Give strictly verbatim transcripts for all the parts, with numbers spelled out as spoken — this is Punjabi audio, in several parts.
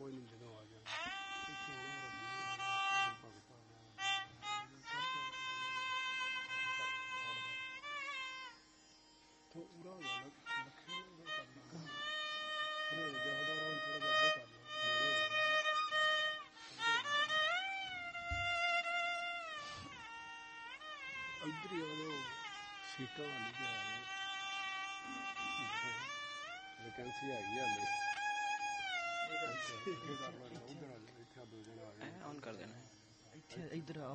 ਕੋਈ ਨਹੀਂ, ਜਦੋਂ ਆ ਜਾਣਾ ਤੋਂ ਉਰਾ ਹੋ ਜਾਣਾ ਇੱਧਰ ਹੀ ਆਓ ਸੀਟਾਂ ਵਾਲੀ ਤੇ ਆ ਵੈਕੈਂਸੀ ਹੈਗੀ ਹਾਲੇ ऑन कर देना है इधर आओ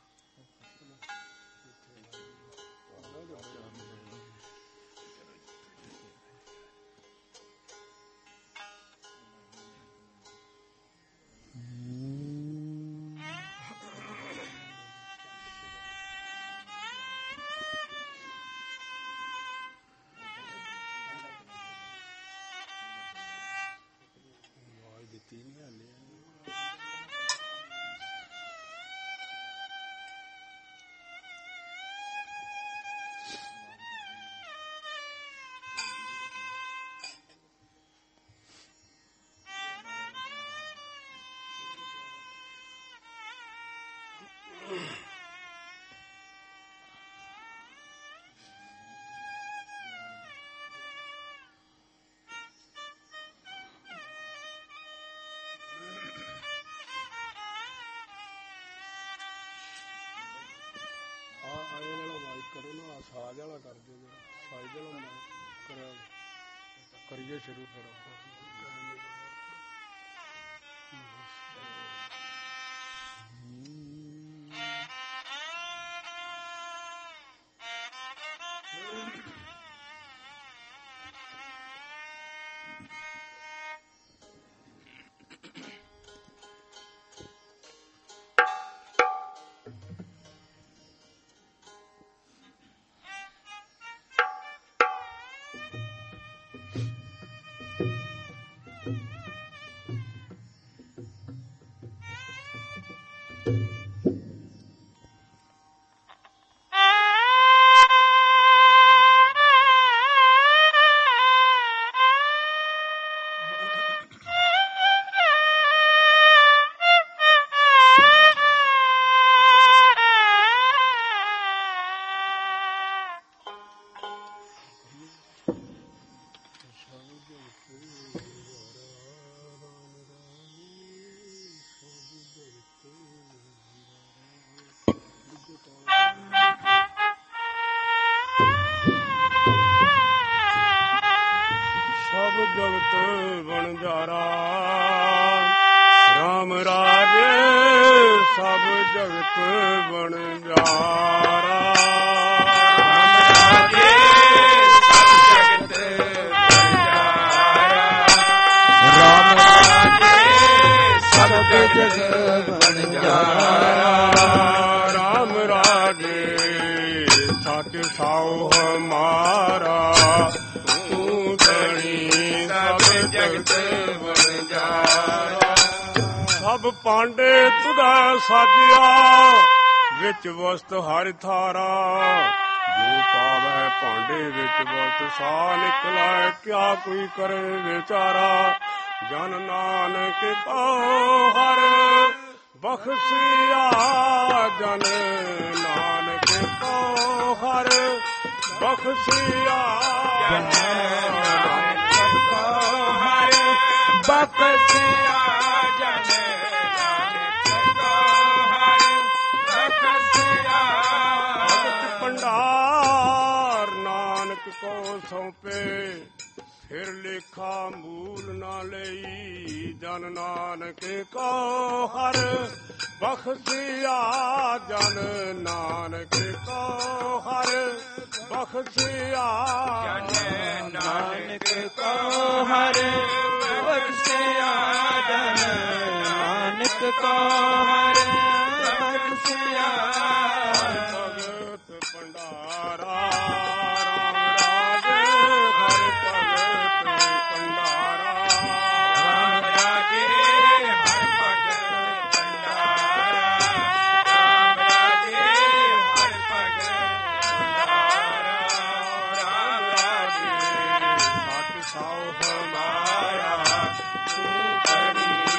करो ना साज वाला कर दो जरा साज वाला करा करिए शुरू करो जगत बनजारा राम राजे सब जगत बनजारा राम राजे सब जगत बनजारा राम राजे सच साओ हमारा जगत बनजारा सब पांडे तुदा साजिया विच वस्त हर थारा जो पावै पांडे विच वस्त सा निकला क्या कोई करे बेचारा जन नानक को हर बख्शिया जन नानक को हर बख्शिया जन बख्शिया जन नानक को हर बख्शिया भगत भंडार नानक को सौंपे फिर लेखा मूल न लई जन नानक को हर बख्शिया जन नानक को हर बख्शिया जन नानक को हर बख्शिया जन नानक को हर बख्शिया भगत भंडारा हमारा तू करी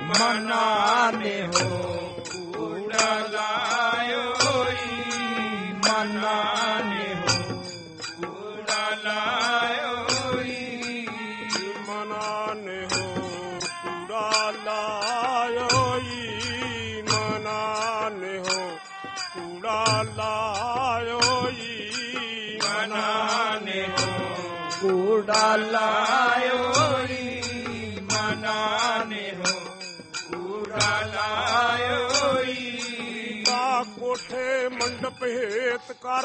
ਮਨਾ ਨਿਹੋ ਕੂੜਾ ਲਾਇਓਈ ਮਨਾ ਨਿਹੋ ਕੂੜਾ ਲਾਇਓਈ ਮਨਾ ਨਿਹੋ ਕੂੜਾ ਲਾਇਓਈ ਮਨਾ ਨਿਹੋ ਕੂੜਾ ਲਾਇਓਈ ਮਨਾ ਨਿਹੋ ਕੂੜਾ ਲਾਇਓਈ ਮਨਾ ਨਿਹੋ ਕੂੜਾ ਲਾਇਓਈ ਦਾ ਕੋਠੇ ਮੰਡਪ ਹੇਤ ਕਰ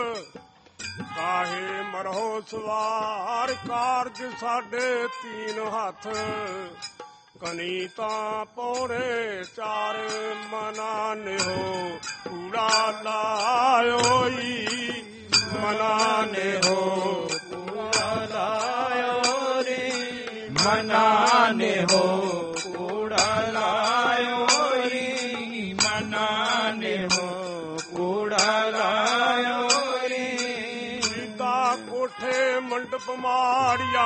ਕਾਹੇ ਮਰੋ ਸਵਾਰ ਕਾਰਜ ਸਾਡੇ ਤੀਨ ਹੱਥ ਕਨੀ ਤਾਂ ਪੌੜੇ ਚਾਰ ਮਨਾ ਨਿਹੋ ਕੂੜਾ ਲਾਇਓਈ ਮਨਾ ਨਿਹੋ ਕੂੜਾ ਲਾਇਓ ਰੇ ਮਨਾ ਨਿਹੋ ਕੂੜਾ ਲਾਇਓ ਰੇ ਮਨਾ ਨਿਹੋ ਕੂੜਾ ਲਾਇਓ ਰੇ ਸੀਤਾ ਕੋਠੇ ਮੰਡਪ ਮਾੜਿਆ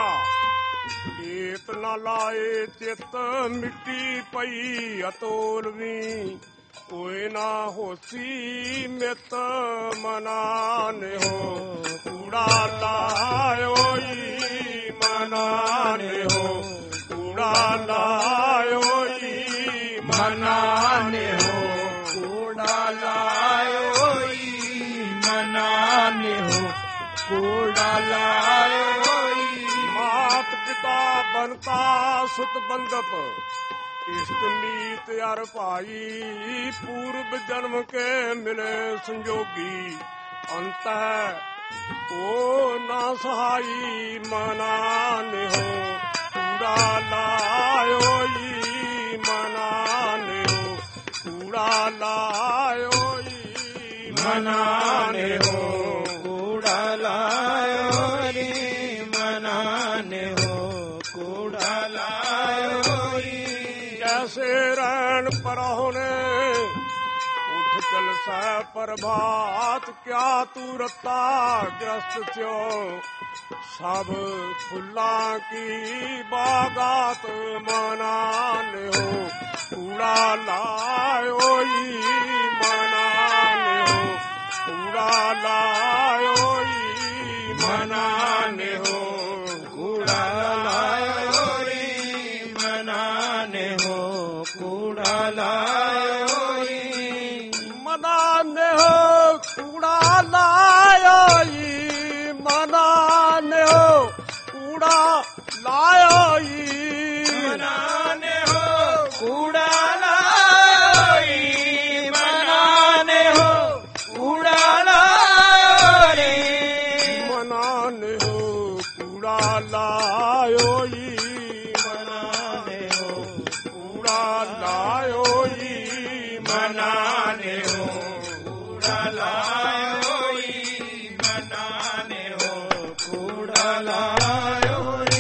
ਏਤ ਨਾ ਲਾਏ ਚਿੱਤ ਮਿੱਟੀ ਪਈ ਅਤੋਲਵੀ ਕੋਈ ਨਾ ਹੋਸੀ ਮਿਤ ਮਨਾ ਨਿਹੋ ਕੂੜਾ ਲਾਇਓਈ ਮਨਾ ਨਿਹੋ ਕੂੜਾ ਲਾਇਓਈ ਮਨਾ ਨਿਹੋ ਕੂੜਾ ਲਾਇਓਈ ਮਨਾ ਨਿਹੋ ਕੂੜਾ ਲਾਇਓਈ ਮਾਤ ਪਿਤਾ ਬਨਤਾ ਸੁਤ ਬੰਦਪ ਇਸ਼ਟ ਮੀਤ ਅਰ ਭਾਈ ਪੂਰਬ ਜਨਮ ਕੇ ਮਿਲੇ ਸੰਜੋਗੀ ਅੰਤ ਹੈ ਉਹ ਨਾ ਸਹਾਈ ਮਨਾ ਨਿਹੋ ਕੂੜਾ ਲਾਇਓਈ ਮਨਾ ਨਿਹੋ ਕੂੜਾ ਲਾਇਓਈ ਮਨਾ ਨਿਹੋ ਕੂੜਾ ਲਾਇਓ ਰੇ ਮਨਾ ਨਿਹੋ ਕੂੜਾ ਲਾਇਓ ਰੇ ਜੈਸੇ ਰਹਿਣ ਪਰਹੁਣੇ ਉਠ ਚਲ ਸਹਿ ਪ੍ਰਭਾਤ ਕਿਆ ਤੂੰ ਰਤਾ ਗ੍ਰਸਤ ਥਿਓ ਸਭ ਫੁੱਲਾਂ ਕੀ ਬਾਗਾਤ ਮਨਾ ਨਿਹੋ ਕੂੜਾ ਲਾਇਓਈ ਮਨਾ ਨਿਹੋ ਕੂੜਾ ਲਾਇਓਈ ਮਨਾ ਨਿਹੋ ਕੂੜਾ ਲਾਇਓ ਰੇ ਮਨਾ ਨਿਹੋ ਕੂੜਾ ਲਾਇਓ ਰੇ ਮਨਾ ਨਿਹੋ ਕੂੜਾ ਲਾਇਓਈ ਮਨਾ ਨਿਹੋ ਕੂੜਾ ਲਾਇਓਈ ਮਨਾ ਨਿਹੋ ਕੂੜਾ ਲਾਇਓਈ ਮਨਾ ਨਿਹੋ ਕੂੜਾ ਲਾਇਓ ਰੇ ਮਨਾ ਨਿਹੋ ਕੂੜਾ ਲਾਇਓਈ ਮਨਾ ਨਿਹੋ ਕੂੜਾ ਲਾਇਓਈ ਮਨਾ ਨਿਹੋ ਕੂੜਾ ਲਾਇਓਈ ਮਨਾ ਨਿਹੋ ਕੂੜਾ ਲਾਇਓ ਰੇ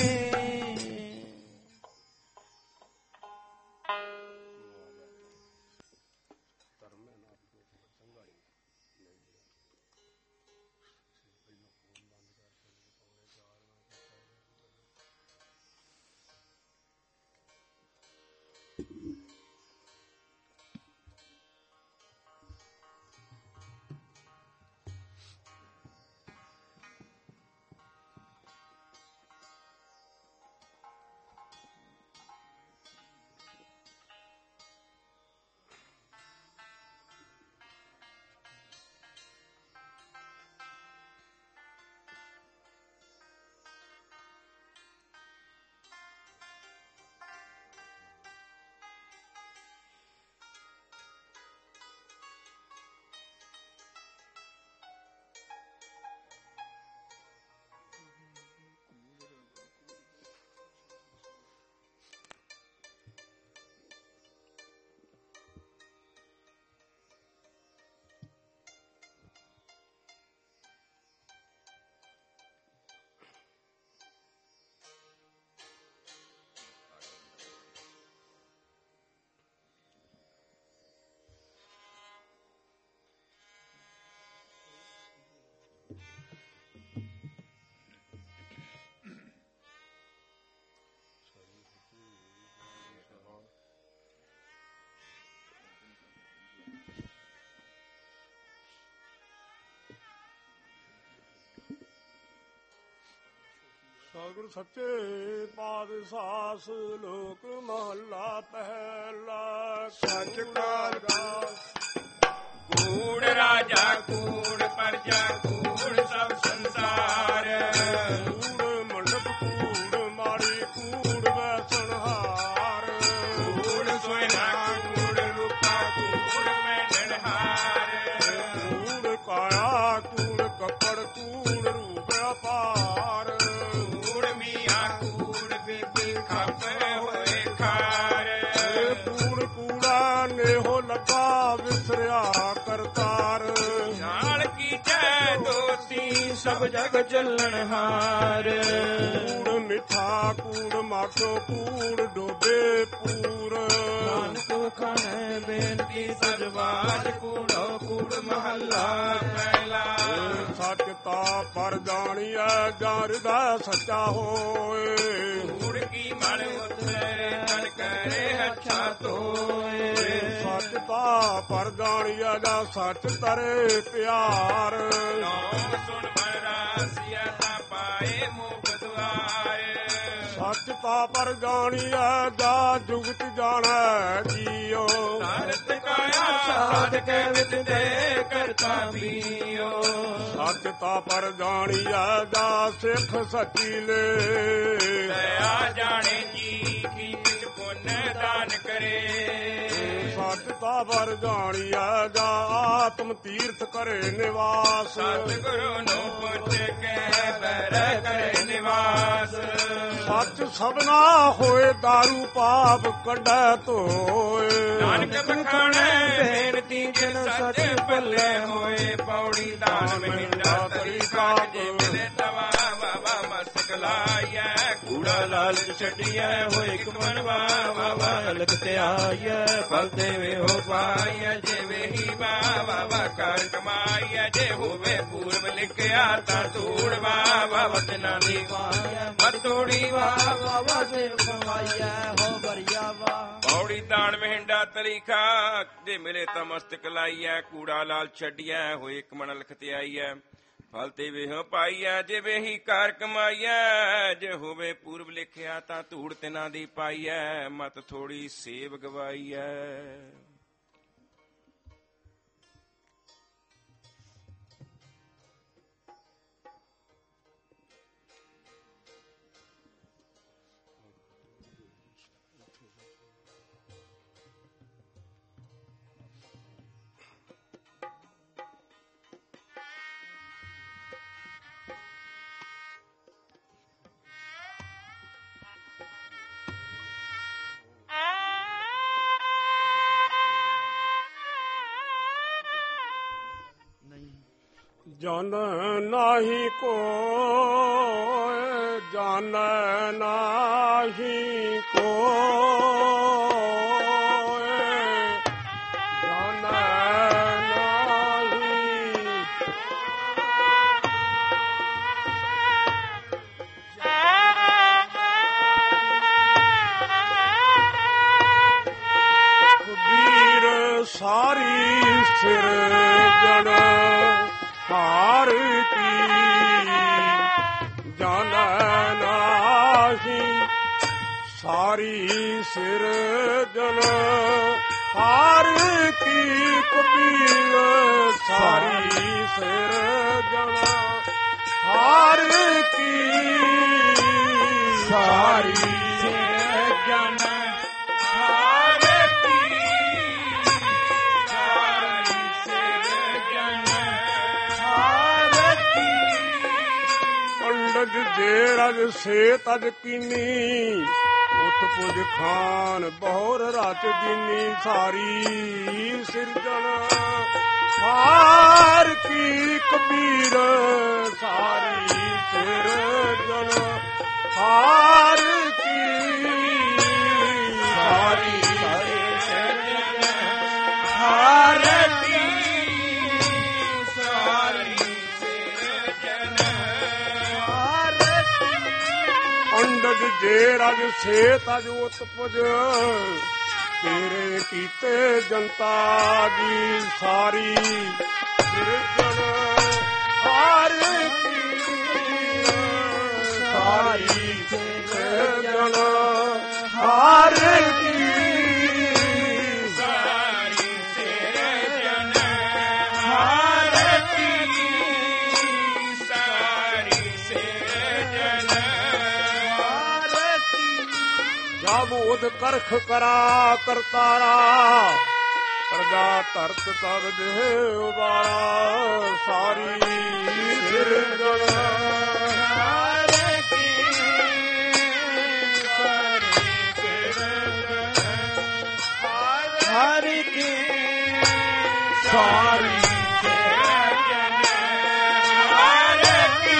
ਸਤਿਗੁਰ ਸੱਚੇ ਪਾਤਸ਼ਾਹ ਸ਼ਲੋਕ ਮਹਲਾ ਪਹਿਲਾ। ਸੱਚ ਕਾਰ ਕੂੜ ਰਾਜਾ ਕੂੜ ਪਰਜਾ ਕੂੜ ਸਭ ਸੰਸਾਰ। ਕੂੜ ਮੰਡਪ ਕੂੜ ਮਾੜੀ ਕੂੜ ਵੈਸਣਹਾਰ। ਕੂੜ ਸੋਇਨਾ ਕੂੜ ਰੂਪਾ ਕੂੜ ਮੈਂਡਣਹਾਰ। ਕੂੜ ਕਾਇਆ ਕੂੜ ਕੱਪੜ ਕੂੜ ਰੂਪ ਅਪਾਰ। ਕੂੜ ਮੀਆਂ ਕੂੜ ਬੀਬੀ ਖੱਪ ਹੋਏ ਖਾਰ। ਕੂੜ ਕੂੜਾ ਨੇਹੋ ਲੱਗਾ ਵਿਸਰਿਆ ਕਰਤਾਰ। ਨਾਲ ਕੀ ਜੈ ਦੋਸੀ ਸਭ ਜਗ ਚੱਲਣਹਾਰ। ਕੂੜ ਮਿੱਠਾ ਕੂੜ ਮਾਖੋ ਕੂੜ ਡੋਬੇ ਪੂਰ। ਨਾਨਕ ਵਖਾਣੈ ਬੇਨਤੀ ਸਜਵਾਜ ਕੂੜੋ ਕੂੜ ਮਹੱਲਾ ਪਹਿਲਾ। ਸੱਚ ਤਾ ਪਰ ਜਾਣੀਐ ਜਨ ਦਾ ਸੱਚਾ ਹੋਏ। ਕੂੜ ਕੀ ਮਨ ਉਤਰੇ ਤਨ ਕਰੇ ਅੱਛਾ ਤੋਏ। ਸੱਚ ਤਾ ਪਰ ਜਾਣੀਐ ਜਾ ਸੱਚ ਤਰੇ ਪਿਆਰ। ਨਾਮ ਸੁਣ ਮਰਾਸੀਆ ਤਾਂ ਪਾਏ ਮੁਖ ਦੁਆਰੇ। ਸੱਚ ਤਾ ਪਰ ਜਾਣੀਐ ਜਾ ਜੁਗਤ ਜਾਣੈ ਜੀਓ। ਸਾਰਤ ਕਾਇਆ ਸਾਧ ਕੇ ਵਿਦ ਦੇ ਕਰਤਾ ਪੀਓ। ਸੱਚ ਤਾ ਪਰ ਜਾਣੀਐ ਜਾ ਸਿੱਖ ਸੱਚੀ ਲੈ। ਦਇਆ ਜਾਣੇ ਜੀ ਕੀ ਕਿਛ ਪੁੰਨ ਦਾਨ ਕਰੇ। ਸੱਚ ਤਾ ਪਰ ਜਾਣੀਐ ਜਾ ਆਤਮ ਤੀਰਥ ਕਰੇ ਨਿਵਾਸ। ਸਤਿਗੁਰੂ ਨੂੰ ਪੁੱਛ ਕੇ ਬਹਿ ਕਰੇ ਨਿਵਾਸ। ਸੱਚ ਸਭਨਾ ਹੋਏ ਦਾਰੂ ਪਾਪ ਕੱਢੈ ਧੋਏ। ਨਾਨਕ ਬਖਾਣੈ ਬੇਨਤੀ ਜਿਨ ਸੱਚ ਭੱਲੇ ਹੋਏ। ਪੌੜੀ ਦਾਨ ਮਹਿੰਦਾ ਤਰੀਕਾ ਜੇ ਮਿਲੇ ਤਵਾ ਵਾਵਾ ਮਸਤਕ ਲਾਈਐ। ਕੂੜਾ ਲਾਲਚ ਛੱਡੀਐ ਹੋਏ ਇੱਕ ਮਨ ਵਾਵਾ ਵਾਲਕ ਤੇ ਆਈਐ। ਫਲ ਦੇਵੇ ਹੋ ਪਾਈਐ ਜਿਵੇਂ ਹੀ ਵਾਵਾ ਵਾ ਕਰ ਕਮਾਈਐ। ਜੇ ਹੋਵੇ ਪੂਰਬ ਲਿਖਿਆ ਤਾਂ ਧੂੜ ਵਾਵਾ ਵਤਨਾ ਦੀ ਪਾਈਐ। ਮਤੋੜੀ ਵਾਵਾ ਵਾ ਸੇ ਕਮਾਈਐ ਹੋ ਬਰੀਆ ਵਾ। ਪੌੜੀ ਦਾਨ ਮਹਿੰਦਾ ਤਰੀਕਾ ਜੇ ਮਿਲੇ ਤਾਂ ਮਸਤਕ ਲਾਈਐ। ਕੂੜਾ ਲਾਲ ਛੱਡੀਐ ਹੋਏ ਇੱਕ ਮਨ ਲਖ ਤੇ ਆਈਐ। ਫਲ ਤੇ ਵੇਹ ਪਾਈਐ ਜੇ ਵੇਹੀ ਕਾਰ ਕਮਾਈਐ। ਜੇ ਹੋਵੇ ਪੂਰਬ ਲਿਖਿਆ ਤਾਂ ਧੂੜ ਤਿਨਾਂ ਦੀ ਪਾਈਐ। ਮਤ ਥੋੜੀ ਸੇਵ ਗਵਾਈਐ। ਜਨ ਨਾਹੀ ਕੋਇ ਜਨ ਨਾਹੀ ਕੋਇ ਜਨ ਨਾਹੀ ਕਬੀਰ ਸਾਰੀ ਸਿਰਜਣ ਹਾਰ ਕੀ ਜਨ ਨਾਹੀ ਸਾਰੀ ਸਿਰਜਣ ਹਾਰ ਕੀ ਕਬੀਰ ਸਾਰੀ ਸਿਰਜਣ ਹਾਰ ਕੀ ਸਾਰੀ ਸਿਰਜਣ ਹਾਰ ਕੀ ਸਾਰੀ ਸਿਰਜਣ ਪੰਡਤ ਜੇ ਰਜ ਸੇ ਤਜ ਕੀਨੀ ਉਤ ਪੁਜ ਖਾਨ ਬਹੁਰ ਰਚ ਦੀਨੀ ਸਾਰੀ ਸਿਰਜਣ ਹਾਰ ਕੀ ਕਬੀਰ ਸਾਰੀ ਸਿਰਜਣ ਹਾਰ ਕੀ ਸਾਰੀ ਸਿਰਜਣ ਹਾਰ ਕੀ ਸਾਰੀ ਸਿਰਜਣ ਪੰਡਤ ਜੇ ਰਜ ਸੇ ਤਜ ਉਤ ਪੁਜ ਤੇਰੇ ਕੀਤੇ ਜਨਤਾ ਦੀ ਸਾਰੀ ਸਿਰਜਣ ਹਾਰ ਕੀ ਸਾਰੀ ਸਿਰਜਣ ਹਾਰ ਕੀ ਸਾਰੀ ਸਿਰਜਣ ਹਾਰ ਕੀ ਸਾਰੀ ਸਿਰਜਣ ਹਾਰ ਕੀ ਜਬ ਉਦ ਕਰਖ ਕਰਾ ਕਰਤਾਰਾ ਪ੍ਰਜਾ ਧਰਤ ਤਰ ਦੇ ਉਬਾਰਾ ਸਾਰੀ ਸਿਰਜਣ ਹਾਰ ਕੀ ਸਾਰੀ ਸਿਰਜਣ ਹਾਰ ਕੀ ਸਾਰੀ ਸਿਰਜਣ ਹਾਰ ਕੀ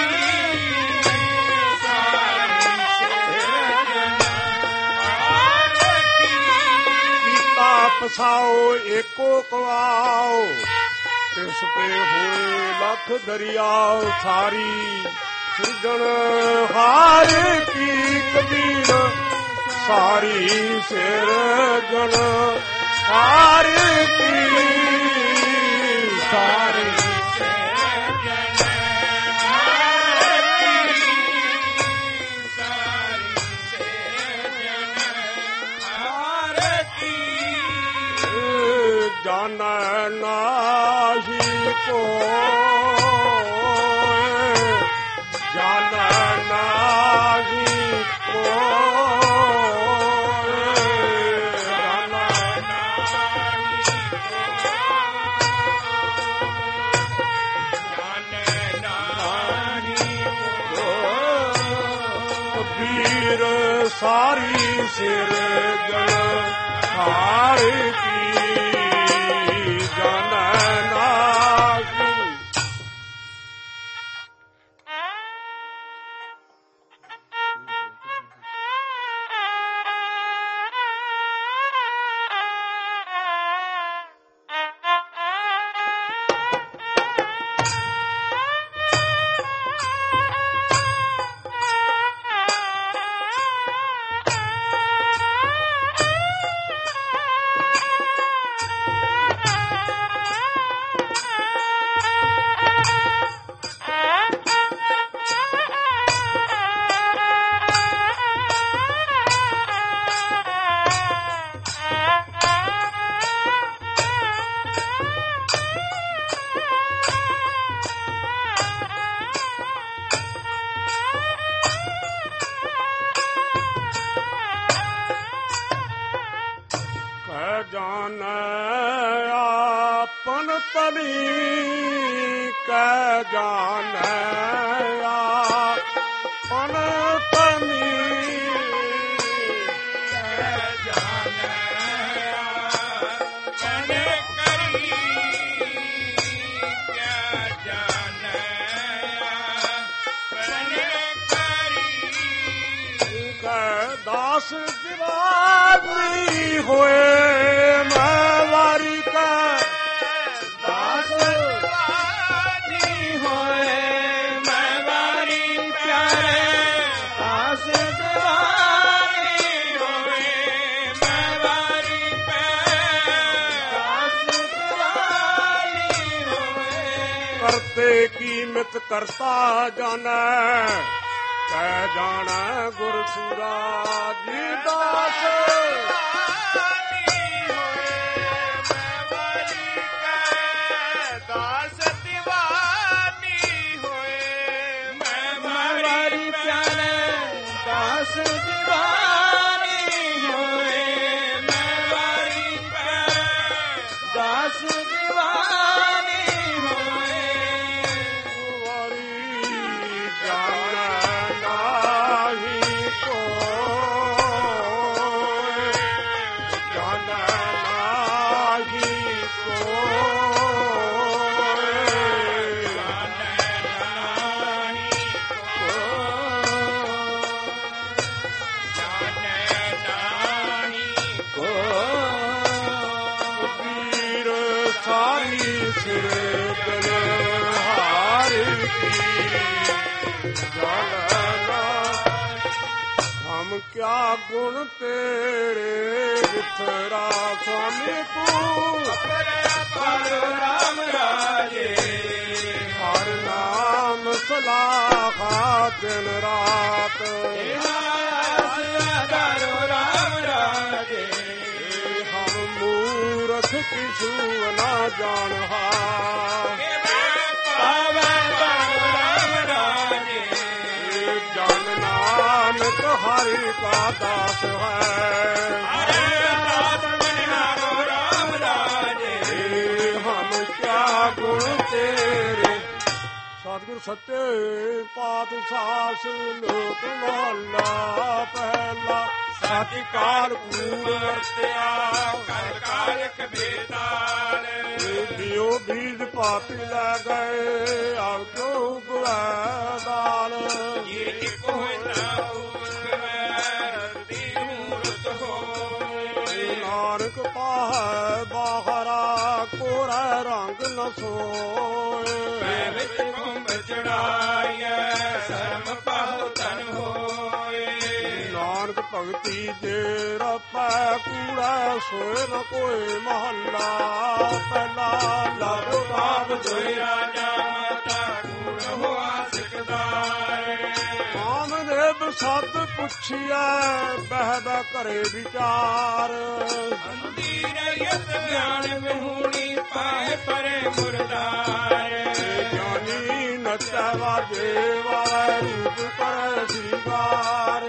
ਸਾਰੀ ਸਿਰਜਣ ਹਾਰ ਕੀ ਕੀਤਾ ਪਸਾਓ ਏਕੋ ਕਵਾਓ ਤਿਸ ਪੇ ਹੋਏ ਲੱਖ ਦਰਿਆ ਸਾਰੀ ਸਿਰਜਣ ਹਾਰ ਕੀ ਕਬੀਰ ਸਾਰੀ ਸਿਰਜਣ ਹਾਰ ਕੀ ਸਾਰੀ ਸਿਰਜਣ ਹਾਰ ਕੀ ਸਾਰੀ ਸਿਰਜਣ ਹਾਰ ਕੀ ਜਾਣੈ ਨਾਹੀ ਕੋਇ ਜਾਣੈ ਨਾਹੀ ਕੋਇ ਜਾਣੈ ਜਾਣੈ ਨਾਹੀ ਕਬੀਰ ਸਾਰੀ ਸਿਰਜਣ ਹਾਰ ਕੀ ਜਾਣੈ ਨਾਹੀ ਕਹਿ ਜਾਣੈ ਆਪਨ ਤਨੀ ਕਹਿ ਜਾਣੈ ਆਪਨ ਤਨੀ ਕਹਿ ਜਾਣੈ ਆਪਨ ਕਰੀ ਕਿਆ ਜਾਣੈ ਆਪਨ ਕਰੀ ਕਹਿ ਦਾਸ ਜਵਾਨੀ ਹੋਏ ਮੈਂ ਵਾਰੀ ਕੈ ਦਾਸ ਦੀਵਾਨੀ ਹੋਏ ਮੈਂ ਵਾਰੀ ਪਿਆਰੇ ਦਾਸ ਦੀਵਾਨੀ ਹੋਏ ਮੈਂ ਵਾਰੀ ਪਿਆਰੇ ਦਾਸ ਦੀਵਾਨੀ ਹੋਏ ਕਰਤੇ ਕੀਮਤ ਕਰਤਾ ਜਾਣੈ ਕਹਿ ਜਾਣੈ ਗੁਰ ਸੂਰਾ ਜੀ ਦਾਸ ਦਾਸ ਦੀਵਾਨੀ ਹੋਏ ਮੈਂ ਵਾਰੀ ਪਿਆਰੇ ਦਾਸ ਦੀਵਾਨੀ ਹੋਏ ਮੈਂ ਵਾਰੀ ਪਿਆਰੇ ਦਾਸ ਦੀਵਾਨੀ ਹੋਏ ਵਾਰੀ ਜਾਣੈ ਨਾਹੀ ਕੋਇ ਜਾਣੈ ਨਾਹੀ ਕੋਇ ਕਬੀਰ ਸਾਰੀ ਸਿਰਜਣ ਹਾਰ ਕੀ ਜਾਣੈ ਹਮ ਕਿਆ ਗੁਣ ਤੇਰੇ ਵਿਥਰਾ ਸੁਆਮੀ ਤੂੰ ਪਰ ਰਾਮ ਰਾਜੇ ਹਰ ਨਾਮ ਸਲਾਖਾ ਦਿਨ ਰਾਤ ਰਾਮ ਰਾਜੇ ਹਮ ਮੂਰਖ ਕਿਛੂ ਨਾ ਜਾਣਹਾ ਪਾਵੈ ਰਾਮ ਰਾਜੇ ਜਨ ਨਾਨਕ ਹਰਿ ਕਾ ਦਾਸ ਹੈ ਗੁਣ ਤੇਰੇ ਸਤਿਗੁਰ ਸੱਚੇ ਪਾਤਸ਼ਾਹ ਲੋਕ ਮਹੱਲਾ ਪਹਿਲਾ ਸਤਿ ਕਾਲ ਕੂੜ ਵਰਤਿਆ ਕਲ ਕਾਲਕ ਬੇਤਾਲ ਦਿਓ ਬੀਜ ਪਾਪੀ ਲੈ ਗਏ ਆਪ ਕਿਉ ਗੁਆ ਦਾਲ ਇਹ ਇੱਕ ਹੋਇ ਨਾ ਉਸਵੈ ਦੀ ਮੂਰਤ ਹੋਏ ਨਾਨਕ ਪਾਹੈ ਬਾਹਰਾ ਕੋਰਾ ਰੰਗ ਨ ਸੋਏ ਵਿੱਚ ਕੁੰਭ ਚੜਾਈਐ ਸ਼ਰਮ ਪਾਹੁ ਤਨ ਹੋਏ ਨਾਨਕ ਭਗਤੀ ਜੇ ਰਪੈ ਕੂੜਾ ਸੋਏ ਨ ਕੋਈ ਮਹੱਲਾ ਪਹਿਲਾ ਲਗ ਪਾਪ ਦੋਇ ਰਾਜਾ ਮਾਤਾ ਕੂੜ ਹੋਆ ਸਿਕਦਾਰ ਕਾਮਦੇਵ ਸਤ ਪੁੱਛਿਐ ਬਹਿਦਾ ਘਰੇ ਵਿਚਾਰ ਅੰਧੀਰ ਯਤ ਗਿਆਨ ਵਿਹੂਣੀ ਪਾਏ ਪਰੇ ਮੁਰਦਾਰ ਗਿਆਨੀ ਨਚੈ ਵਾਜੇ ਵਾਲਾ ਰੂਪ ਕਰ ਸ਼ਿੰਗਾਰ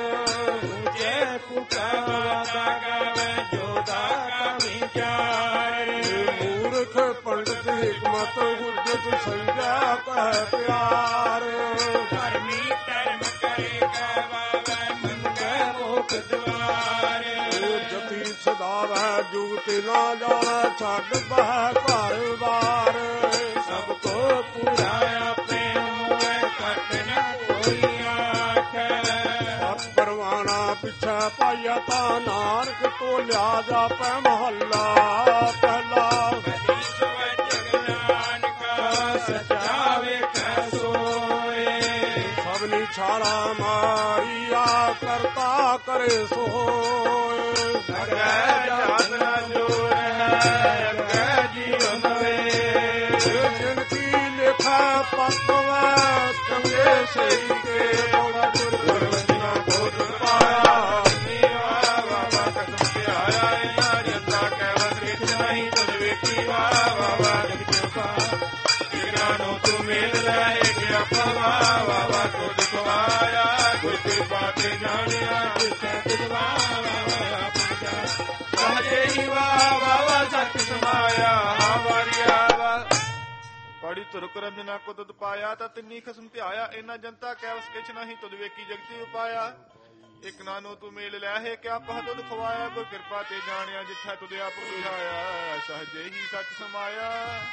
ਜੇ ਪੁਕਾਰਾ ਗਾਵੇ ਜੋਦਾ ਕਾ ਵਿਚਾਰ ਮੂਰਖ ਪੰਡਤ ਹਿਕਮਤ ਹੁਜਤ ਸੰਜਾ ਕਹਿ ਪਿਆਰ ਧਰਮੀ ਧਰਮ ਕਰੇ ਗਵਾਵੇ ਮੰਗੈ ਮੋਖ ਦਵਾਰ ਜਤੀ ਸਦਾਵੈ ਜੁਗਤਿ ਨਾ ਜਾਣੈ ਛੱਡ ਬਹਿ ਘਰ ਬਾਰ ਸਭ ਕੋ ਪੂਰਾ ਆਪੇ ਹੋਏ ਘਟ ਨ ਕੋਈ ਆਖੈ ਹੱਥ ਪਰਵਾਣਾ ਪਿਛੈ ਪਾਇਆ ਤਾਂ ਨਾਨਕ ਤੋਂ ਲਿਆ ਜਾਪੈ ਮਹੱਲਾ ਪਹਿਲਾ ਕਦੀ ਸਵੈ ਜਗ ਨਾਨਕਾ ਸਚਾ ਵੇਖੈ ਸੋਏ ਸਭਨੀ ਛਾਲਾ ਮਾਰੀਆ ਕਰਤਾ ਕਰੇ ਸੋਏ ਅਗੈ ਜਾਤ ਨ ਜੋਰ ਹੈ ਅਗੈ ਜੀਵਨ ਵੇ ਜਿਨ ਕੀ ਲਿਖਾ ਪਤਵੈ ਚੰਗੇ ਸਹੀ ਕੇ ਬੋੜਾ ਗੁਰ ਵੰਦਨਾ ਕੋਟ ਪਾਇਆ ਵਾ ਵਾ ਵਾ ਕਸਮ ਕੇ ਆਇਆ ਇਹਨਾਂ ਜਨਤਾ ਕੈ ਵਸਿਤ ਨਹੀਂ ਤੁਝ ਵੇਖੀ ਵਾ ਵਾ ਵਾ ਜਗ ਚੁਪਾ ਗਿਆਨੋ ਤੂੰ ਮੇਲ ਰਹੇ ਕਿ ਆਪਾ ਵਾ ਵਾ ਵਾ ਤੁਧ ਖਵਾਇਆ ਗੁਰ ਕਿਰਪਾ ਤੇ ਜਾਣਿਆ ਕਿਸੈ ਤੁਝ ਵਾ ਵਾ ਵਾ ਆਪਾ ਸਹਜੇ ਹੀ ਵਾ ਵਾ ਵਾ ਸਤ ਸਮਾਇਆ ਹਾਵਰਿਆ ਵਾ ਪੜੀ ਤੁਰ ਕਰੰਜਨਾ ਕੋ ਤੁਧ ਪਾਇਆ ਤਾਂ ਤਿੰਨੀ ਖਸਮ ਧਿਆਇਆ ਇਹਨਾਂ ਜਨਤਾ ਕੈ ਵਸ ਕਿਛ ਨਹੀਂ ਤੁਧ ਵੇਖੀ ਜਗਤੀ ਉਪਾਇਆ ਇਕ ਨਾਨੋ ਤੂੰ ਮੇਲ ਲੈ ਹੈ ਕਿ ਆਪਾ ਤੁਧ ਖਵਾਇਆ ਗੁਰ ਕਿਰਪਾ ਤੇ ਜਾਣਿਆ ਜਿੱਥਾ ਤੁਧ ਆਪ ਬੁਝਾਇਆ ਸਹਜੇ ਹੀ ਸੱਚ ਸਮਾਇਆ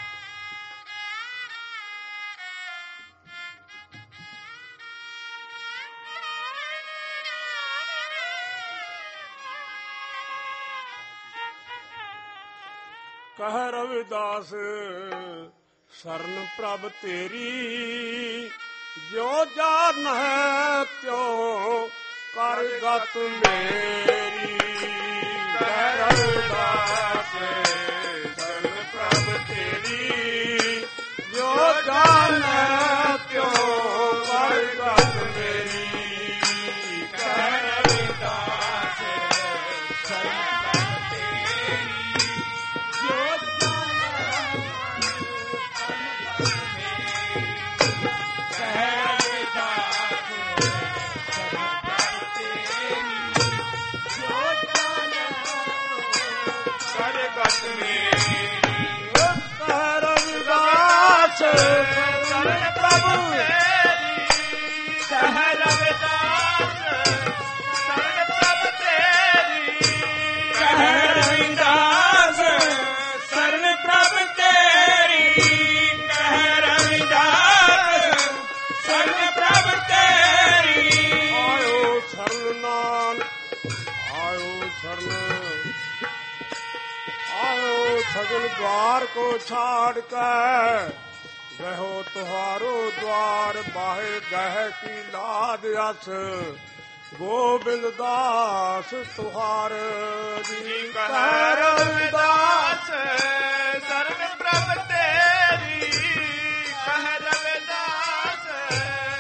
ਕਹਿ ਰਵਿਦਾਸ ਸਰਨ ਪ੍ਰਭ ਤੇਰੀ ਜੋ ਜਾਨ ਹੈ ਤਿਉ ਕਰ ਗਤ ਮੇਰੀ ਕਹਿ ਰਵਿਦਾਸ ਸਰਨ ਪ੍ਰਭ ਤੇਰੀ ਜੋ ਜਾਨ ਹੈ ਤਿਉ ਕਰ ਗਤ ਮੇਰੀ ਕਹਿ ਰਵਿਦਾਸ ਸਰਨ ਪ੍ਰਭ ਤੇਰੀ सगल द्वार को छाड़ कर गहो तुहारो द्वार बाहे गह की लाद अस गोबिंद दास तुहार जी कह रविदास शरण प्रभ तेरी कह रविदास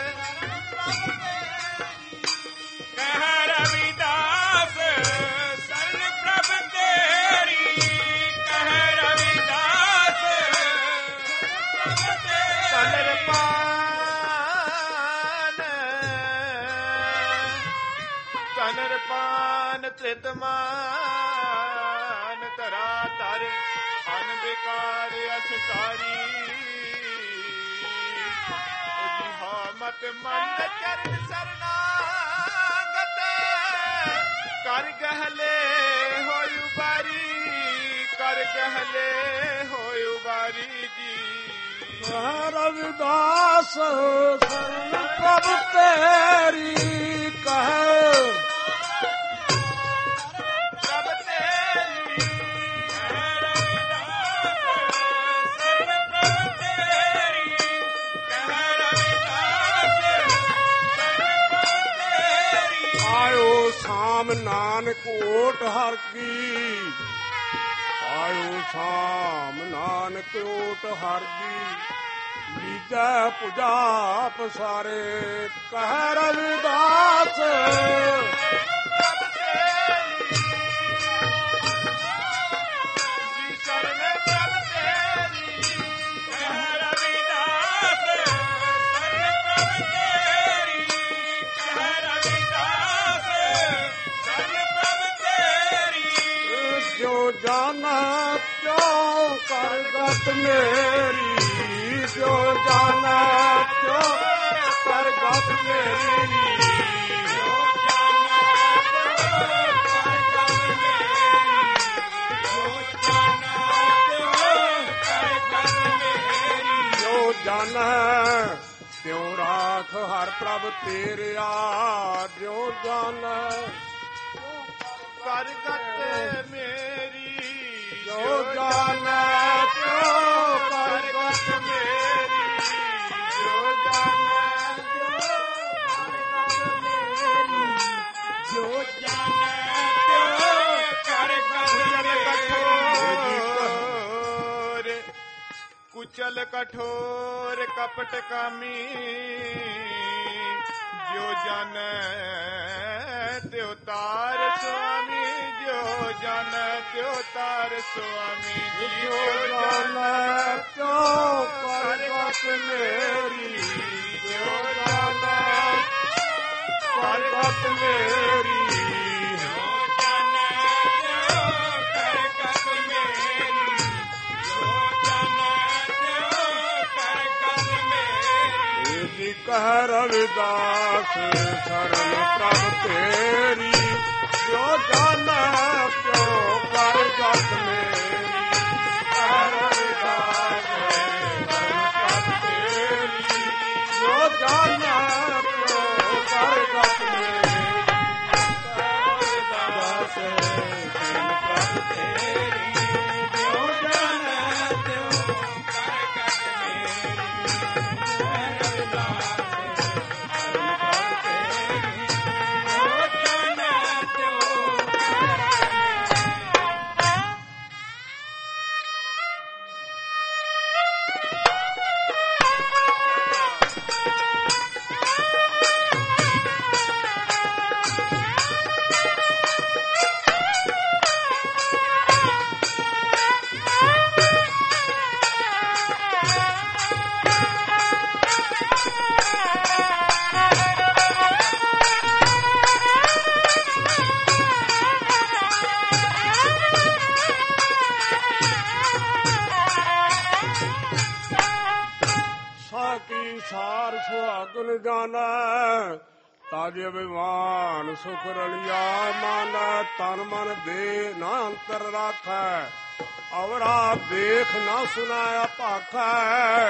ਤ੍ਰਿਤ ਮਾਨ ਧਰਾ ਧਰ ਅਨ ਬਿਕਾਰ ਅਸ ਸਾਰੀ ਉਜੀ ਹੋ ਮਤ ਮੰਦ ਚਰਨ ਸਰਨਾਗਤ ਕਰ ਗਹਲੇ ਹੋਇ ਉਬਾਰੀ ਕਰ ਗਹਲੇ ਹੋਇ ਉਬਾਰੀ ਜੀ ਰਵਿਦਾਸ ਸਰਨ ਪ੍ਰਭ ਤੇਰੀ ਕਹਿ ਪ੍ਰਭ ਤੇਰੀ ਆਇਓ ਸਾਮ ਨਾਨਕ ਓਟ ਹਰ ਕੀ ਆਇਓ ਸਾਮ ਨਾਨਕ ਓਟ ਹਰ ਦੀ ਲੀਜੈ ਪੁਜਾ ਪਸਾਰੇ ਕਹਿ ਰਵਿਦਾਸ ਜੀ ਸਰਨ ਪ੍ਰਭ ਤੇਰੀ ਕਹਿ ਰਵਿਦਾਸ ਸਰਨ ਪ੍ਰਭ ਤੇਰੀ ਕਹਿ ਰਵਿਦਾਸ ਸਰਨ ਪ੍ਰਭ ਤੇਰੀ ਜੋ ਜਾਣਾ ਕਿਉਂ ਕਰ ਗਤ ਮੇਰੀ ਜੋ ਜਾਣਾ ਕਿਉਂ ਕਰ ਗਤ ਮੇਰੀ ਜੋ ਜਾਣਾ ਕਿਉਂ ਕਰ ਗਤ ਮੇਰੀ ਜੋ ਜਾਣਾ ਕਿਉਂ ਕਰ ਗਤ ਮੇਰੀ ਜੋ ਜਾਣਾ ਤਿਉ ਰਾਖ ਹਰ ਪ੍ਰਭ ਤੇਰਿਆ ਜੋ ਜਾਣਾ ਕਰ ਗਤ ਮੇਰੀ ਜੋ ਜਾਣਾ ਤਿਉ ਕਰ ਗਤ ਮੇਰੀ ਜੋ ਜਾਣਾ ਜੋ ਜਾਣਾ ਤਿਉ ਕਰ ਗਤ ਕਠੋਰ ਕੁਚਲ ਕਠੋਰ ਕਪਟ ਕਾਮੀ ਜੋ ਜਾਣੈ ਤਿਉ ਤਾਰ ਸੁਆਮੀ ਜੋ ਜਾਣੈ ਤਿਉ ਤਾਰ ਸੁਆਮੀ ਜੋ ਜਾਣਾ ਕਿਉਂ ਕਰ ਗਤ ਮੇਰੀ ਜੋ ਜਾਣਾ ਕਰ ਗਤ ਮੇਰੀ ਜੋ ਜਾਣੈ ਤਿਉ ਕਰ ਗਤ ਮੇਰੀ ਜੋ ਜਾਣੈ ਤਿਉ ਕਰ ਗਤ ਮੇਰੀ ਜੀ ਕਹਿ ਰਵਿਦਾਸ ਸ਼ਰਨ ਪ੍ਰਭ ਤੇਰੀ ਜੋ ਜਾਣਾ ਕਿਉ ਕਰ ਗਤ ਮੇਰੀ ਕਹਿ ਰਵਿਦਾਸ ਸ਼ਰਨ ਪ੍ਰਭ ਤੇਰੀ ਜੋ ਜਾਣਾ ਕਿਉ ਕਰ ਗਤ ਮੇਰੀ ਕਹਿ ਰਵਿਦਾਸ ਸ਼ਰਨ ਪ੍ਰਭ ਤੇਰੀ ਜੋ ਜਾਣਾ ਕਿਉ ਕਰ ਗਤ ਮੇਰੀ ਸਾਕੀ ਸਾਰ ਸੁਹਾਗਨ ਜਾਣਾ ਤਾਜ ਅਭਿਮਾਨ ਸੁਖ ਰਲਿਆ ਮਨ ਤਨ ਮਨ ਦੇ ਨਾ ਅੰਤਰ ਰਾਖੈ ਅਵਰਾ ਦੇਖ ਨਾ ਸੁਨਾਇਆ ਭਾਖੈ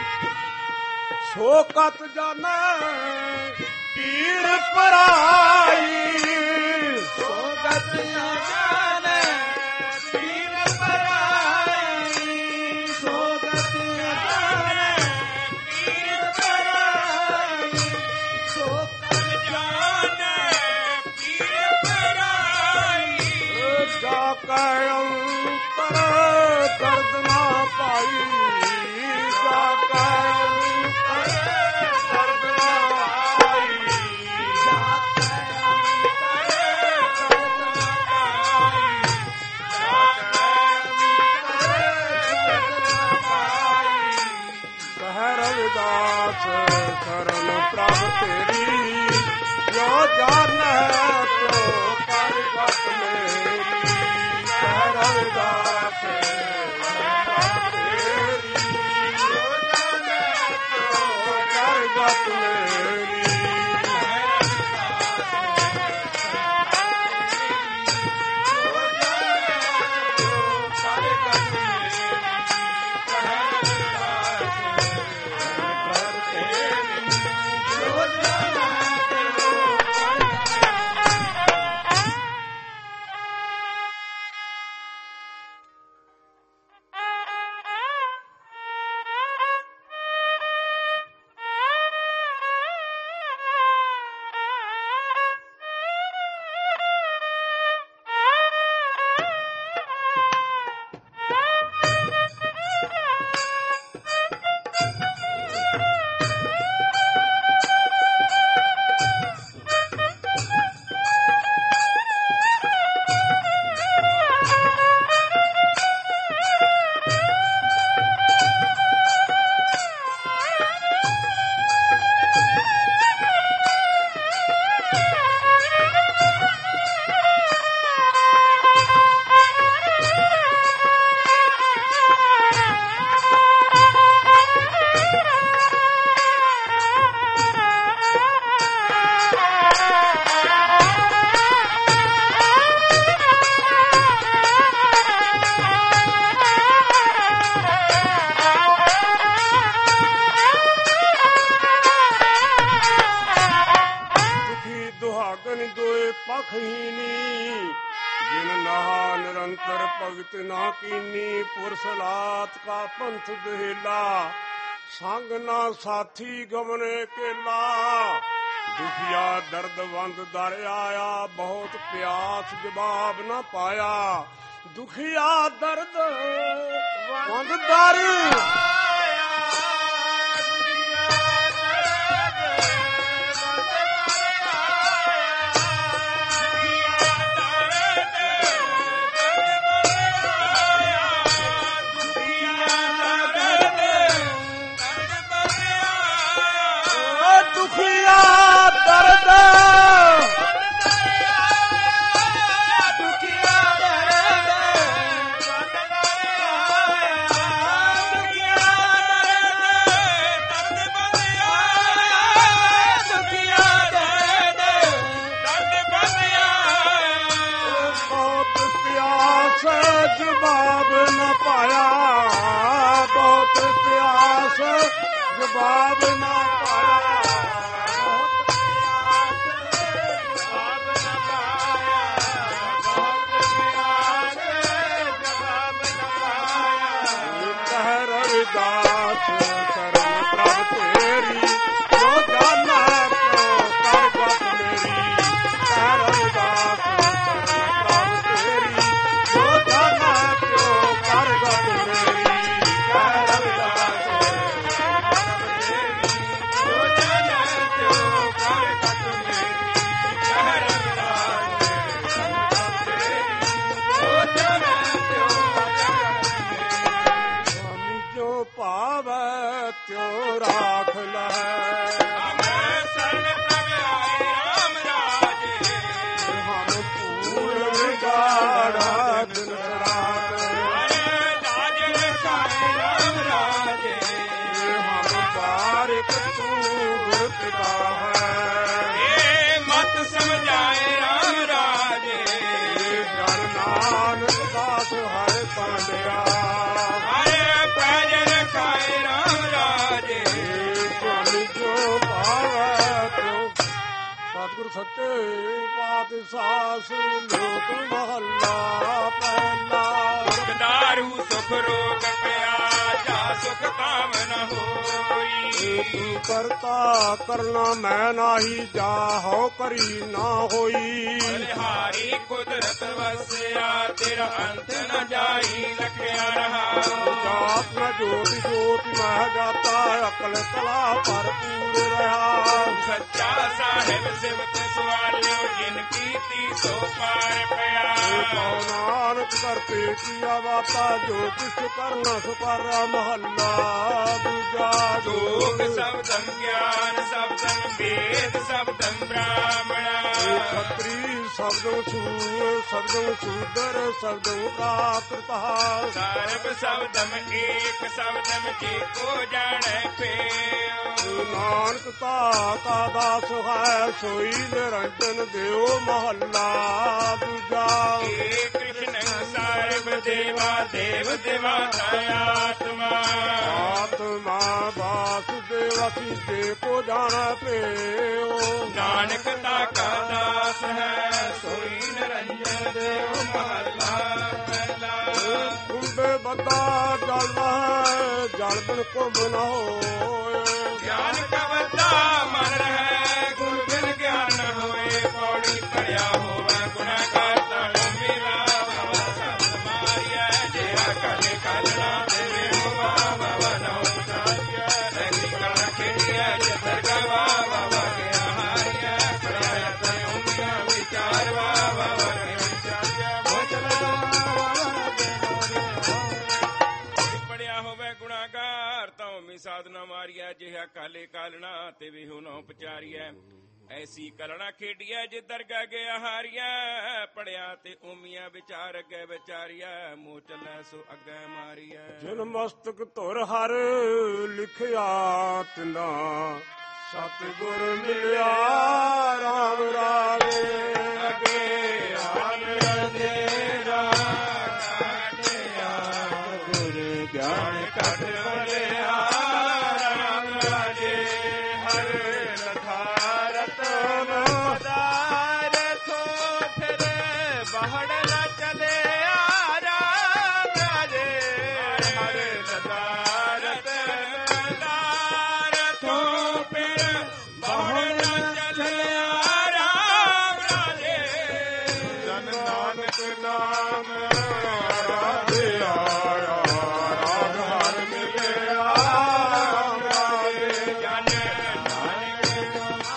ਸੋ ਕਤ ਜਾਣਾ ਪੀੜ ਪਰਾਈ ਸੋ ਕਤ ਜਾਣਾ ਪੀੜ ਪਰਾਈ ਸੋ ਕਤ ਜਾਣਾ ਪੀੜ ਪਰਾਈ ਸੋ ਕਤ ਜਾਣੈ ਪੀਰ ਪਰਾਈ ਜਾ ਕੈ ਅੰਤਰ ਦਰਦ ਨਾ ਪਾਈ ਜਾ ਕੈ ਅੰਤਰ ਦਰਦ ਨਾ ਪਾਈ ਜਾ ਕੈ ਅੰਤਰ ਦਰਦ ਨਾ ਪਾਈ ਜਾ ਕੈ ਅੰਤਰ ਦਰਦ ਨਾ ਪਾਈ ਕਹਿ ਰਵਿਦਾਸ ਕਰਨ ਪ੍ਰਭ ਤੇਰੀ ਜੋ ਜਾਣੈ ਪਿਓ ਕਰ ਗਤ ਮੇਰੀ ਕਹਿ ਰਵਿਦਾਸ ਤੇਰੀ ਕਰ ਗਤ ਮੇਰੀ ਭਗਤ ਨਾ ਕੀਨੀ ਪੁਰਸਲਾਤ ਕਾ ਪੰਥ ਦੁਹੇਲਾ ਸੰਗ ਨਾ ਸਾਥੀ ਗਮਨੇ ਕੇਲਾ ਦੁਖੀਆ ਦਰਦਵੰਦ ਦਰ ਆਇਆ ਬਹੁਤ ਪਿਆਸ ਜਵਾਬ ਨਾ ਪਾਇਆ ਦੁਖੀਆ ਦਰਦ ਵੰਦ ਦਰ ਜਵਾਬ ਨਾ ਪਾਇਆ ਬਹੁਤ ਪਿਆਸ ਜਵਾਬ ਨਾ ਪਾਇਆ ਜਵਾਬ ਨਾ ਪਾਇਆ ਬਹੁਤ ਪਿਆਸ ਜਵਾਬ ਨਾ ਪਾਇਆ ਕਹਿ ਰਵਿਦਾਸ ਕਰਨ ਪ੍ਰਭ ਤੇਰੀ ਜੋ ਜਾਨਾ ਕਿਉ ਕਰ ਗਤ ਮੇਰੀ ਕਹਿ ਰਵਿਦਾਸ ਕਰਨ ਪ੍ਰਭ ਤੇਰੀ ਜੋ ਜਾਨਾ ਕਿਉ ਕਰ ਗਤ ਮੇਰੀ ਕਹਿ ਰਵਿਦਾਸ ਜੋ ਜਾਨਾ ਕਿਉ ਕਰ ਗਤ ਮੇਰੀ ਕਹਿ ਰਵਿਦਾਸ ਜੋ ਜਾਨਾ ਕਿਉ ਸਵਾਮੀ ਜੋ ਭਾਵੈ ਤਿਉ ਰਾਖ ਲੈ ਸਤਿਗੁਰ ਸੱਚੇ ਪਾਤਸ਼ਾਹ ਲੋਕ ਮਹੱਲਾ ਪਹਿਲਾ ਸੁਖ ਦਾਰੂ ਸੁਖ ਰੋਗ ਪਿਆ ਜਾ ਸੁਖ ਕਾਮ ਨ ਹੋਈ ਤੂੰ ਕਰਤਾ ਕਰਨਾ ਮੈਂ ਨਾਹੀ ਜਾ ਹੋ ਕਰੀ ਨਾ ਹੋਈ ਬਲਿਹਾਰੀ ਕੁਦਰਤ ਵਸਿਆ ਤੇਰਾ ਅੰਤ ਨ ਜਾਈ ਲਖਿਆ ਰਹਾ ਜਾਤ ਨ ਜੋਤਿ ਜੋਤਿ ਮਹਿ ਜਾਤਾ ਅਕਲ ਕਲਾ ਭਰਪੂਰ ਰਹਾ ਸੱਚਾ ਸਾਹਿਬ ਸਿਵਤ ਸਵਾਲਿਓ ਜਿਨ ਕੀਤੀ ਸੋ ਪਾਰ ਪਿਆ ਨਾਨਕ ਕਰਤੇ ਕੀਆ ਵਾਤਾ ਜੋ ਕਿਛ ਕਰਨਾ ਸੋ ਕਰ ਮਹੱਲਾ ਦੂਜਾ ਜੋਗ ਸਬਦੰ ਗਿਆਨ ਸਬਦੰ ਵੇਦ ਸਬਦੰ ਬ੍ਰਾਹਮਣਾ ਖੱਤਰੀ ਸਬਦੰ ਸੂਰ ਸਬਦੰ ਸੂਦਰ ਸਬਦੰ ਪ੍ਰਾਕ੍ਰਿਤਾ ਸਰਬ ਸ਼ਬਦਮ ਏਕ ਸ਼ਬਦਮ ਜੀ ਕੋ ਜਾਣੈ ਪੇਉ ਨਾਨਕ ਤਾ ਕਾ ਦਾਸ ਹੈ ਸੋਈ ਨਿਰੰਜਨ ਦਿਓ ਮਹੱਲਾ ਦੂਜਾ ਏ ਕ੍ਰਿਸ਼ਨ ਸਰਬ ਦੇਵਾ ਦੇਵ ਦੇਵਾ ਆਤਮਾ ਆਤਮਾ ਵਾਸੁਦੇਵ ਅਸੀਂ ਜੇ ਕੋ ਜਾਣੈ ਪੇਓ ਨਾਨਕ ਤਾ ਕਾ ਦਾਸ ਹੈ ਸੋਈ ਨਿਰੰਜਨ ਦੇਵ ਮਹੱਲਾ ਪਹਿਲਾ ਕੁੰਭੇ ਬੱਦਾ ਜਲਦਾ ਹੈ ਜਲ ਬਿਨ ਕੁੰਭ ਨ ਹੋਏ ਗਿਆਨ ਕਾ ਬੱਦਾ ਮਨ ਰਹਿ ਗੁਣ ਬਿਨ ਗਿਆਨ ਨ ਹੋਏ ਪੌੜੀ ਭਰਿਆ ਹੋਵੇ ਗੁਨਾਹਗਾਰ ਤਨ ਮੇਰਾ ਬਾਬਾ ਸਤ ਮਾਰਿਆ ਜਿਹੜਾ ਕਲੇ ਕਲਣਾ ਦੇਵੇ ਹੋਵਾ ਬਾਬਾ ਨਉ ਸਾਰਿਆ ਐਸੀ ਕਲਾ ਖੇੜਿਆ ਜਤਰ ਗਵਾ ਬਾਬਾ ਕੇ ਹਾਰਿਆ ਕਰਾਇਆ ਤੇ ਉਮੀਆਂ ਵਿਚਾਰ ਬਾਬਾ ਕੇ ਵਿਚਾਰਿਆ ਬੋਚਲਾ ਪੜਿਆ ਹੋਵੇ ਗੁਨਾਹਗਾਰ ਤਾਂ ਉਮੀ ਸਾਧਨਾ ਮਾਰਿਆ ਜਿਹਾ ਕਾਲੇ ਕਾਲਣਾ ਤੇ ਵੀ ਹੁਨੋਂ ਪਚਾਰੀਐ ਐਸੀ ਕਲਣਾ ਖੇਡੀਐ ਜੇ ਦਰਗਾ ਗਿਆ ਹਾਰੀਐ ਪੜਿਆ ਤੇ ਉਮੀਆਂ ਵਿਚਾਰ ਅੱਗੇ ਵਿਚਾਰੀਐ ਮੋਹ ਚੱਲੈ ਸੋ ਅੱਗੇ ਮਾਰੀਐ ਜਿਨ ਮਸਤਕ ਧੁਰ ਹਰ ਲਿਖਿਆ ਤਿਨਾ ਸਤਿਗੁਰ ਮਿਲਿਆ ਰਾਮ ਰਾਵੇ ਅਗੇ ਆਨ ਅੰਧੇਰਾ ਕਾਟਿਆ ਗੁਰ ਗਿਆਨ ਕਟ ਬਲਿਆ ਰਾਮ ਰਾਜੇ ਹਰ ਲਖਾ ਰਤਨ ਦਾਰ ਥੋਥਰ ਬਹੜ ਨ ਚਲਿਆ ਰਾਮ ਰਾਜੇ ਹਰ ਲਖਾ ਰਤਨ ਦਾਰ ਥੋ ਫਿਰ ਬਹੜ ਨ ਚਲਿਆ ਰਾਮ ਰਾਜੇ ਜਨ ਨਾਨਕ ਨਾਮ ਰਾਧਿਆ ਰਾਧ ਹਰ ਮਿਲਿਆ ਰਾਮ ਰਾਵੇ ਜਨ ਨਾਨਕ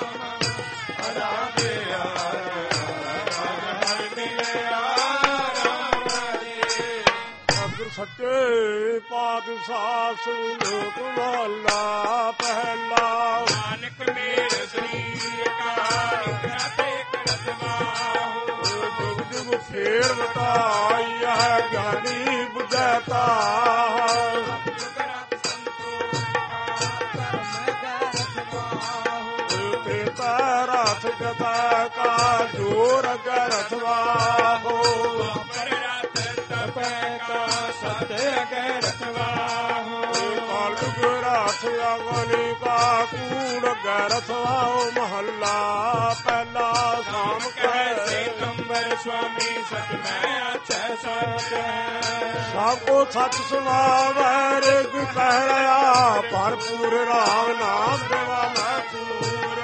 ਰਾਧਿਆ ਹਰਿ ਮਿਲਿਆ ਰਾਮ ਰਾਜੇ ਅਗਰ ਸੱਚੇ ਪਾਤਸ਼ਾਹ ਲੋਕ ਮਹੱਲਾ ਪਹਿਲਾ ਨਾਨਕ ਮੇਰ ਸਰੀਰ ਕਾ ਇਕ ਇੱਕ ਰਤਵਾਹੁ ਜੁਗ ਜੁਗ ਫੇਰ ਬਤਾਈ ਹੈ ਗਿਆਨੀ ਬੁਝੈਤਾ ਜੁਗ ਰਤ ਸੰਤੋਖ ਧਰਮ ਗਰਥਵਾਹੁ ਤੇਤਾ ਰਥ ਜਤਾ ਕਾ ਜੋਰ ਗਰਥਵਾਹੋ ਪਰ ਰਤ ਤਪੈ ਕਾ ਸਤ ਅਗੈ ਰਤਵਾਹੁ ਕਾਲੁਗ ਰਥ ਅਗਨੀ ਕਾ ਕੂੜ ਗਰਥਵਾਹੋ ਮਹੱਲਾ ਪਹਿਲਾ ਸ਼ਾਮ ਕਹਿ ਕਹਿ ਸੇਤੰਬਰ ਸੁਆਮੀ ਸਚ ਮੈਂ ਆਛੈ ਸਚ ਸਭ ਕੋ ਸੱਚ ਸੁਣਾਵੈ ਰਿਗ ਕਹਿ ਰਿਹਾ ਭਰਪੂਰ ਰਾਮ ਨਾਮ ਦੇਵਾ ਮੈਂ ਤੂਰ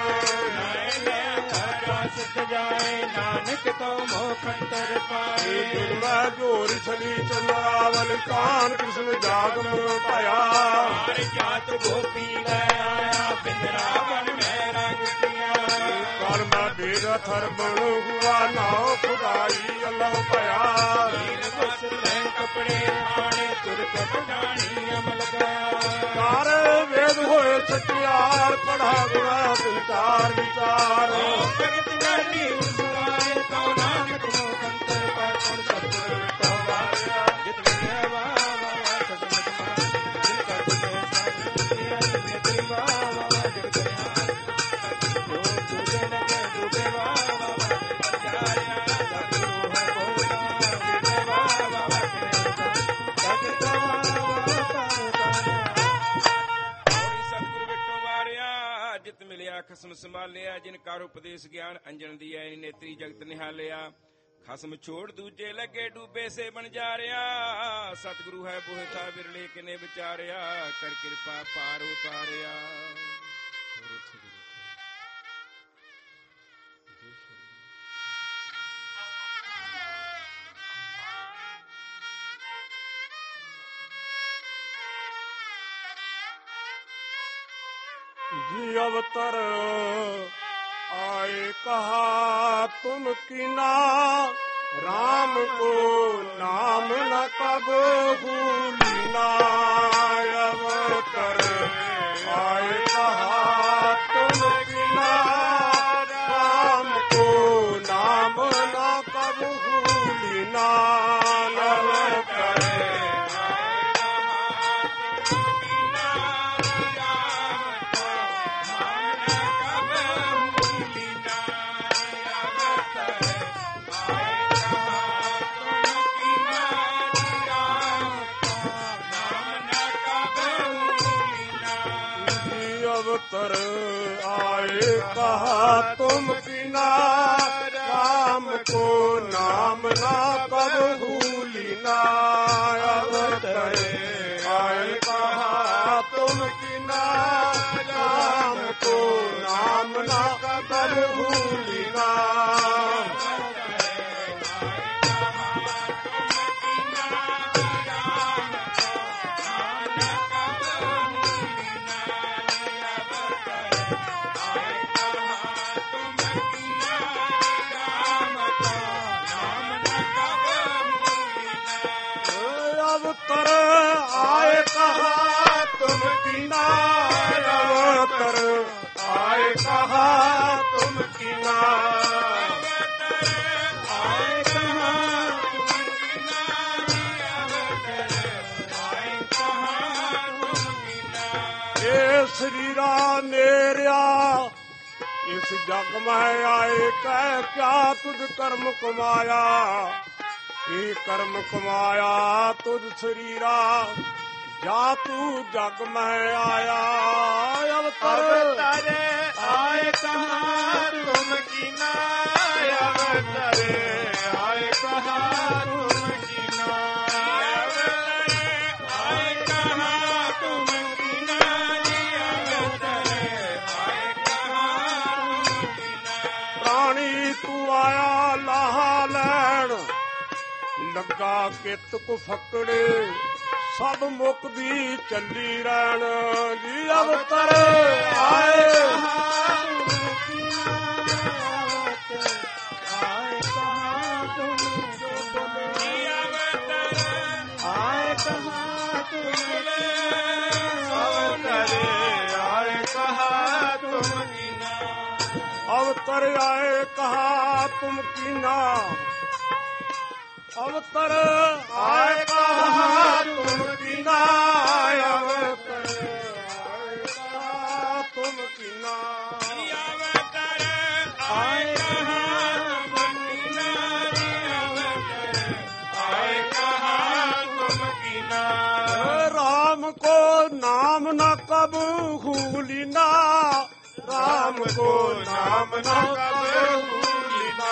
ਸਿੱਧ ਜਾਏ ਨਾਨਕ ਤੋਂ ਮੋਖੰਤਰ ਪਾਏ ਮੈਂ ਜੋਰ ਛਲੀ ਚੰਦਰਾਵਲ ਕਾਨ ਕ੍ਰਿਸ਼ਨ ਜਾਗਮ ਭਾਇਆ ਹਰ ਜਾਤ ਗੋਪੀ ਲੈ ਆਇਆ ਬਿੰਦਰਾਵਨ ਮੈਂ ਰੰਗ ਕੀਆ ਕਾਲ ਮੈਂ ਬੇਦ ਥਰਬਣ ਹੁਆ ਨਾਉ ਖੁਦਾਈ ਅੱਲਾਹ ਭਾਇਆ ਦੀਨ ਬਸ ਲੈ ਕਪੜੇ ਆਣੇ ਤੁਰ ਕਪੜਾਣੀ ਅਮਲ ਗਿਆ ਚਾਰ ਵੇਦ ਹੋਏ ਸਚਿਆਰ ਪੜਾ ਗੁਣਾ ਵਿਚਾਰ ਵਿਚਾਰ ਭਗਤ ਜਾਨੀ ਉਸਰਾਏ ਤਉ ਨਾਨਕ ਮੋਖੰਤਰ ਪਾਏ ਕੋਣ ਸਤਿਗੁਰ ਵਿਟੋ ਵਾਰਿਆ ਜਿਤ ਵਿਖਿਆ ਵਾ ਵਾ ਵਾ ਸਤਿਗੁਰ ਮਾਨ ਜਿਨ ਕਰ ਤੁਮੇ ਸਾਖੀ ਅਨਿ ਤੇਰੀ ਵਾ ਵਾ ਵਾ ਜਗ ਕਰਿਆ ਜੋ ਤੁਜੇ ਲਗੇ ਡੂਬੇ ਵਾ ਵਾ ਵਾ ਚਾਰਿਆ ਸਤਿਗੁਰ ਹੈ ਬੋਲਦਾ ਵਿਟੇ ਵਾ ਵਾ ਵਾ ਸਤਿਗੁਰ ਵਾ ਵਾ ਸਤਿਗੁਰ ਵਿਟੋ ਵਾਰਿਆ ਜਿਤ ਮਿਲਿਆ ਖਸਮ ਸੰਭਾਲਿਆ ਜਿਨ ਕਰ ਉਪਦੇਸ਼ ਗਿਆਨ ਅੰਜਨ ਦੀ ਐ ਨੇਤਰੀ ਜਗਤ ਨਿਹਾਲਿਆ ਖਸਮ ਛੋੜ ਦੂਜੇ ਲੱਗੇ ਡੂਬੇ ਸੇ ਬਣ ਜਾ ਰਿਆ ਸਤਿਗੁਰੂ ਹੈ ਬੋਹਿਤਾ ਬਿਰਲੇ ਕਿਨੇ ਵਿਚਾਰਿਆ ਕਰ ਕਿਰਪਾ ਪਾਰ ਉਤਾਰਿਆ जी अवतर आए कहा तुम कीना राम को नाम न कब भूलना अवतर आए कहा तुम कीना राम को ਨਾ ਕਬ ਭੂਲਿਨਾ ਅਵਤਰੇ अवतर आए कहा तुम बिना राम को नाम ना कब भूलिना अवतर आए कहा तुम बिना राम को नाम ना कब भूलिना अवतर आए कहा तुम बिना अवतर आए कहा तुम बिना आए कहा तुम बिना आए कहा तुम बिना ये शरीरा नेरिया इस जग में आए कह क्या तुझ कर्म कमाया ये कर्म कमाया तुझ शरीरा जा तू जग में आया अवतर आए कहा तुम कीना अवतर आए कहा तुम कीना आए कहा तुम कीना अवतर आए कहा तुम कीना प्राणी तू आया लाहा लैण ਲੱਗਾ ਕਿਤ ਕੋ ਫਕੜੇ ਸਭ ਮੁਕਦੀ ਚੱਲੀ ਰਹਿਣ ਜੀ ਅਵਤਰ ਆਏ ਆਏ ਕਹਾ ਤੁਮ ਜੀ ਅਵਤਰ ਆਏ ਕਹਾ ਤੁਮ अवतर आए कहा तुम कीना अवतर आए कहा तुम कीना अवतर आए कहा तुम कीना अवतर आए कहा तुम कीना अवतर आए कहा तुम कीना अवतर आए कहा तुम कीना राम को नाम न कब भूलिना राम को नाम न कब भूलिना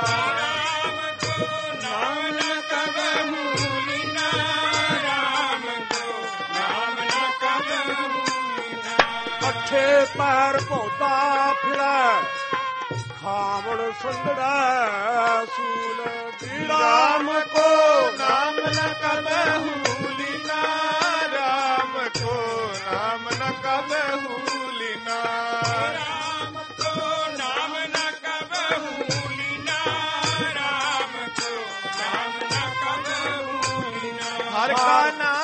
ਅੱਠੇ ਪੈਰ ਭੌਤਾ ਫਿਰੈ ਖਾਵਣ ਸੰਗੜੈ ਸੂਲ ਦੀ ਰਾਮ ਕੋ नाम न कब भूलिना राम को नाम न कब भूलिना राम को नाम न कब भूलिना राम को नाम न कब भूलिना हर का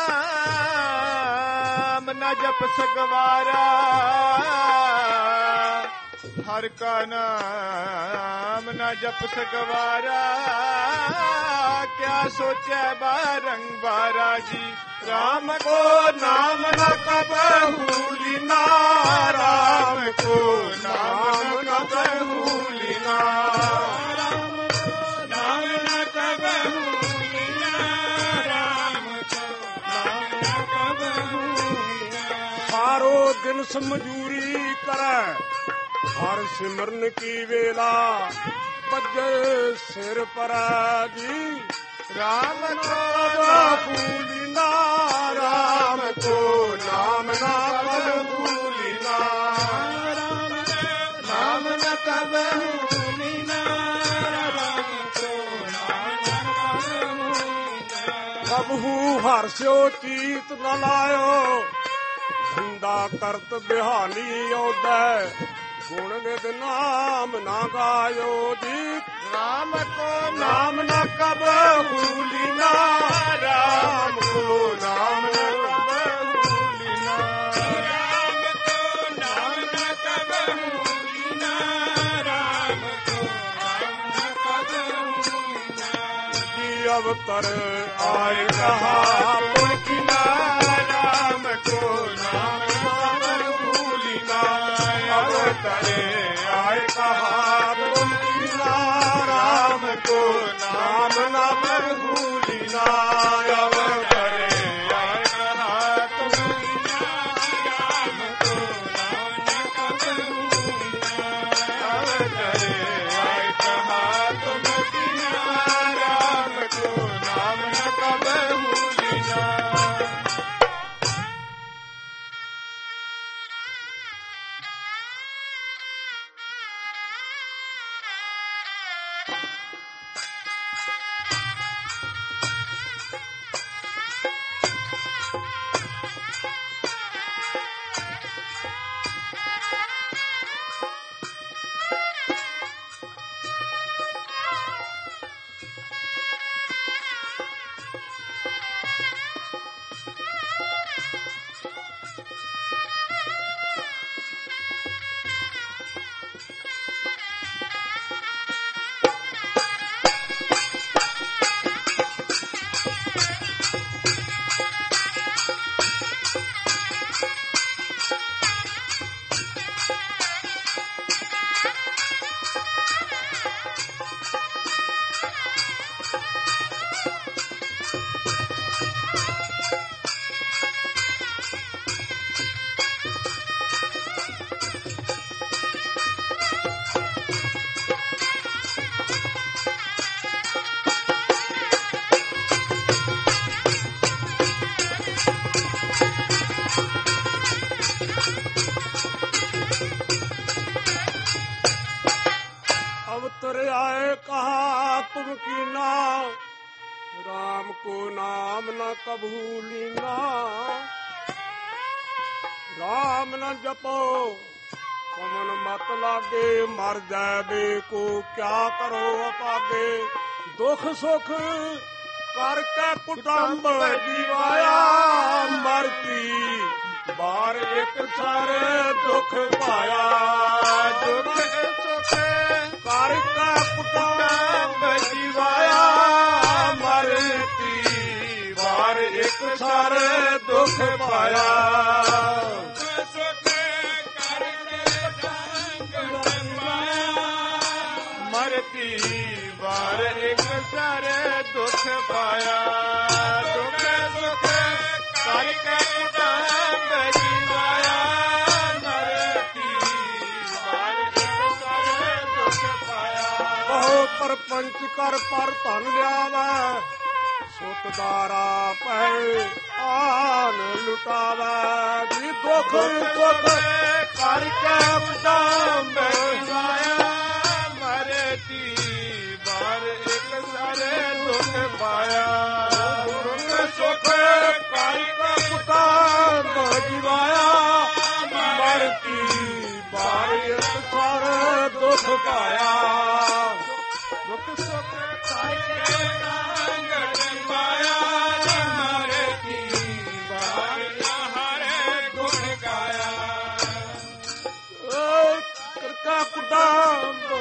नाम न जप सगवारा हर का नाम न जप सगवारा क्या सोचे बारंबारा जी राम को नाम न कब भूलिना राम को नाम न कब भूलिना राम को नाम न कब भूलिना राम को नाम न कब भूलिना ਸਾਰੋ ਦਿਨ ਸਮਝੂਰੀ ਕਰੈ ਹਰ ਸਿਮਰਨ ਕੀ ਵੇਲਾ ਬੱਜੇ ਸਿਰ ਪਰੈ ਜੀ राम को भूलिना राम को नाम ना कब भूलिना नाम न कब भूलिना राम को नाम न कब भूलिना कबहू हर्षो चीत न लायो धंधा करत बिहानी औदै गुण निध नाम ना गायो जी राम को नाम न कब भूलिना राम को नाम न कब भूलिना राम को नाम न कब भूलिना राम को नाम न कब अवतर आए कहा तुम कीना राम को नाम पर भूलिना अवतर आए कहा तुम कीना राम को नाम न पर भूलिना अवतर आए कहा तुम कीना राम को नाम न पर भूलिना अवतर आए कहा तुम कीना राम को नाम न पर भूलिना। अवतर आए कहा तुम कीना राम को नाम न कभू लीना राम न जपो पवन मत लागे मर जाबे को क्या करो अपागे दुख सुख करके कुटुंब जीवाया मरती बार एक सारे दुख पाया दुख सुख करके कुटुंब जीवाया मरती बार एक सारे दुख पाया मरती बार एक सारे दुख पाया दुख सुख करके कुटुंब जीवाया मरती बार एक सारे दुख पाया बहु परपंच कर पर धन लियावै सुतदारा पै आन लुटावै जी दुख दुख करके कुटुंब जीवाया मरती बार एक सारे दुख पाया दुख सुख करके कुटुंब जीवाया मरती बार एक सारे दुख पाया दुख सुख करके कुटुंब जीवाया मरती बार हरे गुण गाया करके कुटुंब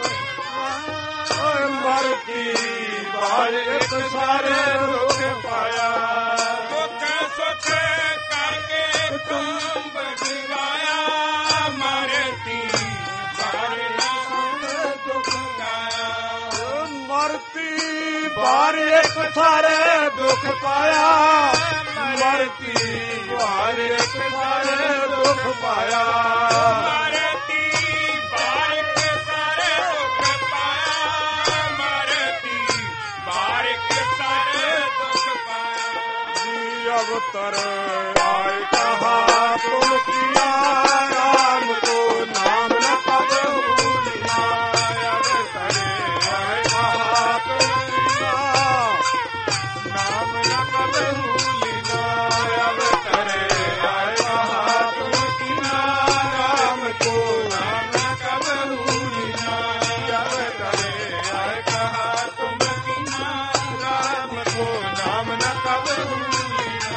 मरती बार एक सारे दुख पाया दुख सुख करके कुटुंब जीवाया मरती बार दुख गाया मरती बार एक सारे दुख पाया मरती बार एक सारे दुख पाया मरती बार एक सारे दुख पाया मरती बार एक सारे दुख पाया जी अवतर आए कहा तुम किया राम को नाम न कभी भूलिना अवतर आए कहा तुम किया नाम न कभी भूलिना अवतर आए कहा तुम किया राम को नाम न कभी भूलिना अवतर आए कहा तुम किया राम को नाम न कभी भूलिना।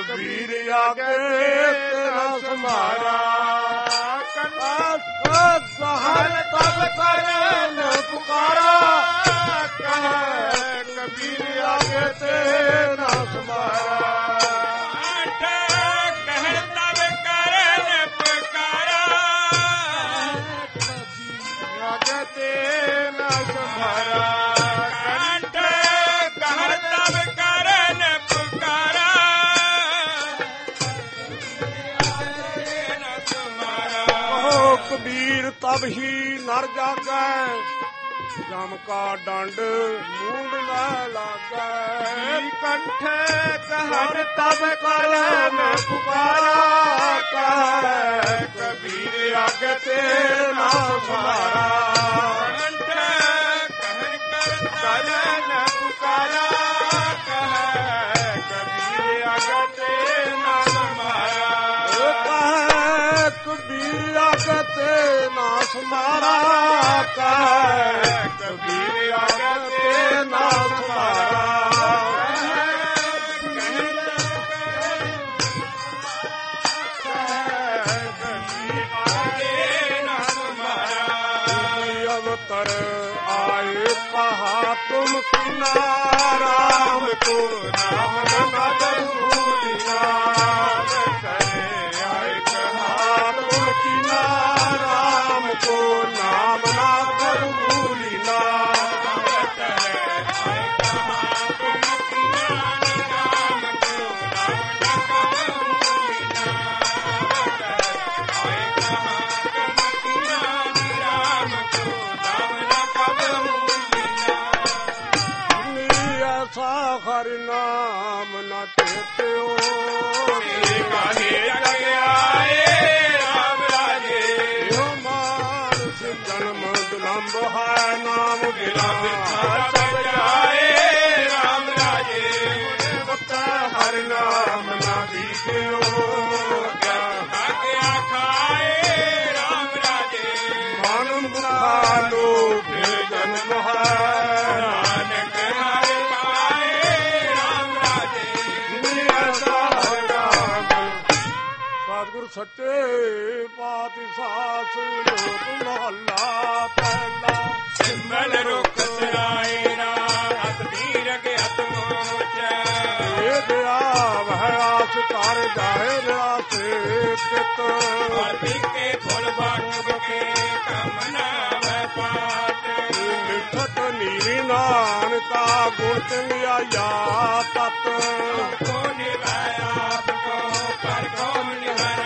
ਕਬੀਰ ਆਗੇ ਤੇਰਾ ਸਮਾਰਾ ਹਰ ਤਬ ਕਰਨ ਪੁਕਾਰਾ ਕਬੀਰ ਆਗੇ ਤੇਰਾ ਸਮਾਰਾ ਕਹਿਣ ਤਬ ਕਰਨ ਪੁਕਾਰਾ ਆਗੇ ਤੇਰਾ ਸਮਾਰਾ ਕਬੀਰ ਤਬ ਹੀ ਨਰ ਜਾਗੈ ਜਮ ਕਾ ਡੰਡ ਮੂੰਡ ਨਾ ਲਾਗੈ ਕੰਠੇ ਕਹਿਣ ਤਬ ਕਰਨ ਪੁਕਾਰਾ ਕਹਿ ਕਬੀਰ ਆਗੇ ਤੇ ਨਾ ਸਮਾਰਾ ਕੰਠੇ ਕਹਿਣ ਕਰਨ ਪੁਕਾਰਾ ਕਹਿ ਕਬੀਰ ਆਗੇ ਤੇ ਨਾ ਸਮਾਰਾ ਕਬੀਰ ਆਗੇ ਤੇ ਨਾ ਸਮਾਰਾ ਕਹਿ ਕਬੀਰ ਆਗੇ ਤੇ ਨਾ ਸਮਾਰਾ अवतर आए कहा तुम किना राम को नाम नगर भूलिया करे आए कहा तुम किना राम को नाम नगर भूलिया हर नाम न चेते काहे जग आए राम राजे मानस जन्म विलम्ब है नाम विलम्ब सब जाए राम राजे हर नाम न दीते आज्ञा खाए राम राजे मन मुखा लो जन्म है सच्चे पातशाह लोक मोहल्ला पहला सिमल रुख सराय रात तीर के हथ मोचा ये दया वह आस कर जाए रासे चित आरती के फूल बाग के कामना वह पात मिठत नीरी नानका गुण चंगिया या तत को निभाया आपको पर कौन निभाया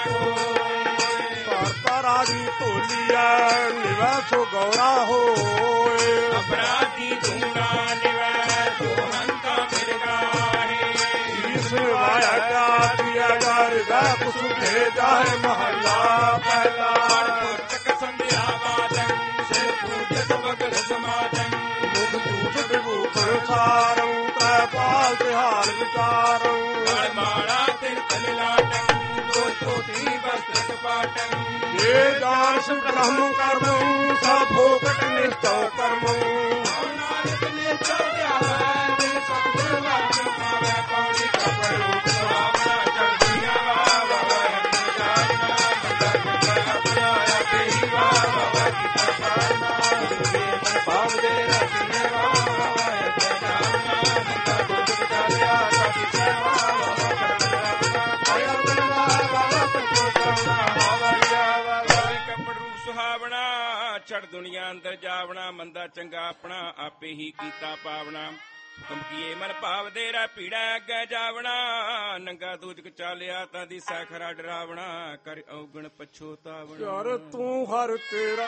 राजी तोलिया निवै सो गौरा होए अपराधी धूना निवै सो हंता मिर्गाहे शीस वाया क्या किया जार गा कुछ भेजा है महला पहला पुस्तक संध्या वादन सिर पूजत बगल समादन मुख दूत विभूषण सारं त्रैपाल तिहार विचारं माला तिरतल लाटन दो चोटी वस्त्र कपाटन ये दास ब्रह्म कर्मं स भोगट निष्ठो कर्मं नानक ने चढ़ा दिल सतगुरु वाच पावे पौड़ी कपड़ू स्वामा चढ़िया बाबा जाना मदन अपना तेरी बाबा की प्रसादा ये मन भाव दे रखने बाबा जाना दूध डालिया सती सेवा ਸੁਹਾਵਣਾ ਛੜ ਦੁਨੀਆ ਅੰਦਰ ਜਾਵਣਾ ਮੰਦਾ ਚੰਗਾ ਆਪਣਾ ਆਪੇ ਹੀ ਕੀਤਾ ਪਾਵਣਾ ਹੁਕਮ ਕੀਏ ਮਨ ਭਾਵ ਦੇ ਰਾ ਪੀੜਾ ਅੱਗੇ ਜਾਵਣਾ ਨੰਗਾ ਦੂਜਕ ਚਾਲਿਆ ਤਾਂ ਦੀ ਸਖਰਾ ਡਰਾਵਣਾ ਕਰ ਔਗਣ ਪਛੋਤਾਵਣਾ ਯਾਰ ਤੂੰ ਹਰ ਤੇਰਾ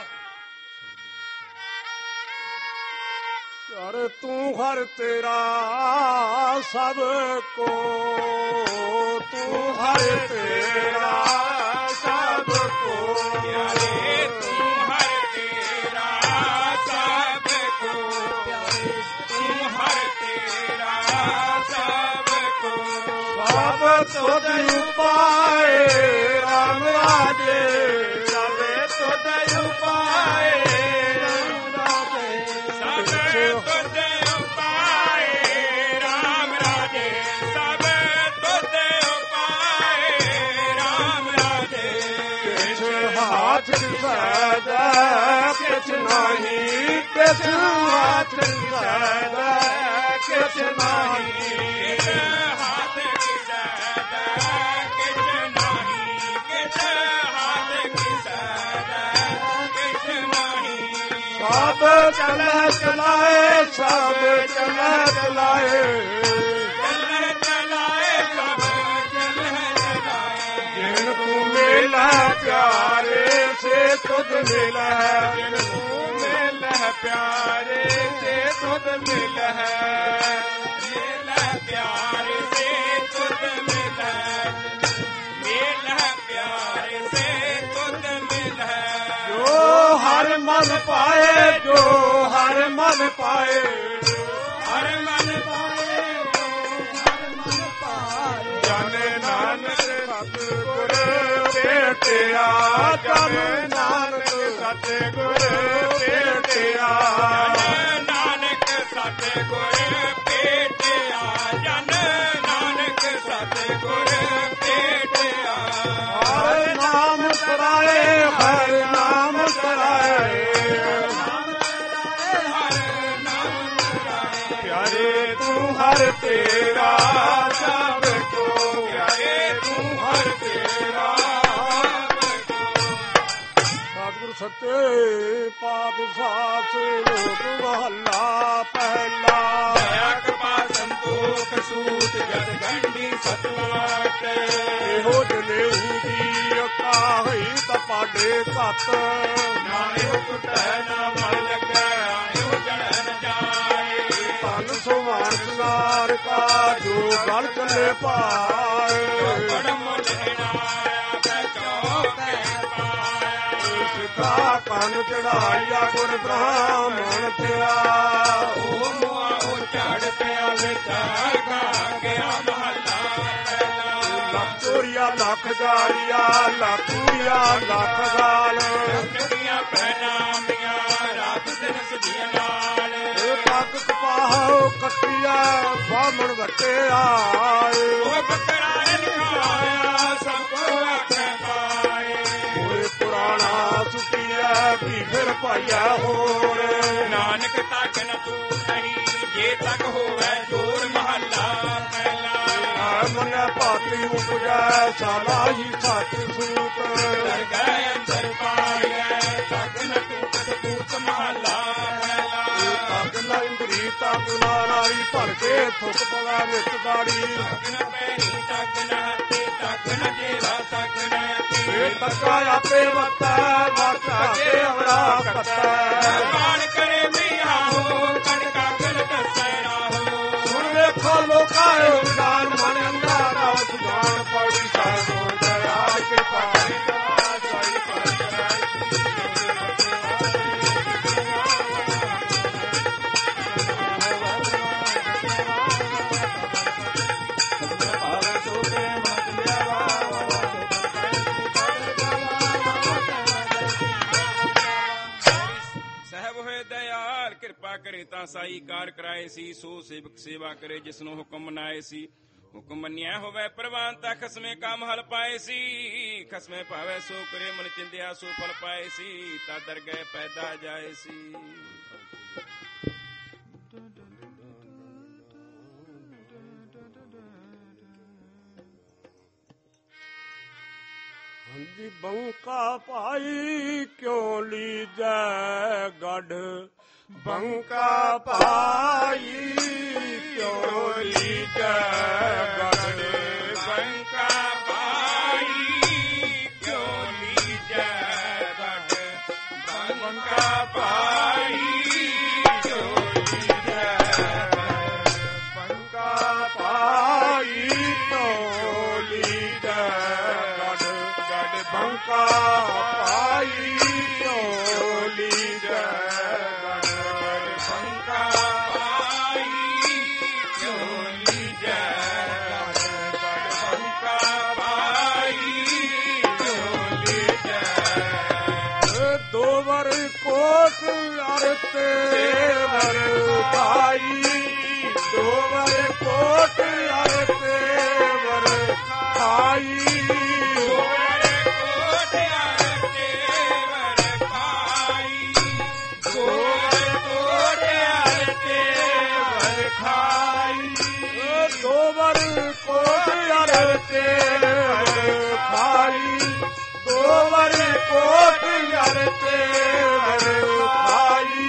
ਯਾਰ ਤੂੰ ਹਰ ਤੇਰਾ ਸਭ ਕੋ ਤੂੰ ਹਰ ਤੇਰਾ ਸਭ ਕੋ ਪਿਆਰੇ ਤੂੰ ਹਰ ਤੇਰਾ ਸਭ ਕੋ ਪਿਆਰੇ ਤੂੰ ਹਰ ਤੇਰਾ ਸਭ ਕੋ ਸਭ ਤੁਧ ਉਪਾਏ ਰਾਮ ਰਾਜੇ ਸਭ ਤੁਧ ਉਪਾਏ ਰਾਮ ਰਾਜੇ ਸਭ ਤੁਧ ਉਪਾਏ ਰਾਮ ਰਾਜੇ ਸਭ ਤੁਧ ਉਪਾਏ ਹੱਥ ਸਦਾ ਕਿਛ ਨਹੀਂ ਕਿਛ ਹੱਥ ਸਦਾ ਕਿਛ ਨਹੀਂ ਹੱਥ ਸਦਾ ਕਿਛ ਨਹੀਂ ਕਿਛ ਹੱਥ ਸਦਾ ਕਿਛ ਨਹੀਂ ਸਭ ਚਲੇ ਚਲਾਏ ਸਭ ਚਲੇ ਚਲਾਏ ਚਲੇ ਚਲਾਏ ਸਭ ਚਲੇ ਚਲਾਏ ਜਿਨ ਤੂੰ ਮਿਲਾ ਪਿਆਰੇ ਸੇ ਤੁਧ ਮਿਲਾ ਜਿਨ ਤੂੰ ਮਿਲਹਿ ਪਿਆਰੇ ਸੇ ਤੁਧ ਮਿਲਹਿ ਮਿਲਹਿ ਪਿਆਰੇ ਸੇ ਤੁਧ ਮਿਲਹਿ ਮਿਲਹਿ ਪਿਆਰੇ ਸੇ ਤੁਧ ਮਿਲਹਿ ਜੋ ਹਰ ਮਨ ਪਾਏ ਜੋ ਹਰ ਮਨ ਪਾਏ ਹਰ ਮਨ ਪਾਏ ਹਰ ਮਨ ਪਾਏ ਜਨ ਨਾਨਕ ਸਤਿਗੁਰ ਭੇਟਿਆ ਜਨ ਨਾਨਕ ਸਤਿਗੁਰ ਭੇਟਿਆ ਨਾਨਕ ਸਤਿਗੁਰ ਭੇਟਿਆ ਜਨ ਨਾਨਕ ਸਤਿਗੁਰ ਭੇਟਿਆ ਹਰ ਨਾਮ ਕਰਾਏ ਹਰ ਨਾਮ ਕਰਾਏ ਪਿਆਰੇ ਤੂੰ ਹਰ ਤੇਰਾ ਸਭ ਕੋ ਪਿਆਰੇ ਤੂੰ ਹਰ ਤੇਰਾ ਸਤਿਗੁਰ ਸੱਚੇ ਪਾਤਸ਼ਾਹ ਸੇ ਲੋਕ ਮਹੱਲਾ ਪਹਿਲਾ ਦਇਆ ਕਿਰਪਾ ਸੰਤੋਖ ਸੂਤ ਜਦ ਗੰਢੀ ਸਤਵਾਟ ਇਹੋ ਜਨੇਊ ਦੀ ਅਕਾਹੀ ਤਪਾਡੇ ਘੱਟ ਨਾ ਇਹੋ ਟੁੱਟੈ ਨਾ ਮਨ ਲੱਗੈ ਇਹੋ ਜੜਨ ਜਾਏ ਧਨ ਸੁਵਾਨ ਸੁਨਾਰ ਕਾ ਜੋ ਗਲ ਚੱਲੇ ਪਾਏ ਬੜ ਮੁੱਲ ਹਿਣਾਇਆ ਬੈ ਚੌਕੈ ਪਾਇਆ ਸਿਖਾ ਕੰਨ ਚੜਾਇਆ ਗੁਰ ਬ੍ਰਾਹਮਣ ਪਿਆ ਉਹ ਮੁਆ ਉਹ ਝੜ ਪਿਆ ਵਿਚਾ ਗਾ ਗਿਆ ਮਹੱਲਾ ਪਹਿਲਾ ਲੱਖ ਚੋਰੀਆ ਲੱਖ ਜਾਰੀਆ ਲੱਖੂਆ ਲੱਖ ਗਾਲ ਰੱਖੜੀਆਂ ਪਹਿਨਾਮੀਆਂ ਰਾਤ ਦਿਨ ਸਦੀਆਂ ਨਾਲ ਇਹ ਪੱਗ ਕਪਾਹੋ ਕੱਟਿਆ ਬਾਹਮਣ ਵੱਟੇ ਆਏ ਉਹ ਬੱਕਰਾ ਖਾਇਆ ਸਭ ਕੋ ਆਖੇ ਪਾਏ ਓਏ ਪੁਰਾਣਾ ਸੁਟਿਆ ਵੀ ਫਿਰ ਪਾਇਆ ਹੋਰ ਨਾਨਕ ਤੱਕ ਨ ਤੂੰ ਨਹੀਂ ਜੇ ਤੱਕ ਹੋਵੇ ਜੋਰ ਮਹੱਲਾ ਪਹਿਲਾ ਮਨਿਆ ਭਾਤੀ ਉਪਜੈ ਸਾਲਾ ਹੀ ਸੱਚ ਸੂਤ ਦਰਗਹਿ ਅੰਦਰ ਪਾਇਆ ਤੱਕ ਨ ਟੂਟਤ ਪੂਤ ਮਹੱਲਾ ਪਹਿਲਾ ਤੱਕ ਨਾ ਇੰਦਰੀ ਤੱਕ ਨਾ ਨਾਈ ਭਰ ਕੇ ਥੁੱਕ ਪਵਾ ਨਿਤ ਦਾੜੀ ਤੱਕ ਨ ਪੈਰੀ ਤੱਕ ਨ ਹੱਥੀ ਤੱਕ ਨ ਜੇਲਾ ਤੱਕ ਨ ਅੱਖੀ ਇਹ ਤੱਕਾ ਆਪੇ ਵਰਤਾ ਵਰਤਾ ਕੇ ਅਵਰਾ ਕੱਤਾ ਮਾਣ ਕਰੇ ਮੀਆਂ ਹੋ ਕਣਕਾ ਗਲ ਦੱਸੈ ਰਾਹੋ ਹੁਣ ਵੇਖੋ ਲੋਕਾਂ ਇਹ ਉਡਾਨ ਮਨ ਅੰਦਾ ਦਾ ਸੁਜਾਨ ਪੌੜੀ ਸਾਹਿਬ ਦਇਆ ਕਿਰਪਾ ਸਾਈ ਸਹਿਬ ਹੋਏ ਦਇਆਲ ਕਿਰਪਾ ਕਰੇ ਤਾਂ ਸਾਈ ਕਾਰ ਕਰਾਏ ਸੀ ਸੋ ਸੇਵਕ ਸੇਵਾ ਕਰੇ ਜਿਸ ਨੂੰ ਹੁਕਮ ਮਨਾਏ ਸੀ ਹੁਕਮ ਮੰਨਿਆ ਹੋਵੇ ਪ੍ਰਵਾਨ ਤਾਂ ਖਸਮੇ ਕੰਮ ਹਲ ਪਾਏ ਸੀ ਖਸਮੇ ਭਾਵੇ ਸੋ ਕਰੇ ਮਨ ਚਿੰਦਿਆ ਸੋ ਫਲ ਪਾਏ ਸੀ ਤਾਂ ਦਰਗਹਿ ਪੈਦਾ ਜਾਏ ਸੀ ਹਾਂਜੀ ਬੰਕਾ ਭਾਈ ਕਿਉਂ ਲੀਜੈ ਗੜ ਬੰਕਾ ਭਾਈ ਕਿਉਂ ਲੀਜੈ ਗੜ ਬੰਕਾ ਭਾਈ ਕਿਉਂ ਲੀਜੈ ਗੜ ਬੰਕਾ ਭਾਈ ਕਿਉਂ ਲੀਜੈ ਬੰਕਾ ਭਾਈ ਕਿਉਂ ਲੀਜੈ ਗੜ ਗੜ ਬੰਕਾ ਭਾਈ ਕਿਉਂ ਲੀਜੈ ਗੜ ਗੜ ਬੰਕਾ ਭਾਈ ਕਿਉਂ ਲੀਜੈ ਗੜ ਗੜ ਬੰਕਾ ਭਾਈ ਕਿਉਂ ਲੀਜੈ ਦੋ ਵਰ ਕੋਟ ਅਰਤੇ ਵਰ ਖਾਈ ਦੋ ਵਰ ਕੋਟ ਅਰਤੇ ਵਰ ਖਾਈ ਕੋਟ ਆਤੇ ਕੋਟ ਤੇਵਰ ਖਾਈ ਦੋਵਰ ਕੋਟ ਯਰ ਤੇਵਰ ਖਾਈ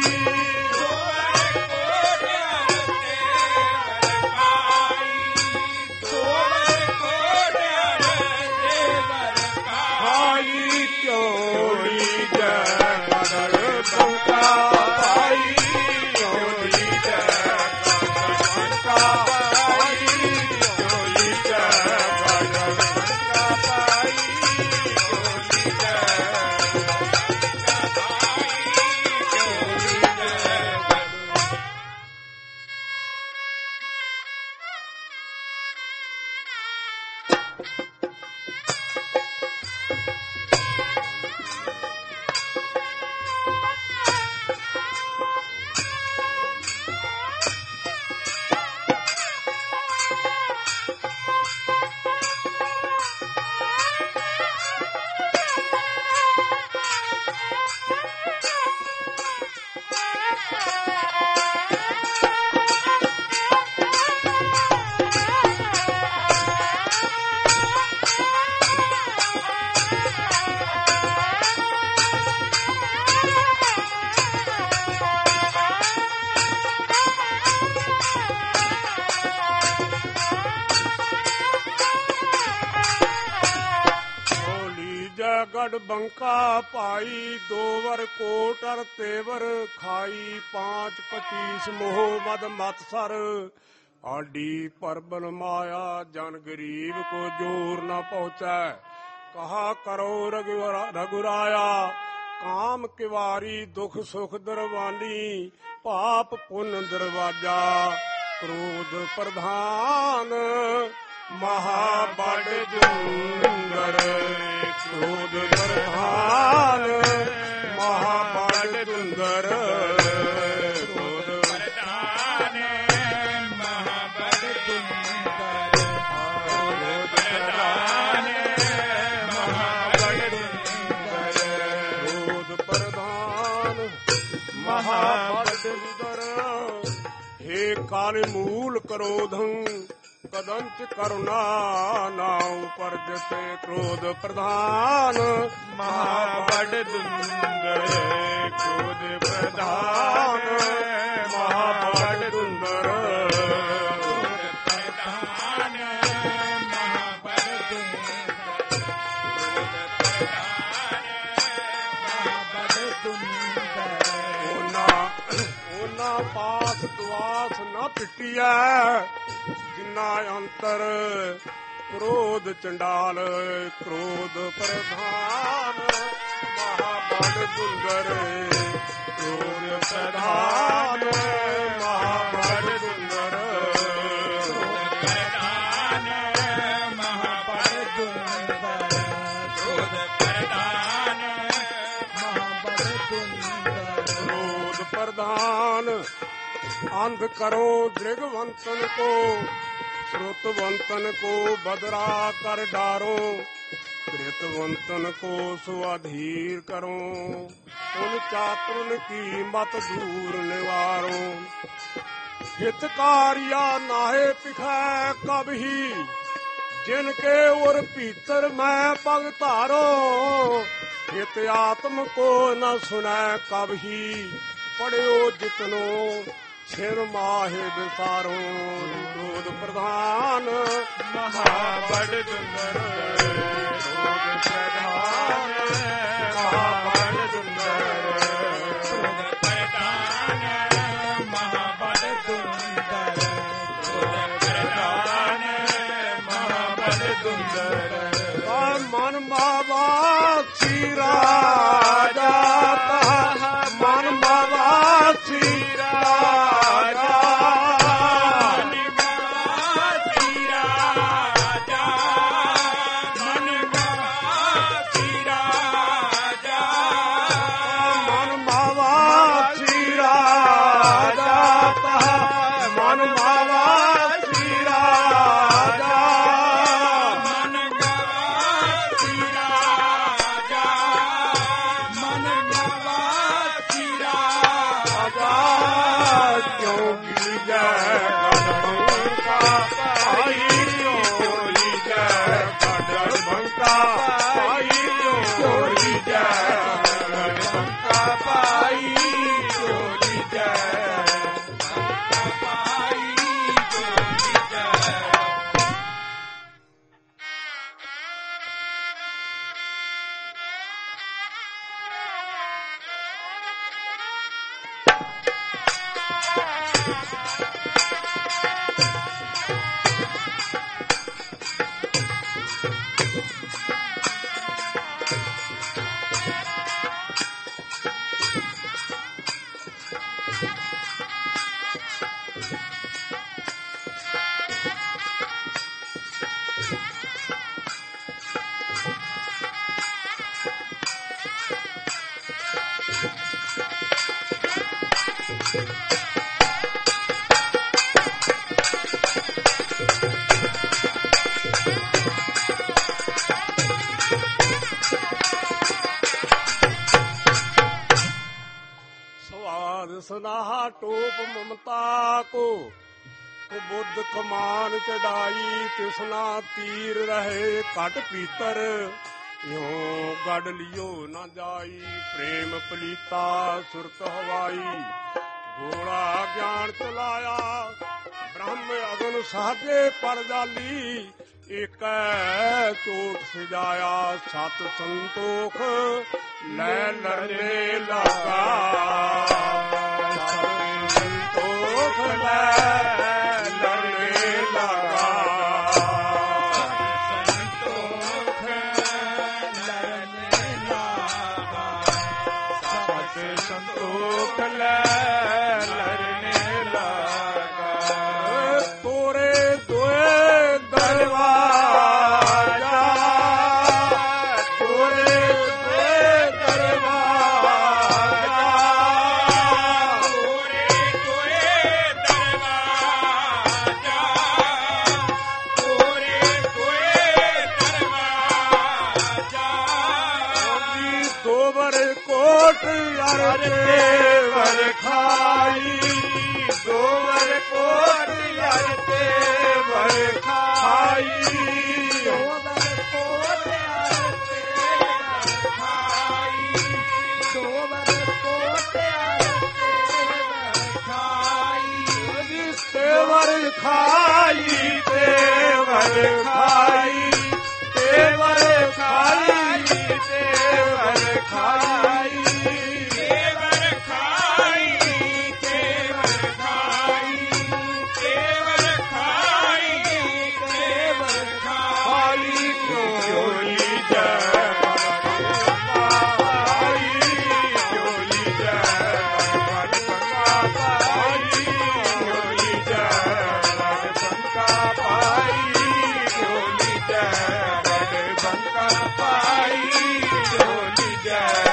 ਗੜ ਬੰਕਾ ਭਾਈ ਦੋਵਰ ਕੋਟਰ ਤੇਵਰ ਖਾਈ ਪਾਂਚ ਪਚੀਸ ਮੋਹ ਮਦ ਮਤਸਰ ਆਡੀ ਪਰਬਨ ਮਾਇਆ ਜਨ ਗਰੀਬ ਕੋ ਜੋਰ ਨ ਪਹੁੰਚੈ ਕਹਾ ਕਰੋ ਰਘੁਰਾਇਆ ਕਾਮ ਕਿਵਾਰੀ ਦੁਖ ਸੁਖ ਦਰਵਾਨੀ ਪਾਪ ਪੁੰਨ ਦਰਵਾਜਾ ਕ੍ਰੋਧ ਪ੍ਰਧਾਨ ਮਹਾ ਬੜ ਜੁੰਦਰ ਕ੍ਰੋਧ ਪ੍ਰਧਾਨ ਮਹਾ ਬੜ ਜੁੰਦਰ ਕ੍ਰੋਧ ਪ੍ਰਧਾਨ ਮਹਾ ਬੜ ਜੁੰਦਰ ਕ੍ਰੋਧ ਪ੍ਰਧਾਨ ਮਹਾ ਬੜ ਜੁੰਦਰ ਕ੍ਰੋਧ ਪ੍ਰਧਾਨ ਮਹਾ ਬੜ ਜੁੰਦਰ ਹੇ ਕਾਲ ਮੂਲ ਕ੍ਰੋਧੰ ਕਦੰਚ ਕਰੁਣਾ ਨਾਉ ਪਰਜਤੇ ਕ੍ਰੋਧ ਪ੍ਰਧਾਨ ਮਹਾ ਬੜ ਦੁੰਦਰ ਕ੍ਰੋਧ ਪ੍ਰਧਾਨ ਮਹਾ ਬੜ ਦੁੰਦਰ ਕ੍ਰੋਧ ਪ੍ਰਧਾਨ ਮਹਾ ਬੜ ਦੁੰਦਰ ਕ੍ਰੋਧ ਪ੍ਰਧਾਨ ਮਹਾ ਬੜ ਦੁੰਦਰ ਉਹਨਾਂ ਉਹਨਾਂ ਪਾਸ ਦੁਆਸ ਨਾ ਪਿੱਟੀਐ ਜਿਨਾ ਅੰਤਰ ਕ੍ਰੋਧ ਚੰਡਾਲ ਕ੍ਰੋਧ ਪ੍ਰਧਾਨ ਮਹਾ ਬੜ ਦੁੰਦਰ ਕ੍ਰੋਧ ਪ੍ਰਧਾਨ ਮਹਾ ਬੜ ਦੁੰਦਰ ਕ੍ਰੋਧ ਪ੍ਰਧਾਨ ਮਹਾ ਬੜ ਦੁੰਦਰ ਕ੍ਰੋਧ ਪ੍ਰਧਾਨ ਮਹਾ ਬੜ ਦੁੰਦਰ ਕ੍ਰੋਧ ਪ੍ਰਧਾਨ ਅੰਧ ਕਰੋ ਦ੍ਰਿਗਵੰਤਨ ਕੋ श्रुतवंतन को बदरा कर डारो कृतवंतन को स्वाधीर करो उन चातुर की मत दूर निवारो हितकारिया नाहे पिखै कभी जिनके उर भीतर मैं पग धारो हित आत्म को न सुनै कभी पढ़ो जितनो छिर माहे विसारो क्रोध प्रधान महा बड़ दुंदर क्रोध प्रधान महा बड़ दुंदर क्रोध प्रधान महा बड़ दुंदर क्रोध प्रधान महा बड़ दुंदर मन बाबा श्री राजा मन बाबा श्री क्यों की जय सुनाहा टोप ममता को तो बुद्ध कमान चढ़ाई तिसना तीर रहे कट पीतर यूं गढ़ लियो न जाई प्रेम पलीता सुरत हवाई घोड़ा ज्ञान चलाया ब्रह्म अगन साजे पर जाली एक चोट सजाया सत संतोख लै लड़ने लगा संतोख लै लड़ने लगा संतोख लड़ने लगा सत संतोख लै लड़ने लगा तोरे दोए दरवाजा तोरे दोए दरवाजा तोरे दोए दरवाजा तोरे दोए दरवाजा दोबर कोट यार वर खाई दोबर कोट यार वर खाई दोबर कोट यार खाई दोबर कोट यार खाई तेवर खाई तेवर खाई तेवर खाई तेवर खाई तेवर खाई तेवर खाई तेवर खाई तेवर खाई चोली जय चोली जय पाई चोली जय बंका पाई चोली जय बंका पाई चोली जय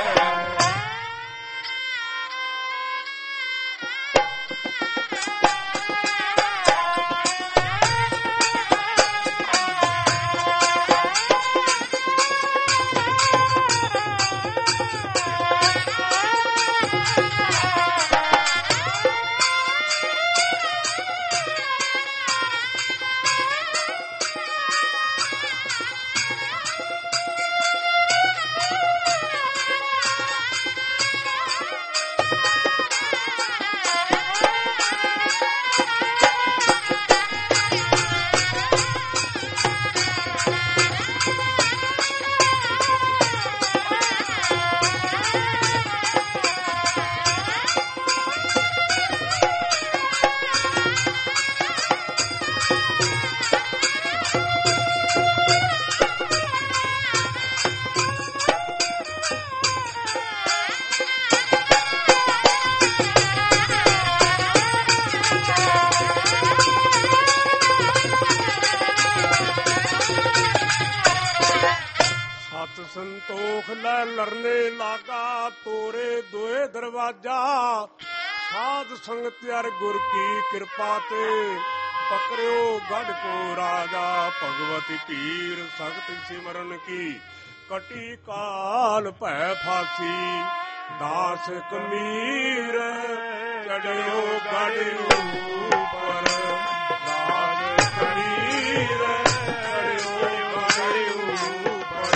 संतोख लै लड़ने लागा तोरे दोए दरवाजा साध संगत यार गुर की कृपा ते पकड़ो गढ़ को राजा भगवती पीर सख्त सिमरन की कटी काल भै फांसी दास कमीर चढ़ियो गढ़ ऊपर दास कमीर चढ़ियो गढ़ ऊपर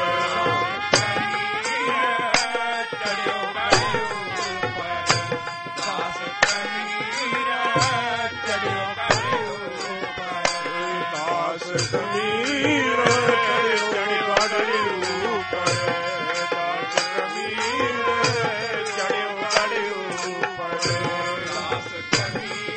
कमीर चढ़ियो गढ़ ऊपर दास कमीर चढ़ियो गढ़ ऊपर दास कमीर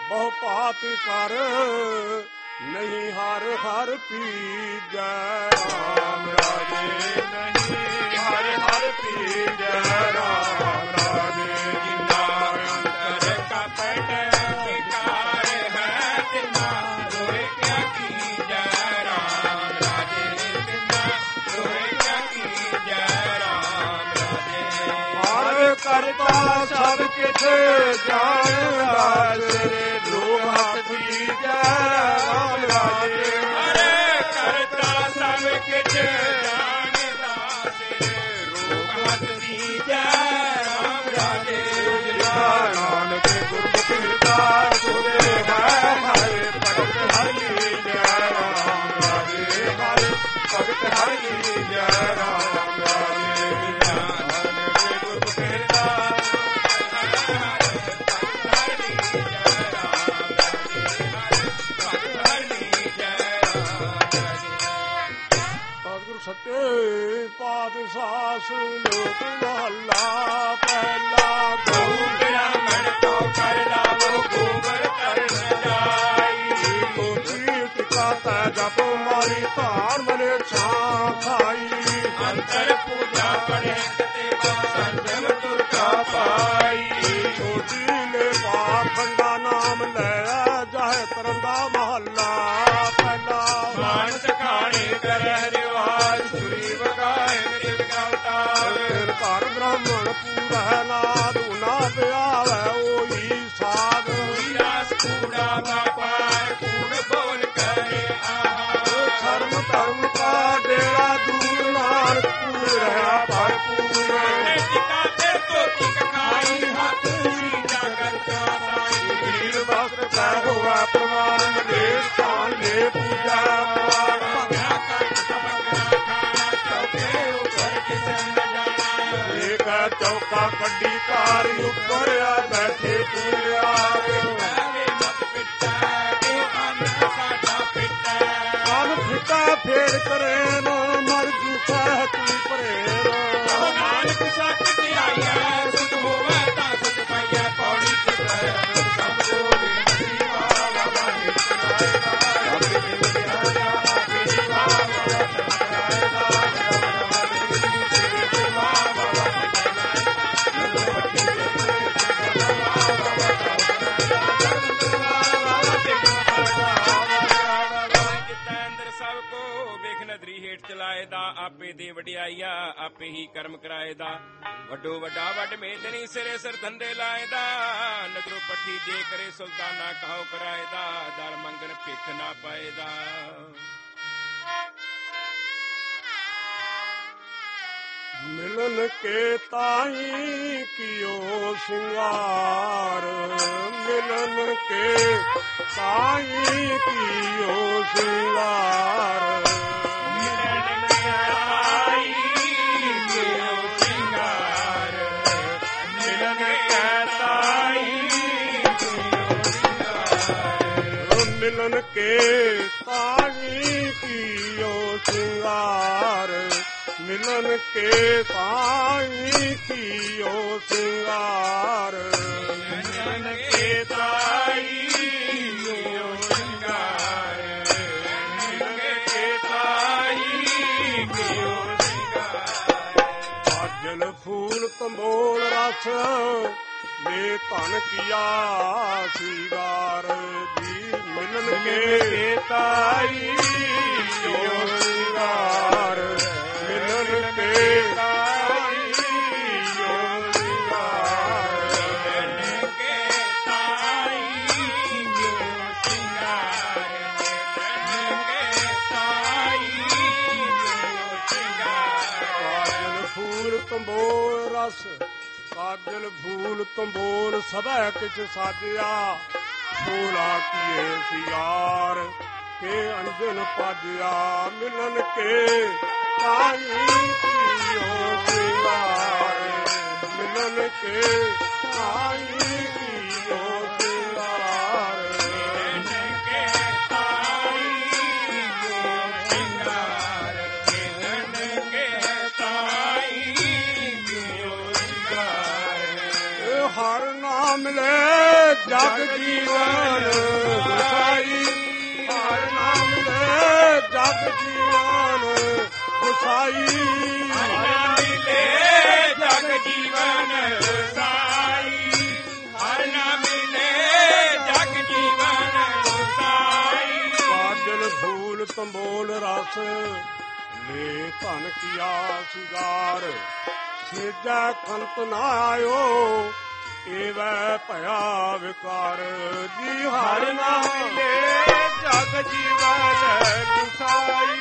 ਬਹੁ ਭਾਤ ਕਰ ਨਹੀਂ ਹਰ ਹਰ ਪੀਜੈ ਰਾਮ ਰਾਜੇ ਨਹੀਂ ਹਰ ਹਰ ਪੀਜੈ ਰਾਮ ਰਾਜੇ ਜਿਨਾ ਅੰਤਰ ਕਪਟ ਵਿਕਾਰ ਹੈ ਤਿਨਾ ਲੋਏ ਕਿਆ ਕੀਜੈ ਰਾਮ ਰਾਜੇ ਤਿਨਾ ਲੋਏ ਕਿਆ ਕੀਜੈ ਰਾਮ ਰਾਜੇ ਹਰ ਕਰਤਾ ਸਭ ਕਿਛ ਜਾਣਦਾ ਤੇਰੇ ਲੋਕ ਹੱਥ ਦੀਜੈ ਰਾਮ ਰਾਜੇ ਹਰੇ ਕਰਤਾ ਸਭ ਕਿਛ ਜਾਣਦਾ ਤੇਰੇ ਰੂਪ ਹੱਥ ਦੀਜੈ ਰਾਮ ਰਾਜੇ ਨਾਨਕ ਗੁਰਮੁਖ ਹਿਰਦਾ ਸੁਦੇ ਹੈ ਹਰੇ ਭਗਤ ਹਰਿ ਜੈ ਰਾਮ ਰਾਜੇ ਹਰਿ ਭਗਤ ਹਰਿ ਜੈ ਰਾਮ ਰਾਜੇ ਨਾਨਕ ਗੁਰਮੁਖ ਹਿਰਦਾ ਸਤਿਗੁਰੂ ਸੱਚੇ ਪਾਤਸ਼ਾਹ ਲੋਕ ਮਹੱਲਾ ਪਹਿਲਾ ਗਊ ਬ੍ਰਾਹਮਣ ਕੋ ਕਰ ਲਾਵੋ ਗੋਬਰ ਕਰਨ ਜਾਈ ਕੋਟੀ ਟਿਕਾ ਤੈ ਜਪ ਮਾਰੀ ਧਾਰ ਮਨੇ ਛਾਂ ਖਾਈ ਅੰਤਰ ਪੂਜਾ ਪੜੇ ਤੇ ਸੰਜਮ ਤੁਰਕਾ ਪਾਈ ਛੋਟੀ ਨੇ ਪਾਖੰਡਾ ਨਾਮ ਲੈ ਜਾਹੇ ਤਰਨ ਦਾ ਮਹੱਲਾ ਪਹਿਲਾ ਮਾਨਸ ਖਾਣੇ ਕਰਹਿ ਰਿਵਾਜ ਸੁਰੀ ਵਗਾਏ ਨਿਤ ਗਵਤਾਰ ਫਿਰ ਘਰ ਬ੍ਰਾਹਮਣ ਪੂਰਾ ਨਾਦ ਉਨਾ ਪਿਆਵੈ ਉਹੀ ਸਾਧ ਰਾਸ ਕੂੜਾ ਵਾਪਾਰ ਕੂੜ ਬੋਲ ਕਰੇ ਆਹਾ ਧਰਮ ਧਰਮ ਕਾ ਡੇਰਾ ਦੂਰ ਨਾਨਕ ਪੂਰ ਰਹਾ ਭਰਪੂਰ ਟਿਕਾ ਤੇ ਧੋਤੀ ਕਖਾਈ ਹੱਥ ਸੀ ਜਾਗਰ ਕਾ ਸਾਈ ਵੀਰ ਵਸਤਰ ਕੈ ਹੋਵਾ ਪ੍ਰਮਾਨ ਮਦੇਸ਼ ਖਾਨ ਲੈ ਪੂਜਾ ਪਾੜ ਭਗਣਾ ਕੱਟ ਸਮਗਣਾ ਖਾਣਾ ਚੌਕੇ ਉੱਪਰ ਕਿਸ ਨ ਜਾਣਾ ਏਕ ਚੌਕਾ ਕੱਢੀ ਕਾਰ ਉੱਪਰ ਆ ਬੈਠੇ ਪੂਰਿਆ ਐਵੇਂ ਮਤ ਪਿੱਟਾ ਇਹ ਅੰਨ ਸਾਡਾ ਪਿੱਟਾ ਮਨ ਫਿੱਟਾ ਫੇਰ ਕਰੇ ਨਾ ਮਰ ਜੂਠਾ ਤੂੰ ਭਰੇ ਨਾ ਨਾਨਕ ਸੱਚ ਤੇ ਆਇਆ ਸੁਧ ਹੋਵੇ ਤਾਂ ਸੁਧ ਪਾਈਐ ਪੌੜੀ ਕਿਤੈ ਸਭ ਕੋ ਬੇਨਤੀ ਵਾਵਾ ਵਾਹਿ ਅੰਦਰ ਸਭ ਕੋ ਵੇਖ ਨਦਰੀ ਹੇਠ ਚਲਾਏ ਦਾ ਆਪੇ ਦੇ ਵਡਿਆਈਆ ਆਪੇ ਹੀ ਕਰਮ ਕਰਾਏ ਦਾ ਵੱਡੋ ਵੱਡਾ ਵੱਡ ਮੇਦਨੀ ਸਿਰੇ ਸਿਰ ਧੰਦੇ ਲਾਏ ਦਾ ਨਦਰੋ ਪੱਠੀ ਦੇ ਕਰੇ ਸੁਲਤਾਨਾ ਕਹੋ ਕਰਾਏ ਦਾ ਦਰ ਮੰਗਣ ਭਿੱਖ ਨਾ ਪਾਏ ਦਾ ਮਿਲਨ ਕੇ ਤਾਈ ਕੀਓ ਸਿੰਗਾਰ ਮਿਲਨ ਕੇ ਤਾਈ ਕੀਓ ਸਿੰਗਾਰ ਮਿਲਣ ਆਈ ਕੀਓ ਸਿੰਗਾਰ ਮਿਲਣ ਕਹਤਾਈ ਕੀਓ ਸਿੰਗਾਰ ਮਿਲਨ ਕੇ ਤਾਈ ਕੀਓ ਸਿੰਗਾਰ ਮਿਲਨ ਕੇ ਤਾਈ ਕੀਓ ਸਿੰਗਾਰ ਮਿਲਣ ਕੇ ਤਾਈ ਕੀਓ ਸਿੰਗਾਰ ਮਿਲਣ ਕੇ ਤਾਈ ਕੀਓ ਸਿੰਗਾਰ ਕਾਜਲ ਫੂਲ ਕੰਬੋਲ ਰਸ ਲੈ ਧਨ ਕੀਆ ਸੀਗਾਰ ਜੀ ਮਿਲਨ ਕੇ ਤਾਈ ਕੀਓ ਸਿੰਗਾਰ ਮਿਲਨ ਕੇ ਤਾਈ ਕੀਓ ਸਿੰਗਾਰ ਮਿਲਣ ਕੇ ਤਾਈ ਕੀਓ ਸਿੰਗਾਰ ਮਿਲਣ ਕੇ ਤਾਈ ਕੀਓ ਸਿੰਗਾਰ ਕਾਜਲ ਫੂਲ ਕੰਬੋਲ ਰਸ ਕਾਜਲ ਫੂਲ ਕੰਬੋਲ ਸਭੈ ਕਿਛ ਸਾਜਿਆ ਫੂਲਾ ਕੀਏ ਸਿਆਰ ਕੇ ਅੰਜਨ ਪਾਜਿਆ ਮਿਲਨ ਕੇ ਤਾਈ ਕੀਓ ਸਿੰਗਾਰ ਮਿਲਨ ਕੇ ਤਾਈ ਕੀਓ ਸਿੰਗਾਰ ਮਿਲਣ ਕੇ ਤਾਈ ਕੀਓ ਸਿੰਗਾਰ ਮਿਲਣ ਕੇ ਤਾਈ ਕੀਓ ਸਿੰਗਾਰ ਇਹ ਹਰ ਨਾਮ ਲੈ ਜਗ ਜੀਵਨ ਤੰਬੋਲ ਰਸ ਲੈ ਧਨ ਕੀਆ ਸਿਗਾਰ ਸੇਜਾ ਕੰਤ ਨਾ ਆਇਓ ਏਵੈ ਭਇਆ ਵਿਕਾਰ ਜੀ ਹਰਿ ਨਾਮ ਮਿਲੇ ਜਗ ਜੀਵਨ ਗੁਸਾਈ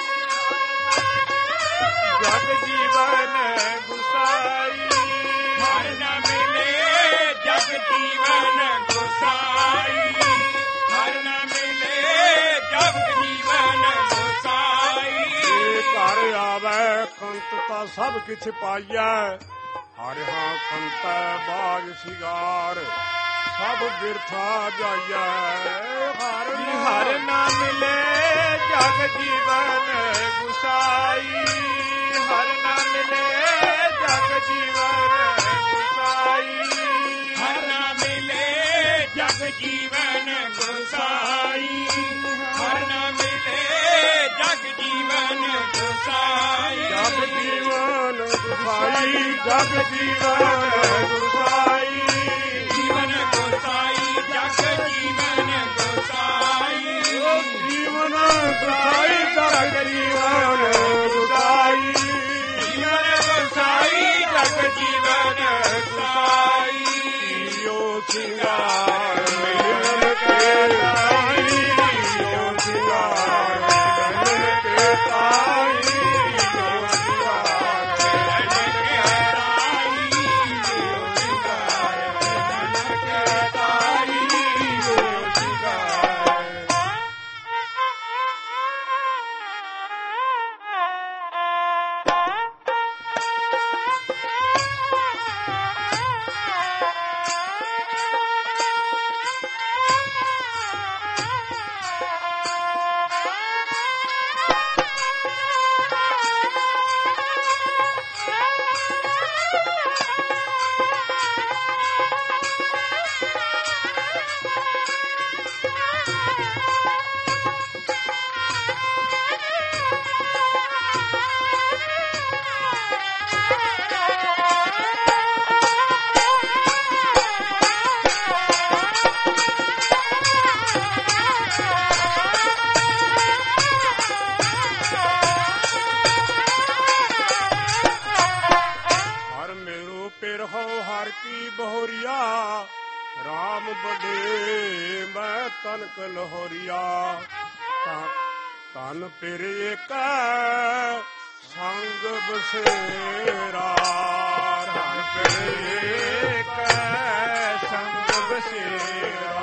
ਜਗ ਜੀਵਨ ਗੁਸਾਈ ਹਰਿ ਨਾਮ ਮਿਲੇ ਜਗ ਜੀਵਨ ਗੁਸਾਈ ਹਰਿ ਨਾਮ ਮਿਲੇ ਜਗ ਜੀਵਨ ਗੁਸਾਈ ਘਰ ਆਵੈ ਕੰਤ ਤਾਂ ਸਭ ਕਿਛ ਪਾਈਐ ਹਰਿ ਹਾਂ ਕੰਤੈ ਬਾਜ ਸਿਗਾਰ ਸਭ ਬਿਰਥਾ ਜਾਈਐ ਹਰਿ ਹਰਿ ਨਾਮ ਮਿਲੇ ਜਗ ਜੀਵਨ ਗੁਸਾਈ ਹਰਿ ਨਾਮ ਮਿਲੇ ਜਗ ਜੀਵਨ ਗੁਸਾਈ ਹਰਿ ਨਾਮ ਮਿਲੇ ਜਗ ਜੀਵਨ ਗੁਸਾਈ ਹਰਿ ਨਾਮ ਮਿਲੇ ਜਗ ਜੀਵਨ ਗੁਸਾਈ ਜਗ ਜੀਵਨ ਗੁਸਾਈ ਜਗ ਜੀਵਨ ਗੁਸਾਈ ਜੀਵਨ ਗੁਸਾਈ ਜਗ ਜੀਵਨ ਗੁਸਾਈ ਜੀਵਨ ਗੁਸਾਈ ਜਗ ਜੀਵਨ ਗੁਸਾਈ ਜੀਵਨ ਗੁਸਾਈ ਜਗ ਜੀਵਨ ਗੁਸਾਈ ਓ ਸਿੰਗਾਰ ਮਿਲਨ ਕੇ ਤਾਈ ਓ ਸਿੰਗਾਰ ਮਿਲਨ ਕੇ ਤਾਈ ਓ ਸਿੰਗਾਰ ਮਿਲਨ ਕੇ ਤਾਈ ਓ ਸਿੰਗਾਰ ਮਿਲਨ ਕੇ ਤਾਈ ਓ ਸਿੰਗਾਰ ਹਰ ਮੇਰੋ ਪਿਰ ਹੋ ਹਰ ਕੀ ਬਹੁਰੀਆ ਰਾਮ ਬੜੇ ਮੈਂ ਤਨਕ ਲਹੋਰੀਆ ਤਨ ਪਿਰ ਏਕ ਸੰਗ ਬਸੇਰਾ ਤਨ ਪਿਰ ਏਕ ਸੰਗ ਬਸੇਰਾ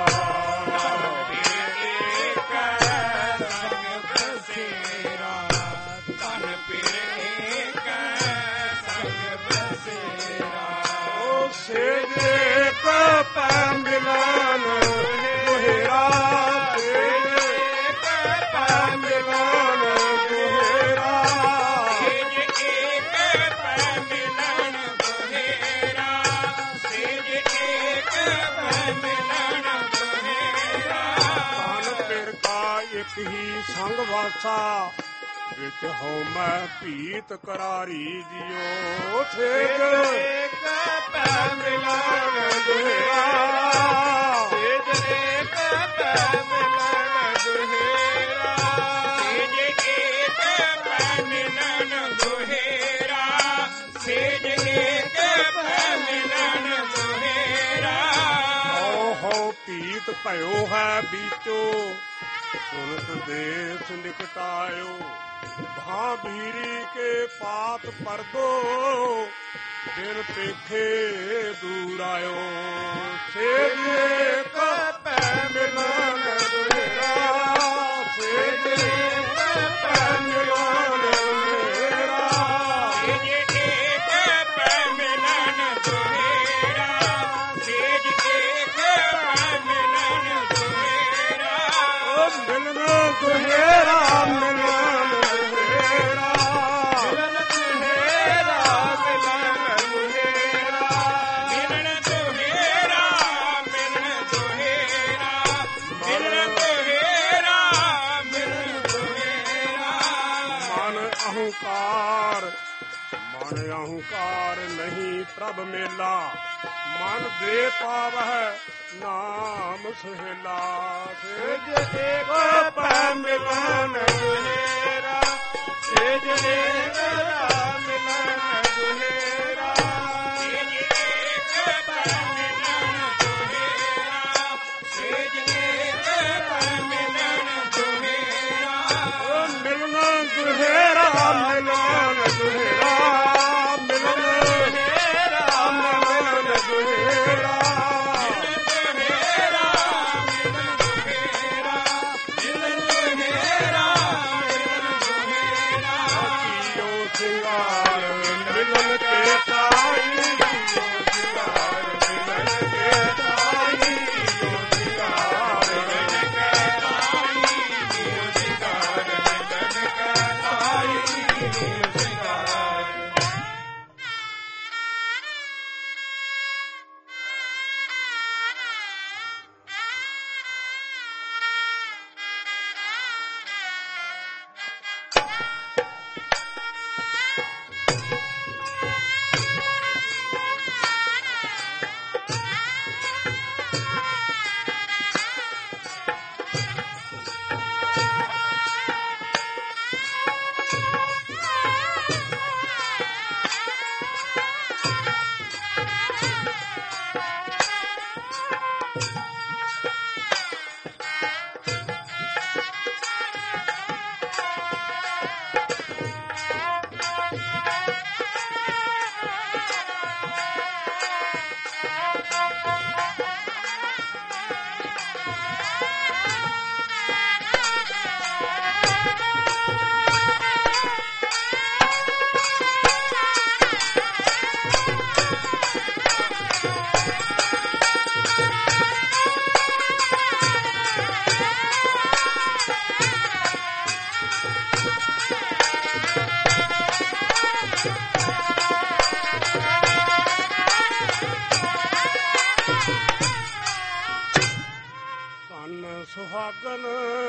ਏਕ ਸੰਗ ਬਸੇਰਾ ਤਨ ਪਿਰ ਏਕ ਸੰਗ ਬਸੇਰਾ ਓ ਸੇਜੇ ਪੈ ਮਿਲਨ ਦੁਹੇਰਾ ਸੇਜੇ ਪੈ ਮਿਲਨ ਦੁਹੇਰਾ ਸੇਜ ਏਕ ਪੈ ਮਿਲਨ ਦੁਹੇਰਾ ਸੇਜ ਏਕ ਪੈ ਮਿਲਨ ਦੁਹੇਰਾ ਤਨ ਪਿਰ ਕਾ ਇੱਕ ਹੀ ਸੰਗ ਵਾਸਾ ਵਿੱਚ ਹਉ ਮੈਂ ਭੀਤ ਕਰਾਰੀ ਜਿਉ ਸੇਜ ਏਕ ਪੈ ਮਿਲਨ ਦੁਹੇਰਾ ਸੇਜ ਏਕ ਪੈ ਮਿਲਨ ਦੁਹੇਰਾ ਸੇਜ ਏਕ ਪੈ ਮਿਲਨ ਦੁਹੇਰਾ ਸੇਜ ਏਕ ਪੈ ਮਿਲਨ ਦੁਹੇਰਾ ਹਉ ਹਉ ਭੀਤ ਭਇਓ ਹੈ ਬੀਚੋ ਸੁਨਤ ਦੇਸ ਨਿਕਟਾਇਓ ਭਾਂ ਭੀਰੀ ਕੇ ਪਾਤ ਪਰਦੋ ਦਿਨ ਪੇਖੇ ਦੂਰ ਆਇਓ ਸੇਜੇ ਪੈ ਮਿਲਨ ਦੁਹੇਰਾ ਸੇਜੇ ਪੈ ਮਿਲਨ ਦੁਹੇਰਾ ਸੇਜ ਏਕ ਪੈ ਮਿਲਨ ਦੁਹੇਰਾ ਸੇਜ ਏਕ ਪੈ ਮਿਲਨ ਦੁਹੇਰਾ ਓ ਮਿਲਨ ਦੁਹੇਰਾ ਮਿਲਨ ਦੁਹੇਰਾ ਮਿਲਨ ਦੁਹੇਰਾ ਮਿਲਨ ਦੁਹੇਰਾ ਮਿਲਨ ਦੁਹੇਰਾ ਮਿਲਨ ਦੁਹੇਰਾ ਮਿਲਨ ਦੁਹੇਰਾ ਮਿਲਨ ਦੁਹੇਰਾ ਮਨ ਅਹੰਕਾਰ ਮਨ ਅਹੰਕਾਰ ਨਹੀਂ ਪ੍ਰਭ ਮੇਲਾ, ਮਨ ਦੇ ਪਾਵਹਿ ਨਾਮ ਸੁਹੇਲਾ। ਸੇਜ ਏਕ ਪੈ ਮਿਲਨ ਦੁਹੇਰਾ, ਸੇਜ ਏਕ ਪੈ ਮਿਲਨ ਦੁਹੇਰਾ, ਸੇਜ ਏਕ ਪੈ ਮਿਲਨ ਦੁਹੇਰਾ, ਸੇਜ ਏਕ ਪੈ ਮਿਲਨ ਦੁਹੇਰਾ। ਮਿਲਨ ਦੁਹੇਰਾ, ਮਿਲਨ ਦੁਹੇਰਾ, ਮਿਲਨ ਦੁਹੇਰਾ, ਮਿਲਨ ਦੁਹੇਰਾ, ਮਿਲਨ ਕੇ ਤਾਈ ਸ਼ਿੰਗਾਰ, ਮਿਲਨ ਕੇ ਤਾਈ ਸ਼ਿੰਗਾਰ, ਮਿਲਨ ਕੇ ਤਾਈ ਸ਼ਿੰਗਾਰ, ਮਿਲਨ ਕੇ ਤਾਈ ਸ਼ਿੰਗਾਰ। ਸੁਹਾਗਨ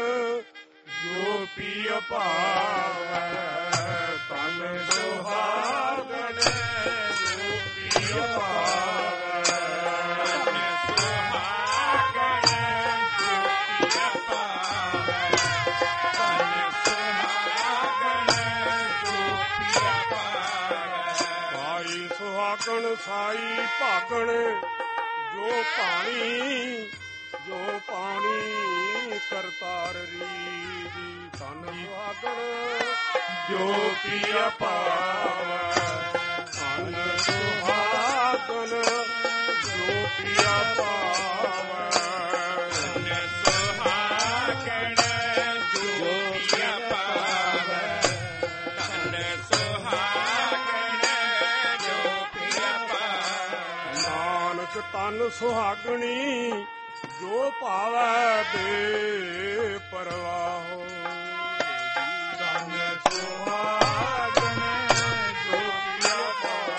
ਜੋ ਪੀਅ ਭਾਵੈ, ਤਨ ਸੁਹਾਗਨ ਜੋ ਪੀਅ ਭਾਵੈ, ਤਨ ਸੁਹਾਗਨ ਜੋ ਪੀਅ ਭਾਵੈ, ਤਨ ਸੁਹਾਗਨ ਜੋ ਪੀਅ ਭਾਵੈ। ਭਾਈ ਸੁਹਾਗਨ ਸਾਈ ਭਾਗਣ ਜੋ ਪਾਣੀ, ਜੋ ਪਾਣੀ ਕਰਤਾਰ ਰੀਜੀ, ਤਨ ਸੁਹਾਗਣ ਜੋ ਪੀਅ ਭਾਵੈ, ਤਨ ਸੁਹਾਗਣ ਜੋ ਪੀਅ ਭਾਵੈ, ਤਨ ਸੁਹਾਗਣ ਜੋ ਪੀਅ ਭਾਵੈ, ਤਨ ਸੁਹਾਗਣ ਜੋ ਪੀਅ ਭਾਵੈ। ਨਾਨਕ ਤਨ ਸੁਹਾਗਣੀ ਜੋ ਭਾਵੈ ਬੇ ਪਰਵਾਹੋ, ਤਨ ਸੁਹਾਗਣ ਜੋ ਪੀਅ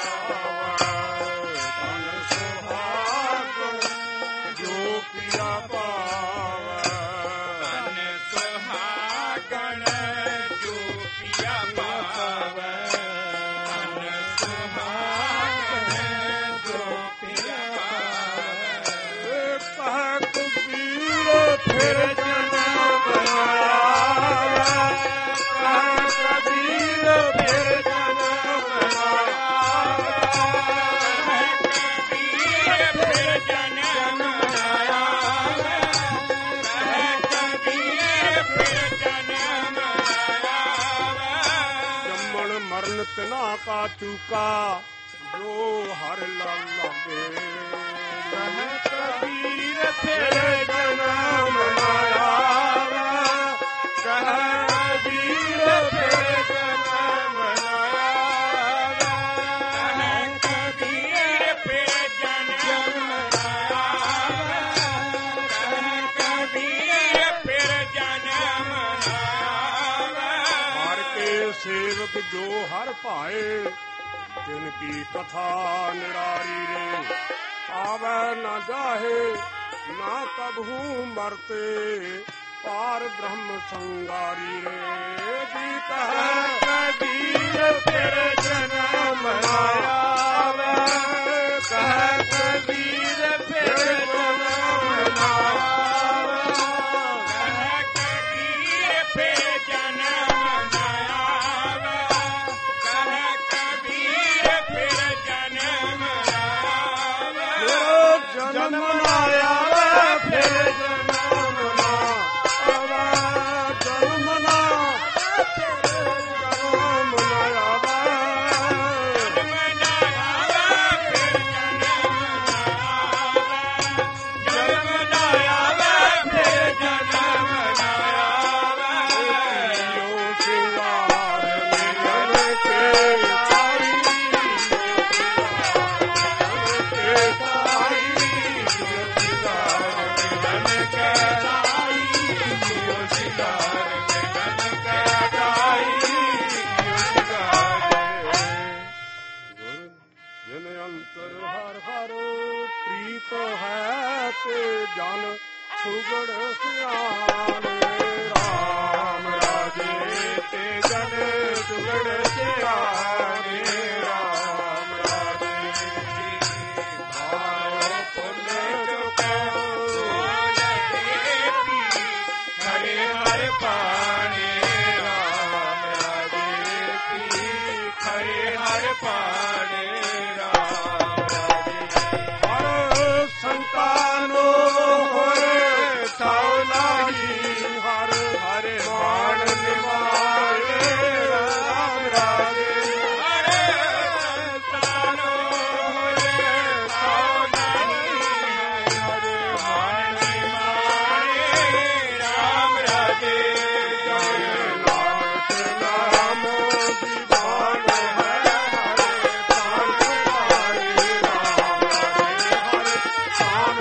ਭਾਵੈ, ਤਨ ਸੁਹਾਗਣ ਜੋ ਪੀਅ ਭਾਵੈ, ਤਨ ਸੁਹਾਗਣ ਜੋ ਪੀਅ ਭਾਵੈ, ਤਨ ਸੁਹਾਗਣ ਜੋ ਪੀਅ ਭਾਵੈ। ਕਹਿ ਕਬੀਰ ਫਿਰ ਜਨਮ ਆਇਆ, ਕਹਿ ਕਬੀਰ ਫਿਰ ਜਨਮ ਆਇਆ, ਕਹਿ ਕਬੀਰ ਫਿਰ ਜਨਮ ਆਇਆ, ਕਹਿ ਕਬੀਰ ਫਿਰ ਜਨਮ ਆਇਆ। ਜੰਮਣ ਮਰਨ ਤਿਨਾ ਕਾ ਚੂਕਾ, ਜੋ ਹਰ ਲੜ ਲਾਗੇ, ਕਹਿ ਕਬੀਰ ਫਿਰ ਜਨਮ ਆਇਆ, ਕਹਿ ਕਬੀਰ ਫਿਰ ਜਨਮ ਆਇਆ, ਕਹਿ ਕਬੀਰ ਫਿਰ ਜਨਮ ਆਇਆ, ਕਹਿ ਕਬੀਰ ਫਿਰ ਜਨਮ ਆਇਆ। ਹਰ ਕੇ ਸੇਵਕ ਜੋ ਹਰ ਭਾਏ, ਤਿਨ ਕੀ ਕਥਾ ਨਿਰਾਰੀ ਰੇ, ਆਵੈ ਨਾ ਜਾਹੇ ਨਾ ਕਬਹੂ ਮਰਤੇ, ਪਾਰ ਬ੍ਰਹਮ ਸੰਗਾਰੀ ਰੇ ਦੀਪ ਹੈ ਕਬੀਰ ਫਿਰ ਜਨਮ ਆਇਆ ਕਹਿ ਕਬੀਰ ਫਿਰ ਜਨਮ ਆਇਆ ਕਹਿ ਕਬੀਰ ਫਿਰ ਜਨਮ ਆਇਆ ਕਹਿ ਕਬੀਰ ਫਿਰ ਜਨਮ ਆਇਆ ਜਨਮ ਆਇਆ ਫਿਰ ਜਨ ਸੁਗੜ ਸਿਆਣੇ ਰਾਮ ਰਾਜੇ ਤੇ ਜਨ ਸੁਗੜ ਸਿਆਣੇ ਰਾਮ ਰਾਜੇ ਆਓ ਪੁੰਨ ਚੁਕਾਓ ਹਰੇ ਹਰ ਪਾਣੇ ਰਾਮ ਰਾਜੇ ਪੀ ਹਰੇ ਹਰ ਪਾਣੇ ਸੰਤਾਨੋ ਹੋਏ ਸਾਉ ਲਾਹੀ ਹਰ ਹਰ ਬਾਣ ਨਿਵਾਰੇ ਰਾਮ ਰਾਜੇ ਹਰੇ ਸੰਤਾਨੋ ਹੋਏ ਸਾਉ ਲਾਹੀ ਹਰ ਬਾਣ ਨਿਵਾਰੇ ਰਾਮ ਰਾਜੇ ਨਾਨਕ ਨਾਮ ਦੀ ਬਾਣ ਹੈ ਹਰੇ ਬਾਣ ਨਿਵਾਰੇ ਰਾਮ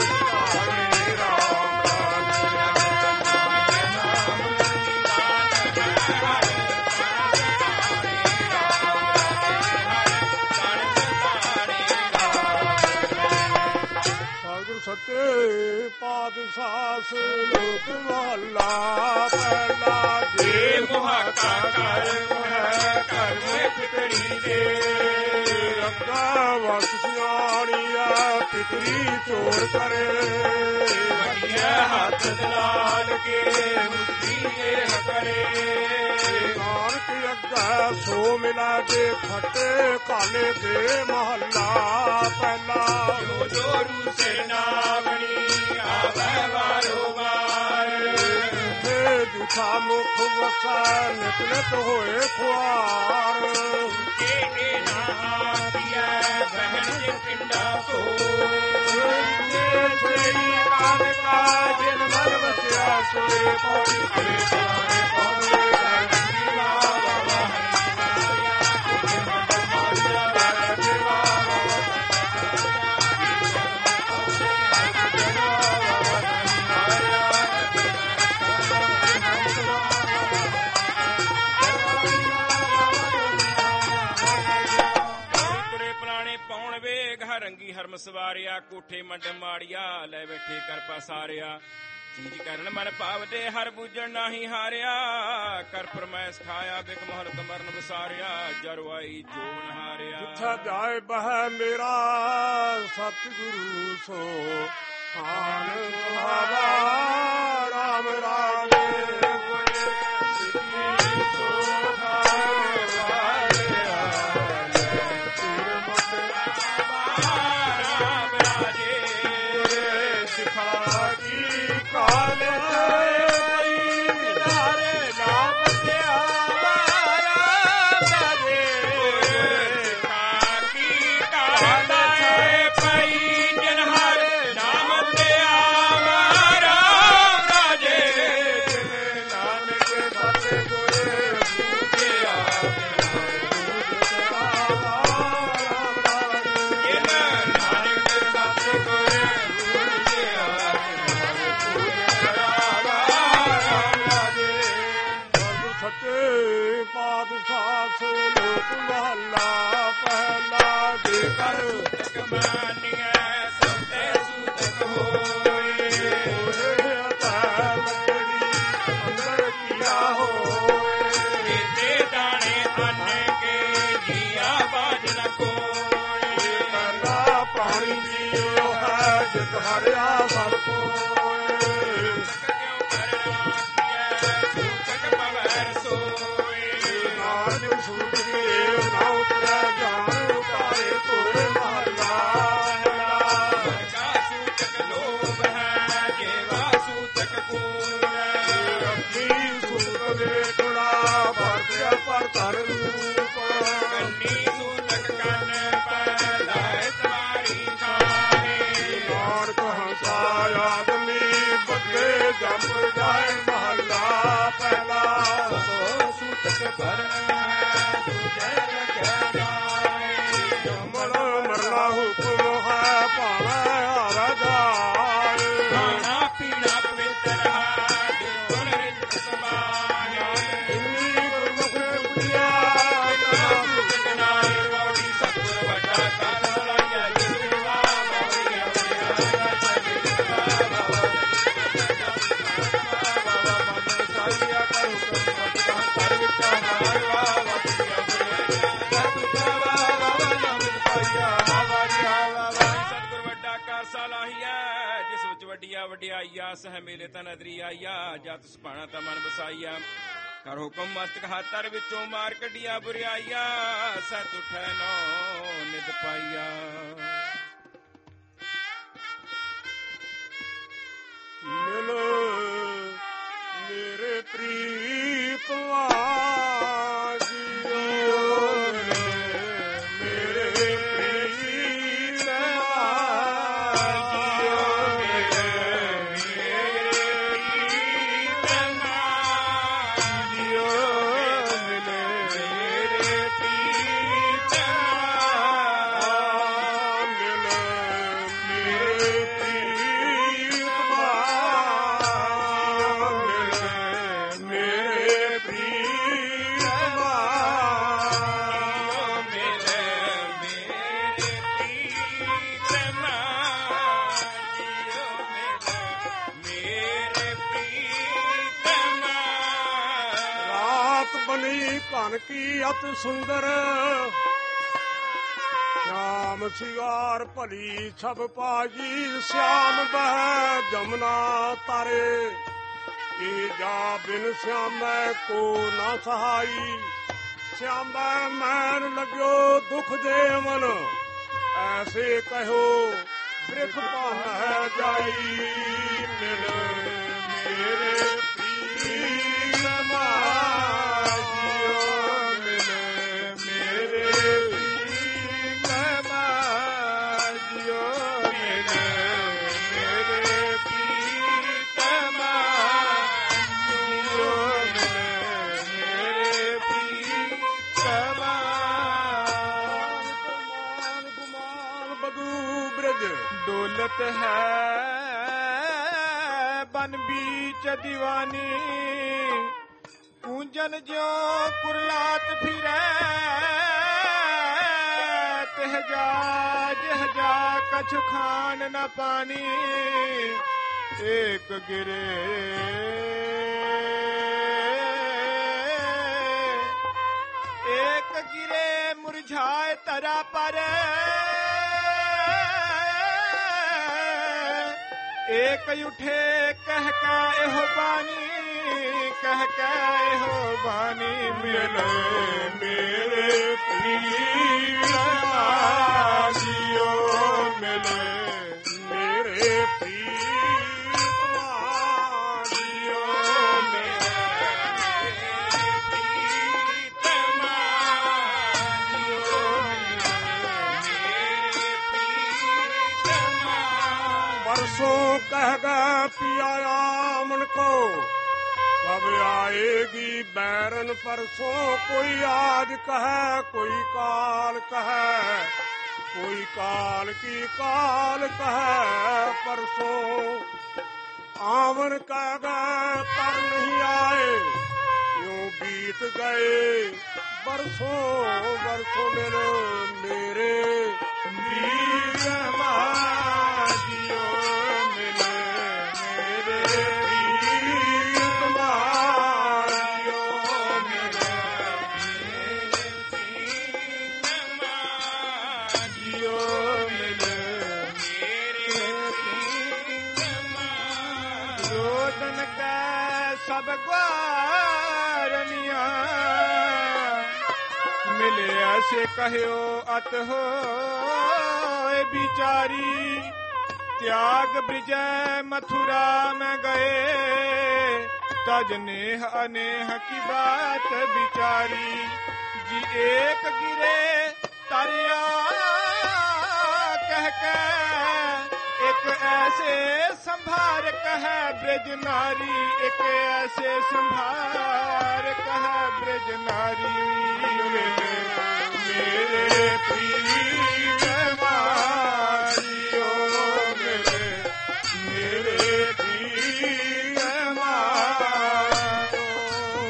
ਸੱਚੇ ਪਾਤਸ਼ਾਹ ਲੋਕ ਮਹੱਲਾ ਪਹਿਲਾ ਜੇ ਮੁਹਾਕਾ ਕਰਮ ਹੈ ਕਰਮ ਪਿਤਰੀ ਦੇ ਅੱਗਾ ਵਸ ਸਿਆਣੀਆ ਪਿਤਰੀ ਚੋਰ ਕਰੇ ਵੱਡਿਆ ਹੱਥ ਦਲਾਲ ਕੇ ਮੁਕਤੀ ਇਹ ਕਰੇ ਨਾਨਕ ਅੱਗਾ ਸੋ ਮਿਲਾ ਦੇ ਖੱਟੇ ਕਾਲੇ ਦੇ ਮਹੱਲਾ ਪਹਿਲਾ ਜੋ ਜੋ ਰੂਸੇ ਨਾਵਣੀ ਆਵੇ ਵਾਰੋ ਵਾਰ ਤੇ ਦੁਖਾ ਮੁਖ ਵਸਾ ਨਿਤ ਨਿਤ ਹੋਏ ਖੁਆਰ ਕੇ ਕੇ ਨਾ ਪਿਆ ਬਹਿਣ ਦੇ ਪਿੰਡਾ ਸੋਏ ਸੇਈ ਕਾਨ ਕਾ ਜਿਨ ਮਨ ਵਸਿਆ ਸੋਏ ਪੌੜੀ ਕਰੇ ਸਾਰੇ ਪੌੜੇ ਰੰਗੀ ਹਰਮ ਸਵਾਰਿਆ ਕੋਠੇ ਮੰਡ ਮਾੜਿਆ ਲੈ ਬੈਠੇ ਕਰ ਪਸਾਰਿਆ ਚੀਜ ਕਰਨ ਮਨ ਭਾਵਦੇ ਹਰ ਬੂਝਣ ਨਾਹੀ ਹਾਰਿਆ ਕਰ ਫਰਮੈਸ ਖਾਇਆ ਬਿਕ ਮਹਲਤ ਮਰਨ ਵਿਸਾਰਿਆ ਜਰ ਆਈ ਜੋਨ ਹਾਰਿਆ ਜਿੱਥਾ ਜਾਏ ਬਹਿ ਮੇਰਾ ਸਤਿਗੁਰੂ ਸੋ ਖਾਨ ਸੁਹਾਵਾ ਰਾਮ ਰਾਜੇ ਨਾਨਕ ਹਰਿਆ ਸਭ ਕੋਇ। ਕਿਉ ਕਰ ਰਾਖੀਐ ਸੂਚਕ ਪਵੈ ਰਸੋਈ। ਨਾਨਕ ਸੂਤ ਕੇ ਨਾ ਉਤਰੈ ਗਿਆਨ ਉਤਾਰੇ ਤੋਰੇ ਮਹਲਾ ਪਹਿਲਾ। ਮਨ ਕਾ ਸੂਚਕ ਲੋਭ ਹੈ ਜੇਵਾ ਸੂਚਕ ਕੂੜ ਹੈ। ਅੱਖੀ ਸੂਤ ਵੇਖਣਾ ਵਰਤਿਆ ਪਰ ਧਰ ਰੂਪ। ਕੰਨੀ ਸੂਚਕ ਕੰਨ ਪੈ ਲਾਇ ਤਵਾਰੀ ਖਾਏ। ਨਾਨਕ ਹੰਸਾ ਆਦਮੀ ਬੱਗੇ ਜੰਮ ਜਾਏ ਮਹਲਾ ਪਹਿਲਾ। ਸੋ ਸੂਚਕ ਭਰਨ ਹੈ ਦੂਜੇ ਲਖਿਆ ਜਾਏ। ਜੰਮਣ ਮਰਨਾ ਹੁਕਮ ਹੈ ਭਾਵੇਂ ਹਾਰਾ ਜਾਏ। ਖਾਣਾ ਪੀਣਾ ਪਵਿੱਤਰ ਹੈ ਗੁਣ ਰਿਤ ਸਮਾਏ। ਇੰਨੀ ਗੁਰਮੁਖ ਪੁੱਜਿਆ ਸੂਚਕ ਨਾਏ ਬੌੜੀ ਸਤਿਗੁਰ ਵੱਡਾ ਕਰ ਸਲਾਹੀਆ ਜਿਸਵਾ ਬੌੜੀ ਅਵਿਆ ਸਤਿਗੁਰ ਬਾਬਾ ਮਨ ਸਾਈਆ ਕਰ ਹੁਕਮ ਵਟਾ ਕਰ ਵਿੱਚ ਹਾਰ ਵਾਵਾ ਸਤਿਗੁਰ ਵੱਡਾ ਕਰ ਸਲਾਹੀਆ ਜਿਸ ਵਿੱਚ ਵੱਡੀਆਂ ਵਡਿਆਈਆ ਸਹਿ ਮੇਲੇ ਤਨ ਅਦਰੀ ਆਈਆ ਜਤ ਸੁਭਾਣਾ ਤਾ ਮਨ ਬਸਾਈਆ। ਕਰ ਹੁਕਮ ਮਸਤਕ ਹਾਤਰ ਵਿੱਚੋਂ ਮਾਰ ਕੱਢੀਆਂ ਬੁਰਿਆਈਆ ਸਤ ਉਠੈ ਨੋ ਨਿਦ ਪਾਈਆ। ਮਿਲ ਮੇਰੇ ਪ੍ਰੀਤ ਜੀਓ ਮੇਰੇ ਪ੍ਰੀਤ ਜੀਓ ਧਨ ਕੀ ਅਤ ਸੁੰਦਰ ਸ਼ਾਮ ਸਿਗਾਰ ਭਲੀ ਛਬ ਪਾਜੀ ਸਿਆਮ ਬਹਿ ਜਮਨਾ ਤਾਰੇ ਏ ਜਾ ਬਿਨ ਸਿਆਮੈ ਕੋ ਨਾ ਸਹਾਈ ਸਿਆਮੈ ਮੈਨ ਲਗਿਓ ਦੁਖ ਦੇ ਮਨ ਐਸੇ ਕਹਿਓ ਬ੍ਰਿਖ ਪਾਨ ਹੈ ਜਾਈ ਮਿਲ ਮੇਰੇ ਪ੍ਰੀਤ ਮਾਜਿਓ ਮਿਲ ਮੇਰੇ ਪ੍ਰੀਤ ਮਾਜਿਓ ਮਿਲ ਮੇਰੇ ਪ੍ਰੀਤ ਮਾਜਿਓ ਮਿਲ ਮੇਰੇ ਪ੍ਰੀਤ ਮਾਨ ਗੁਮਾਨ ਬਦੂ ਬ੍ਰਿਜ ਡੋਲਤ ਹੈ ਬਨ ਬੀਚ ਦੀਵਾਨੀ ਕੂੰਜਨ ਜਿਉ ਕੁਰਲਾਤ ਫਿਰੈ ਤਿਹ ਜਾ ਜਿਹ ਜਾ ਕਛੁ ਖਾਨ ਨ ਪਾਨੀ ਏਕ ਗਿਰੇ ਏਕ ਗਿਰੇ ਮੁਰਝਾਏ ਤਰਾ ਪਰ ਏਕ ਉਠੇ ਕਹਿ ਕੇ ਇਹੋ ਬਾਣੀ ਕਹਿ ਕੇ ਇਹੋ ਬਾਣੀ ਮਿਲ ਮੇਰੇ ਪ੍ਰੀਤ ਮਾਜਿਓ ਮਿਲ ਮੇਰੇ ਪ੍ਰੀਤ ਮਾਜਿਓ ਮਿਲ ਪ੍ਰੀਤ ਮਾਜਿਓ ਮੇਰੇ ਪ੍ਰੀਤ ਮਾਜਿਓ ਬਰਸੋਂ ਕਹਿ ਗਾ ਪਿਆਇਆ ਮਨ ਕੋ ਕਬ ਆਏਗੀ ਬੈਰਨ ਪਰਸੋਂ ਕੋਈ ਆਜ ਕਹੈ ਕੋਈ ਕਾਲ ਕਹੈ ਕੋਈ ਕਾਲ ਕੀ ਕਾਲ ਕਹੈ ਪਰਸੋਂ ਆਵਨ ਕਹਿ ਗਾ ਪਰ ਨਹੀਂ ਆਏ ਯੂੰ ਬੀਤ ਗਏ ਬਰਸੋਂ ਬਰਸੋਂ ਮਿਲ ਮੇਰੇ ਵੀਰ ਮਾਜਿਓ ਮਿਲ ਮੇਰੇ ਪ੍ਰੀਤ ਮਾਜਿਓ ਮਿਲ ਮੇਰੇ ਪ੍ਰੀਤ ਮਾਜਿਓ ਮਿਲ ਮੇਰੇ ਸਭ ਗਵਾਰਨੀਆਂ ਮਿਲੇ ਐਸੇ ਕਹਿਓ ਅਤ ਹੋਏ ਵਿਚਾਰੀ त्याग ब्रिजय मथुरा में गए तज नेह अनेह की बात विचारी जी एक गिरे तरिया कह के एक ऐसे संभार कह ब्रज नारी एक ऐसे संभार कह ब्रज नारी मेरे प्रिय मारियो मेरे प्रिय मारो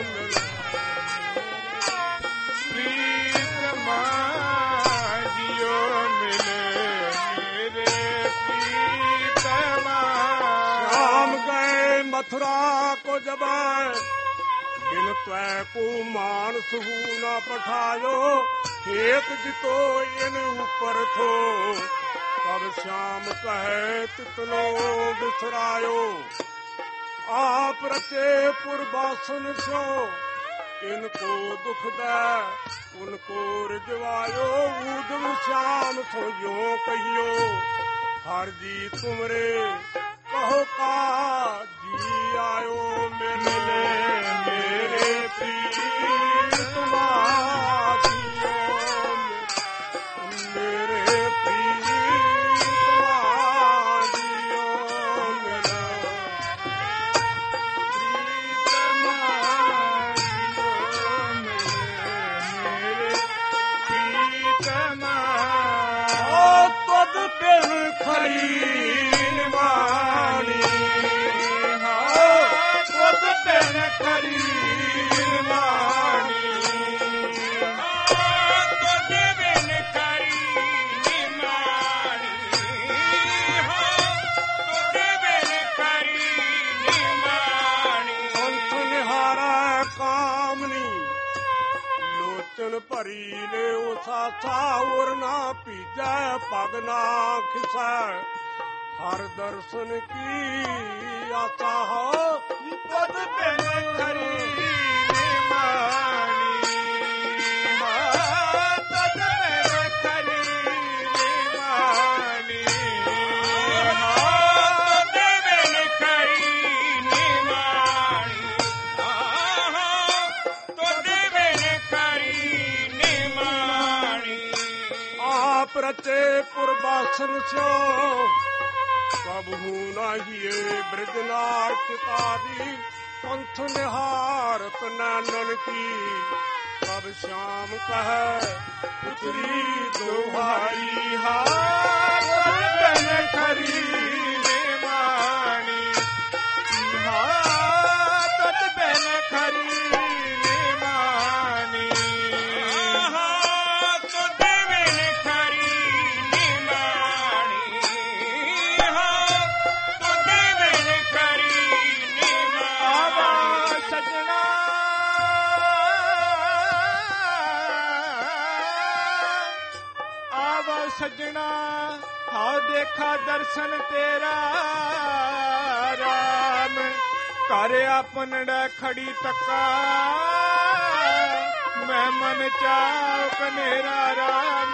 प्रीत मारियो मिले मेरे प्रीत श्याम गए मथुरा को जब बिन त्वै को मान सहू न पठायो एक जितो इन ऊपर थो तब श्याम कहे तितलो बिसरायो आप रचे पुरबासन सो इनको दुख दे उनको रिजवायो ऊदम श्याम सो यो कहियो हर जी तुमरे कहो का जी आयो मिले मेरे प्रीत तुम्हारियो मेरे प्रीत तुम्हारियो मिला प्रीत मारियो मेरे प्रीत मारियो तद बिन खरी वाणी तद बिन खरी वाणी ਤਦ ਬਿਨ ਕਰੀ ਨਿਮਾਣੀ ਤਦ ਬਿਨ ਕਰੀ ਨਿਮਾਣੀ पंथ निहारा कामनी लोचन भरी ले उसा सावर ना पीजै पग ना खिसै हर दर्शन की आशा हो तद बिन खरी निमाणी तद बिन खरी निमाणी ਤਦ ਬਿਨ ਕਰੀ ਨਿਮਾਣੀ ਤਦ ਬਿਨ ਕਰੀ ਨਿਮਾਣੀ आप रचे पुरबासन सो कबहू नाहिए ब्रजनार चितारी पंथ निहारत नैनन की सब श्याम कह उतरी दोहाई हाथ बिन खरी निमाणी हाथ बिन खरी निमाणी ਤਦ ਬਿਨ ਕਰੀ ਨਿਮਾਣੀ ਤਦ ਬਿਨ ਕਰੀ ਆਵਾ ਨਿਮਾਣੀ ਸਜਣਾ ਆਵਾ ਸਜਣਾ ਹਾਂ ਦੇਖਾ ਦਰਸ਼ਨ ਤੇਰਾ ਰਾਮ ਘਰ ਆਪਨੜਾ ਖੜੀ ਤੱਕਾ ਮੈਂ ਮਨ ਚਾਉ ਕਨੇਰਾ ਰਾਮ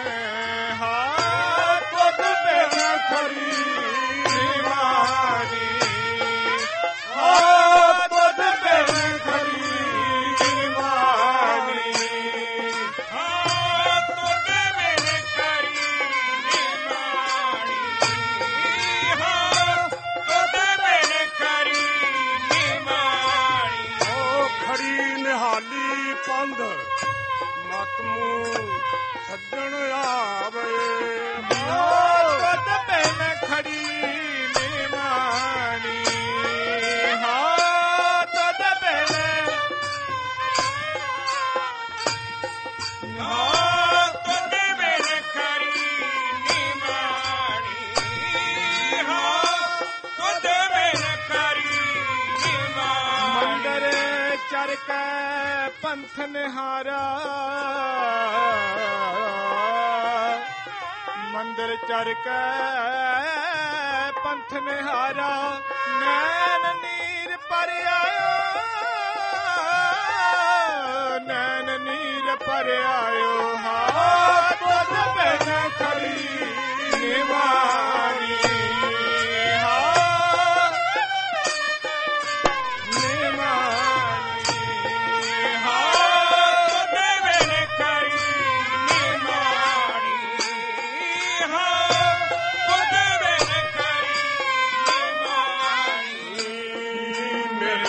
ਹਾਂ ਤੁਧ ਬਿਨ ਖਰੀ ਨਿਮਾਣੀ ਹਾਂ ਤੁਧ ਬਿਨ ਖਰੀ ਨਿਮਾਣੀ ਤਦ ਬਿਨ ਕਰੀ ਨਿਮਾਣੀ ਤਦ ਬਿਨ ਕਰੀ ਨਿਮਾਣੀ ओ खड़ी निहाली पंध मत मुंह सज्जन आवे तद बिन खड़ी निमाणी ਹਾਂ ਤਦ ਬਿਨ ਤਦ ਬਿਨ ਕਰੀ ਨਿਮਾਣੀ ਤਦ ਬਿਨ ਕਰੀ ਨਿਮਾਣੀ ਮੰਦਰ ਚਰ ਕੈ ਪੰਥ ਨਿਹਾਰਾ ਮੰਦਰ ਚਰ ਕੈ ਪੰਥ ਨਿਹਾਰਾ ਨੈਣ ਨੀਰ ਪਰ ਆਇਓ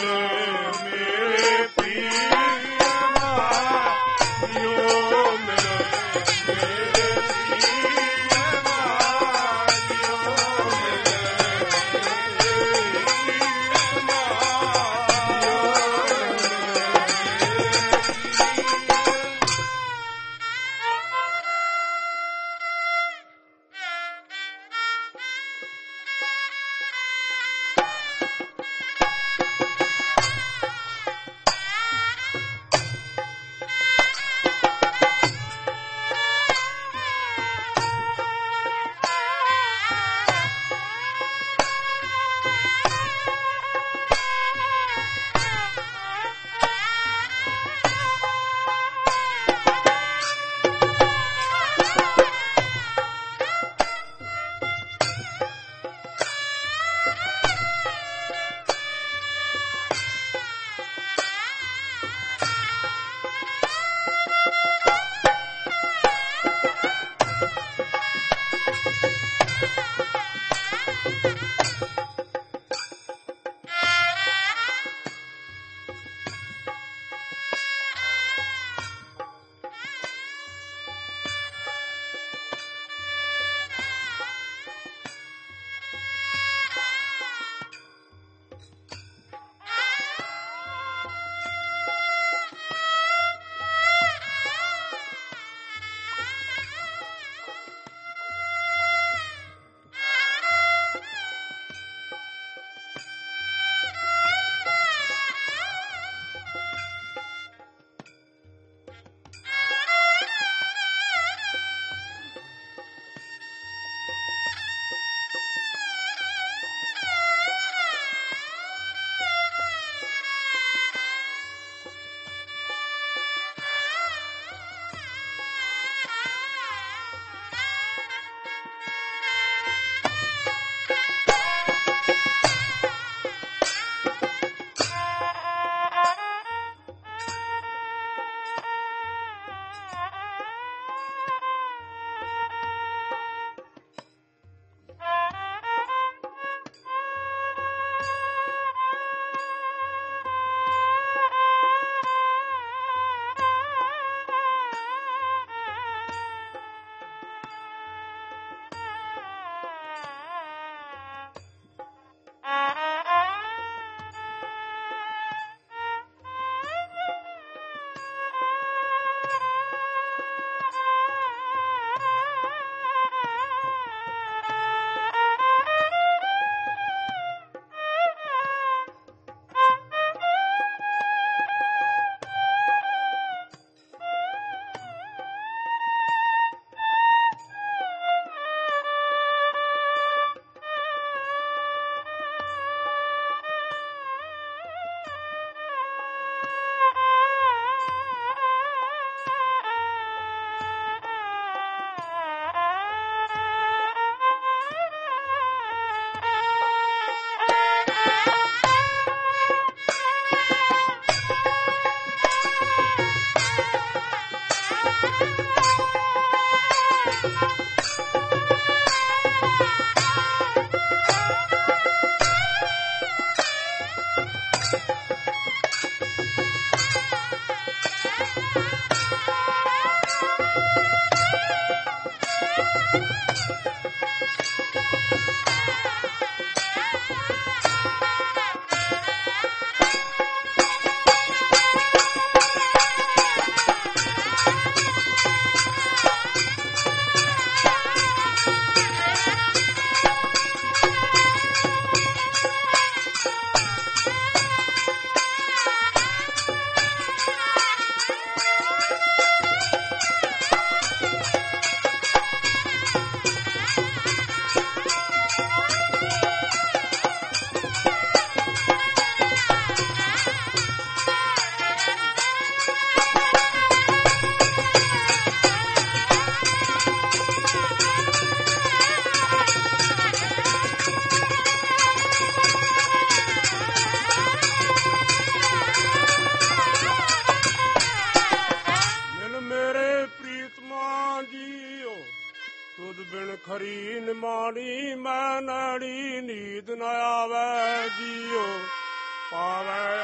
ਖਰੀ ਨਿਮਾਣੀ ਮੈਂ ਨੈਣੀ ਨੀਂਦ ਨ ਆਵੇ ਜੀਓ ਪਾਵੇ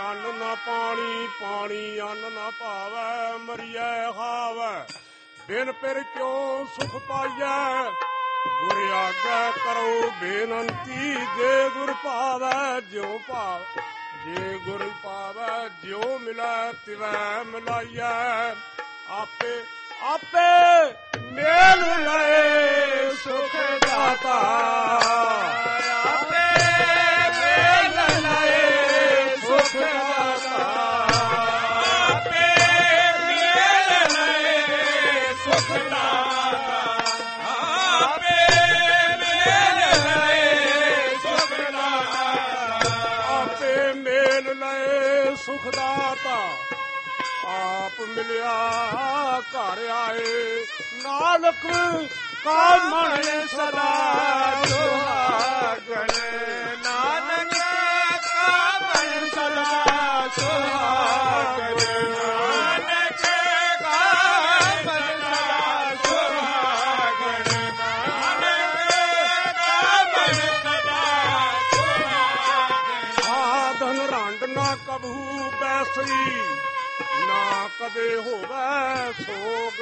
ਨਾ ਪਾਣੀ, ਪਾਣੀ ਅੰਨ ਨਾ ਭਾਵੈ, ਮਰੀਐ ਖਾਵੈ, ਬਿਨ ਪਿਰ ਕਿਉ ਸੁਖ ਪਾਈਐ। ਗੁਰ ਆਗੈ ਕਰੋ ਬੇਨੰਤੀ, ਜੇ ਗੁਰ ਭਾਵੈ ਜਿਉ ਭਾਵ, ਜੇ ਗੁਰ ਪਾਵੈ ਜਿਉ ਮਿਲੈ ਤਿਵੈ ਮਿਲਾਈਐ। ਆਪੇ ਆਪੇ ਮੇਲ ਲਏ ਸੁਖ ਦਾਤਾ, ਆਪੇ ਮੇਲ ਲਏ ਸੁਖ ਦਾਤਾ, ਆਪੇ ਮੇਲ ਲਏ ਸੁਖ ਦਾਤਾ, ਆਪੇ ਮੇਲ ਲਏ ਸੁਖ ਦਾਤਾ, ਆਪੇ ਮੇਲ ਲਏ ਸੁਖ ਦਾਤਾ। ਆਪ ਮਿਲਿਆ ਘਰ ਆਏ, ਨਾਨਕ ਕਾ ਮਨ ਸਦਾ ਸੁਹਾਗਣ, ਨਾਨਕ ਕਾ ਮਨ ਸਦਾ ਸੁਹਾਗਣ, ਨਾਨਕ ਕਾ ਮਨ ਸਦਾ ਸੁਹਾਗਣ, ਨਾਨਕ ਕਾ ਮਨ ਸਦਾ ਸੁਹਾਗਣ। ਸਾਧਨ ਰੰਡ ਨਾ ਕਬਹੂ ਬੈਸੀ, ਨਾ ਕਦੇ ਹੋਵੇ ਸੋਗ,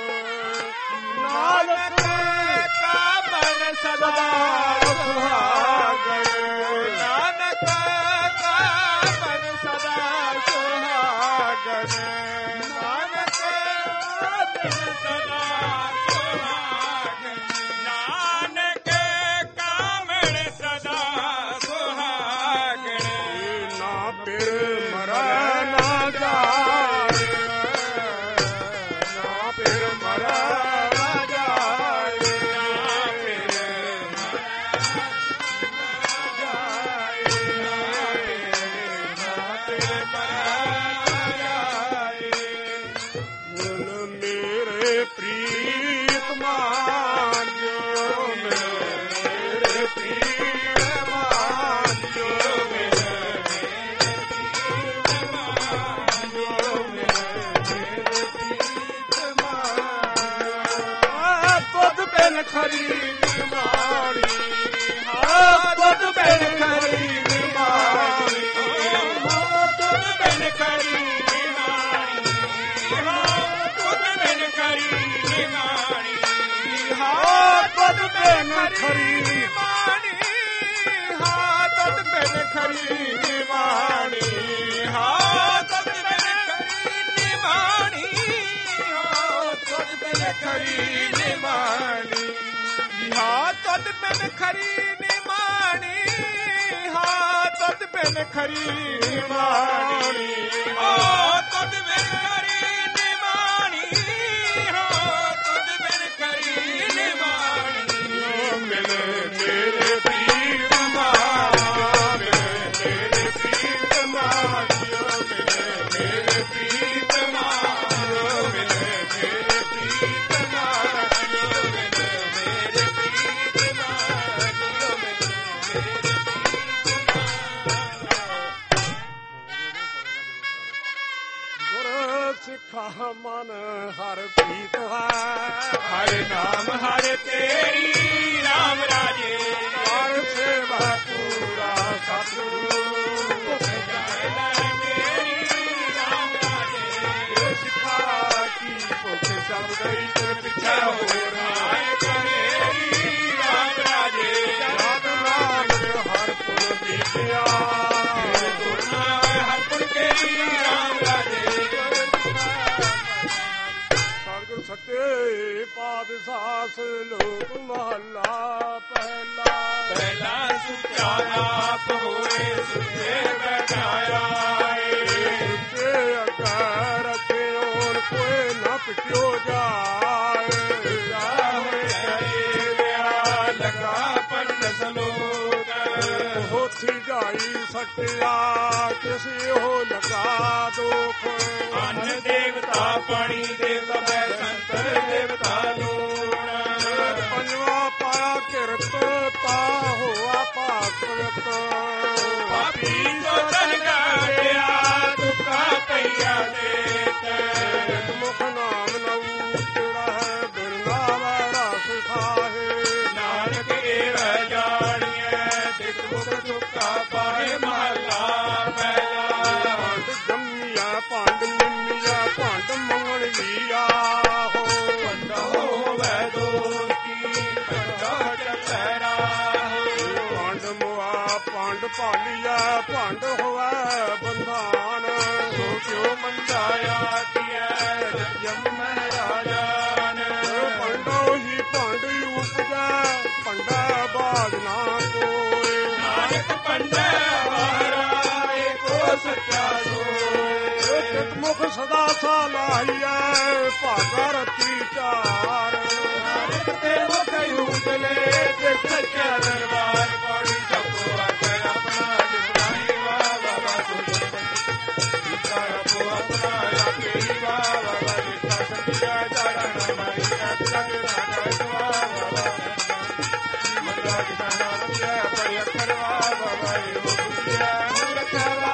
ਨਾਨਕ ਕਾ ਮਨ ਸਦਾ ਸੁਹਾਗਣ, ਨਾਨਕ ਕਾ ਮਨ ਸਦਾ ਸੁਹਾਗਣ, ਨਾਨਕ ਕਾ ਮਨ ਸਦਾ ਸੁਹਾਗਣ, ਨਾਨਕ ਕਾ ਮਨ ਸਦਾ ਸੁਹਾਗਣ। ਨਾ ਪਿਰ ਮਰੈ ਨਾ ਜਾਏ, ਨਾ ਪਿਰ ਮਰੈ ਨਾ ਜਾਏ, ਨਾ ਪਿਰ ਮਰੈ ਨਾ ਜਾਏ, ਨਾ ਪਿਰ ਮਰੈ ਨਾ ਜਾਏ। ਹੁਣ ਮੇਰੇ ਪ੍ਰੀਤ ਮਾਨਿਓ, ਮੇਰੇ ਪ੍ਰੀਤ ਮਾਨਿਓ, ਬਿਨ ਖਰੀ ਨਿਮਾਣੀ, ਹਾਂ ਤੁਧ ਬਿਨ ਖਰੀ ਨਿਮਾਣੀ, ਹਾਂ ਤੁਧ ਬਿਨ ਖਰੀ ਨਿਮਾਣੀ, ਹਾਂ ਤੁਧ ਬਿਨ ਖਰੀ ਨਿਮਾਣੀ, ਹਾਂ ਤੁਧ ਬਿਨ ਖਰੀ ਨਿਮਾਣੀ, ਹਾਂ ਤੁਧ ਬਿਨ ਖਰੀ ਨਿਮਾਣੀ, ਹਾਂ ਤੁਧ ਬਿਨ ਖਰੀ ਨਿਮਾਣੀ, ਹਾਂ ਤੁਧ ਬਿਨ ਖਰੀ ਨਿਮਾਣੀ, ਹਾਂ ਤੁਧ ਬਿਨ ਖਰੀ ਨਿਮਾਣੀ, ਹਾਂ ਤੁਧ ਬਿਨ ਖਰੀ ਨਿਮਾਣੀ, ਹਾਂ ਤੁਧ ਬਿਨ ਖਰੀ ਨਿਮਾਣੀ, ਹਾਂ ਤੁਧ ਬਿਨ ਖਰੀ ਨਿਮਾਣੀ। ਮਿਲੇ ਮੇਰੇ ਪੀਰ ਮਾਰਿਓ, ਮਿਲੇ ਮੇਰੇ ਪੀਰ ਮਾਰਿਓ, ਮਿਲੇ ਮੇਰੇ ਪੀਰ ਮਾਰਿਓ, ਮਿਲੇ ਮੇਰੇ ਪੀਰ ਮਾਰਿਓ, ਮਿਲੇ ਮੇਰੇ ਪੀਰ ਮਾਰਿਓ, ਮਿਲੇ ਮੇਰੇ ਗੁਰ ਸਿੱਖਾ ਮਨ ਹਰ ਪ੍ਰੀਤ ਹੈ, ਹਰ ਨਾਮ ਹਰ ਤੇਰੀ ਰਾਮ ਰਾਜੇ, ਹਰ ਸੇਵਾ ਪੂਰਾ ਸਤਿਗੁਰੂ ਭੁਖ ਜਾਏ ਮੇਰੀ ਰਾਮ ਰਾਜੇ। ਸਿੱਖਾ ਕੀ ਭੁਖ ਸਭ ਗਈ ਤੇ ਪਿੱਛੇ ਹੋ ਰਾਏ ਕਰੇ ਰਾਮ ਰਾਜੇ, ਜਦ ਨਾਮ ਹਰ ਪੁਰ ਦੀਪਿਆ, ਗੁਰਨਾ ਹਰ ਪੁਰ ਕੇ ਰਾਮ ਰਾਜੇ। ਸਤਿਗੁਰ ਸੱਚੇ ਪਾਤਸ਼ਾਹ ਲੋਕ ਮਹੱਲਾ ਪਹਿਲਾ, ਪਹਿਲਾ ਸੁਚਾ ਆਪ ਹੋਏ ਸੁਚੇ ਬੈਠਾਇਆ, ਸੁਚੇ ਅੱਗਾ ਰੱਖਿਓ ਕੋਈ ਨਾ ਪਿਟਿਓ ਜਾਏ, ਹੋਏ ਕਰੇ ਵਿਆ ਲਗਾ ਪੰਡਸ ਲੋਕ, ਹੋਥੀ ਜਾਈ ਸਟਿਆ ਕਿਸੇ ਹੋ ਲਗਾ ਦੁਖ, ਅੰਨ ਦੇਵਤਾ ਪਾਣੀ ਦੇਵਤਾ ਬੈ ਸੰਤਰ ਦੇਵਤਾ ਲੂਣ, ਪੰਜਵਾ ਪਾਇਆ ਕਿਰਤ ਤਾ ਹੋਆ ਪਾਤਵਤ, ਪਾਪੀ ਸੋ ਤਨ ਗਾਇਆ ਦੁਖਾ ਪਈਆ ਦੇਤ, ਮੁਖ ਨਾਮ ਨਉ ਤੇਰਾ ਹੈ ਬਿਰਨਾ ਵੈਰਾ ਸੁਖਾਹੇ, ਨਾਨਕ ਏਵ ਜਾਣੀਐ ਤਿਤ ਮੁਖ ਦੁਖਾ ਪਾਏ ਮਹੱਲਾ ਪਹਿਲਾ। ਜੰਮੀ ਭੰਡ ਨਿੰਮੀਆ ਭੰਡ ਮੰਗਣ ਵੀ ਆਹੋ ਭੰਡਾ ਹੋਵੇ ਦੋਸਤੀ ਭੰਡਾ ਚੱਲੈ ਰਾਹੋ ਭੰਡ ਮੁਆ ਭੰਡ ਭਾਲੀਆ ਭੰਡ ਹੋਵੇ ਬੰਧਾਨ ਸੋ ਕਿਉ ਮੰਦਾ ਆਖੀਐ ਜਮ ਮਹਾਰਾਜਾਨ ਭੰਡੋ ਹੀ ਭੰਡ ਉਪਜੈ ਭੰਡਾ ਬਾਦ ਨਾ ਕੋਏ ਨਾਨਕ ਭੰਡਾ ਵਾਰਾ ਏਕੋ ਸੱਚਾ ਸੋਏ ਚਿਤ ਮੁਖ ਸਦਾ ਸਾਲਾਈਐ ਭਾਗਾ ਰਤੀ ਚਾਰ ਨਾਨਕ ਤੇ ਮੁਖ ਉਜਲੇ ਤੇ ਸੱਚਾ ਦਰਬਾਰ ਪੌੜੀ ਜਪੋ ਆਖੇ ਆਪਣਾ ਜੁਗਾਈ ਵਾ ਬਾਬਾ ਸੁਣ ਕੀਤਾ ਆਪੋ ਆਪਣਾ ਆਖੇ ਹੀ ਵਾ ਬਾਬਾ ਜਿਤਾ ਸੰਤਿਆ ਚੜਨ ਮਾਈ ਜਗ ਨਾਗਾ ਸਵਾ ਬਾਬਾ ਮੰਗਾ ਕਿਸਾਨਾ ਰੰਗਿਆ ਪਰਿ ਅੱਖਰ ਵਾ ਬਾਬਾ ਇਹ ਬੁੱਧਿਆ ਰੱਖਵਾ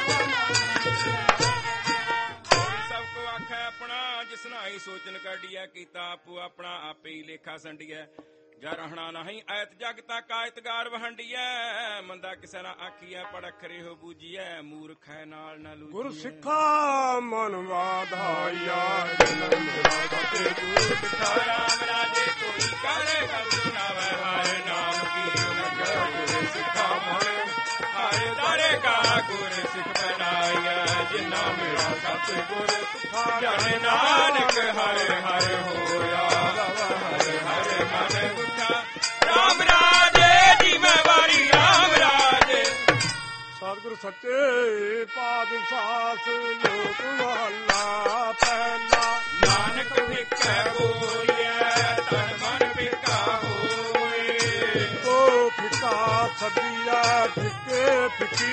ਸਭ ਕੋ ਆਖੈ ਆਪਣਾ ਜਿਸ ਨਾਹੀ ਸੋਚਨ ਕਾਢੀਐ ਕੀਤਾ ਆਪੋ ਆਪਣਾ ਆਪੇ ਹੀ ਲੇਖਾ ਸੰਡੀਐ ਜਾ ਰਹਿਣਾ ਨਹੀਂ ਐਤ ਜਗ ਤੱਕ ਆਇਤਗਾਰ ਵਹੰਡੀਐ ਮੰਦਾ ਕਿਸੇ ਨਾ ਆਖੀਐ ਪੜ ਅਖਰੇ ਹੋ ਬੂਜੀਐ ਮੂਰਖ ਹੈ ਨਾਲ ਨਾ ਲੂਜੀਐ ਗੁਰ ਸਿੱਖਾ ਮਨ ਵਾਧਾਇਆ ਜਨਮ ਮੇਰਾ ਦਾਤੇ ਗੁਰ ਸਿੱਖਾ ਰਾਮ ਰਾਜੇ ਕੋਈ ਕਰੇ ਕਰੁਣਾ ਵੈ ਹਾਰੇ ਨਾਮ ਕੀ ਨਗਰ ਗੁਰ ਸਿੱਖਾ ਮਨ ਹਾਰੇ ਦਾਰੇ ਕਾ ਗੁਰ ਸਿੱਖ ਬਣਾਇਆ ਜਿਨਾ ਮੇਰਾ ਸਤ ਗੁਰ ਸਿੱਖਾ ਜਾਣੇ ਨਾਨਕ ਹਰੇ ਹਰੇ ਹੋਇਆ ਹਰੇ ਹਰੇ ਮਨ ਗੁਠਾ ਰਾਮ ਰਾਜੇ ਦੀ ਮੈਂ ਵਾਰੀ ਰਾਮ ਰਾਜੇ ਸਤਿਗੁਰ ਸੱਚੇ ਪਾਤਸ਼ਾਹ ਲੋਕ ਮਹੱਲਾ ਪਹਿਲਾ ਨਾਨਕ ਫਿੱਕੈ ਬੋਲੀਐ ਤਨ ਮਨ ਫਿੱਕਾ ਹੋਏ ਤੋ ਫਿੱਕਾ ਸਦੀਆ ਫਿੱਕੇ ਫਿੱਕੀ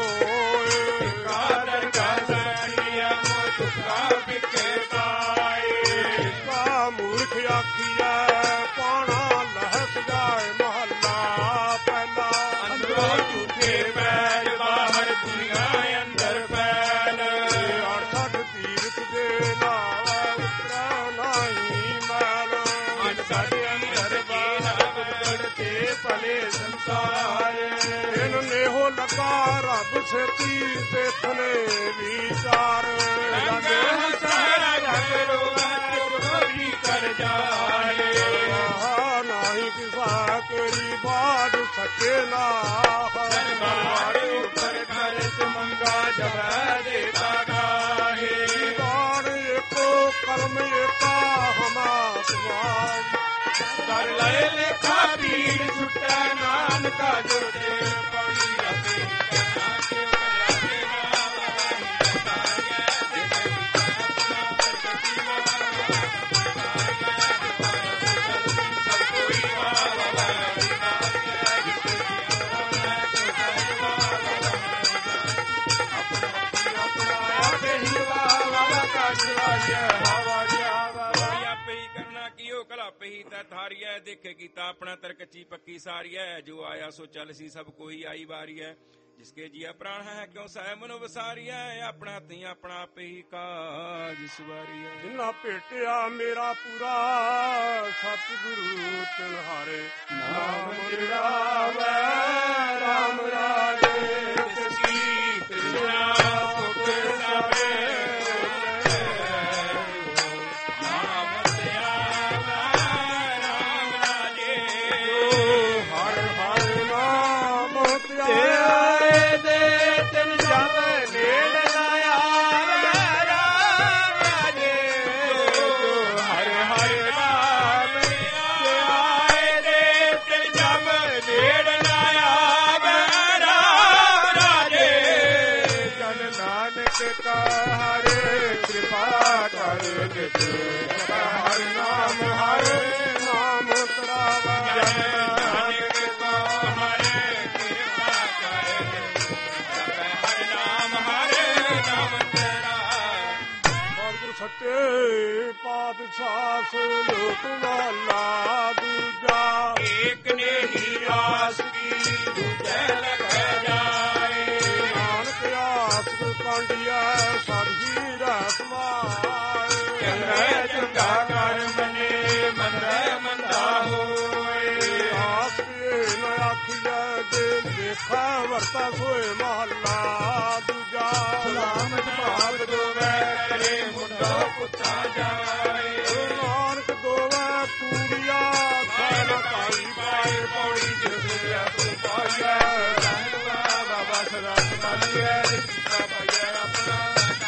ਸੋਏ ਕਾਦਰ ਕਾ ਸਣੀਆ ਮੋ ਤੁਕਾ ਫਿੱਕੇ ਕਾਏ ਫਿੱਕਾ ਮੂਰਖ ਆਖੀਐ ਪਾਣਾ ਲਹਿ ਜਾਏ ਮਹੱਲਾ ਪਹਿਲਾ ਅੰਦਰੋਂ ਝੂਠੇ ਬੈਲ ਬਾਹਰ ਦੁਨੀਆ ਅੰਦਰ ਫੈਲ ਅੜਸਠ ਤੀਰਥ ਦੇ ਨਾਵੇ ਉਤਰਾ ਨਹੀਂ ਮੈਲ ਅਨ ਸਾਡੇ ਅੰਦਰ ਬਾਹਰ ਤੇ ਭਲੇ ਸੰਸਾਰ ਇਹਨ ਨੇਹੋ ਲੱਗਾ ਰੱਬ ਸੇਤੀ ਦੇਖਨੇ ਵਿਚਾਰ ਰੰਗ ਹਸਾਰਾ ਰੰਗ ਰੋਗਨ ਚੋਰੀ ਕਰ ਜਾਏ ਆਹ ਨਾਹੀ ਕਿਸਾ ਕੇਰੀ ਬਾਦ ਸਕੇ ਨਾ ਦਰਬਾਰ ਉੱਪਰ ਖਰਚ ਮੰਗਾ ਜਬੈ ਦੇਤਾ ਗਾਹੇ ਬਾਣ ਏਕੋ ਕਰਮ ਏਕਾ ਹਮਾ ਸਮਾਨ ਕਰ ਲਏ ਲੇਖਾ ਪੀੜ ਛੁੱਟੈ ਨਾਨਕਾ ਜੋਤੇ ਪੌੜੀ ਅਤੇ ਕਹਿਣਾ ਕਿਉ ਕਰਿਆ ਧਾਰੀਐ ਦੇਖੇ ਕੀਤਾ ਆਪਣਾ ਤਰਕਚੀ ਪੱਕੀ ਸਾਰੀਐ ਜੋ ਆਇਆ ਸੋ ਚੱਲ ਸੀ ਸਭ ਕੋਈ ਆਈ ਵਾਰੀਐ ਜਿਸਕੇ ਜੀਆ ਪ੍ਰਾਣ ਹੈ ਕਿਉ ਸਹਿ ਮਨੁ ਵਸਾਰੀਐ ਆਪਣਾ ਹੱਥੀ ਆਪਣਾ ਆਪੇ ਹੀ ਕਾਜ ਸਵਾਰੀਐ ਜਿਨਾ ਭੇਟਿਆ ਮੇਰਾ ਪੂਰਾ ਸਤਿਗੁਰੂ ਤਿਨਹਾਰੇ ਨਾਮ ਜਿੜਾਵੈ ਰਾਮ ਰਾਜੇ ਸਚੀ ਤ੍ਰਿਸ਼ਨਾ ਸੁਖ ਸਭੇ ਨਾਮ ਧਿਆਵੈ ਰਾਮ ਰਾਜੇ ਹਰ ਹਰ ਨਾਮ ਤੇ ਧਿਆਇਆ ਆਏ ਦੇ ਤਿਨ ਜਗ ਨੇੜ ਨਾ ਆਵੇ ਰਾਮ ਰਾਜੇ ਹਰ ਹਰ ਨਾਮ ਤੇ ਆਏ ਦੇ ਤਿਲ ਜਮ ਨੇੜ ਨਾ ਆਵੈ ਰਾਮ ਰਾਜੇ ਜਨ ਨਾਨਕ ਕਾ ਹਰੇ ਕਿਰਪਾ ਕਰ ਨਿਤ ਹਰ ਨਾਮ ਹਰ ਨਾਮ ਤਰਾਵਾ ਜਨ ਨਾਨਕ ਕੋ ਹਰੇ ਕਿਰਪਾ ਕਰ ਜਪੈ ਹਰਿ ਨਾਮ ਹਰਿ ਨਾਮ ਤੇਰਾ ਸਤਿਗੁਰ ਸੱਚੇ ਪਾਤਸ਼ਾਹ ਲੋਕ ਵਾਲਾ ਦੂਜਾ ਏਕ ਨੇ ਹੀ ਆਸ ਕੀ ਦੂਜੈ ਲਖੈ ਜਾਏ ਨਾਨਕ ਆਸ ਕਾਂਡੀਆ ਸਭ ਹੀ ਰਸਮਾਏ ਚੰਗਾ ਚੰਗਾ ਕਰ ਮਨੇ ਮੰਦਾ ਮੰਦਾ ਹੋਏ ਆਸ ਕੇ ਨ ਆਖੀਐ ਜੇ ਲੇਖਾ ਵਰਤਾ ਸੋਏ ਮਹੱਲਾ ਦੂਜਾ ਸਲਾਮਤ ਭਾਵ ਦੋ ਪੁੱਤਾ ਜਾਏ ਨਾਨਕ ਦੋਵੇਂ ਕੂੜੀਆਂ ਥਾਲ ਕਾਈ ਪਾਏ ਪੌੜੀ ਜਿਸ ਲਿਆ ਸੋ ਪਾਈਐ ਬਾਬਾ ਸਦਾ ਸੰਭਾਲੀਐ ਜਿਸਾ ਪਾਈਐ ਆਪਣਾ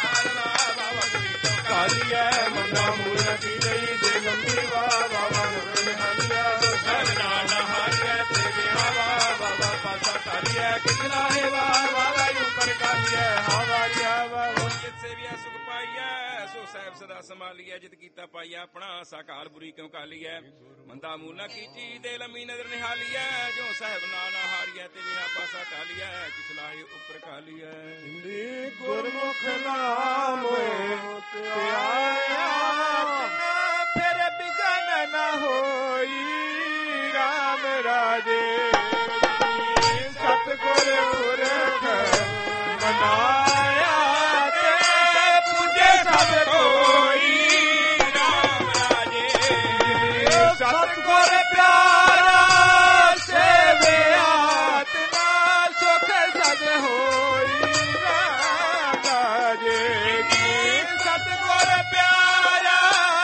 ਕਾਲੀਐ ਮੰਨਾ ਮੂਰਤੀ ਲਈ ਦੇ ਲੰਬੀ ਵਾ ਬਾਬਾ ਨਗਰ ਨਿਹਾਲੀਐ ਸਰਨਾ ਨਹਾਲੀਐ ਤੇ ਵਿਹਾਵਾ ਬਾਬਾ ਪਾਸਾ ਕਾਲੀਐ ਕਿਤਨਾ ਹੈ ਵਾ ਬਾਬਾ ਉੱਪਰ ਕਾਲੀਐ ਹਵਾਰੀਆ ਬਾਬਾ ਜਿਤ ਸੇਵਿਆ ਸੁਖ ਪਾਈਐ ਸੋ ਸਾਹਿਬ ਸਦਾ ਸੰਭਾਲੀਐ ਜਿਤ ਕੀਤਾ ਪਾਈਐ ਆਪਣਾ ਸਾਕਾਲ ਬੁਰੀ ਕਿਉ ਕਾਲੀਐ ਮੰਦਾ ਮੂਲ ਨਾ ਕੀਚੀ ਦੇ ਲੰਮੀ ਨਜ਼ਰ ਨਿਹਾਲੀਐ ਜੋ ਸਾਹਿਬ ਨਾਲ ਹਾਰੀਐ ਤੇ ਵਿਹਾ ਪਾਸਾ ਕਾਲੀਐ ਕਿਸ ਲਾਹੇ ਉੱਪਰ ਕਾਲੀਐ ਹਿੰਦੀ ਗੁਰਮੁਖ ਨਾਮ ਧਿਆਇਆ ਫਿਰ ਬਿਗਨ ਨਾ ਹੋਈ ਰਾਮ ਰਾਜੇ ਸਤਿਗੁਰ ਪੁਰਖ ਮਨਾਇਆ ਤੇ ਪੂਜੇ ਸਭ ਕੋਈ ਰਾਮ ਰਾਜੇ ਸਤਿਗੁਰ ਪਿਆਰਾ ਸੇਵਿਆ ਤਨਾ ਸੁਖ ਸਦ ਹੋਈ ਰਾਮ ਰਾਜੇ ਸਤਿਗੁਰ ਪਿਆਰਾ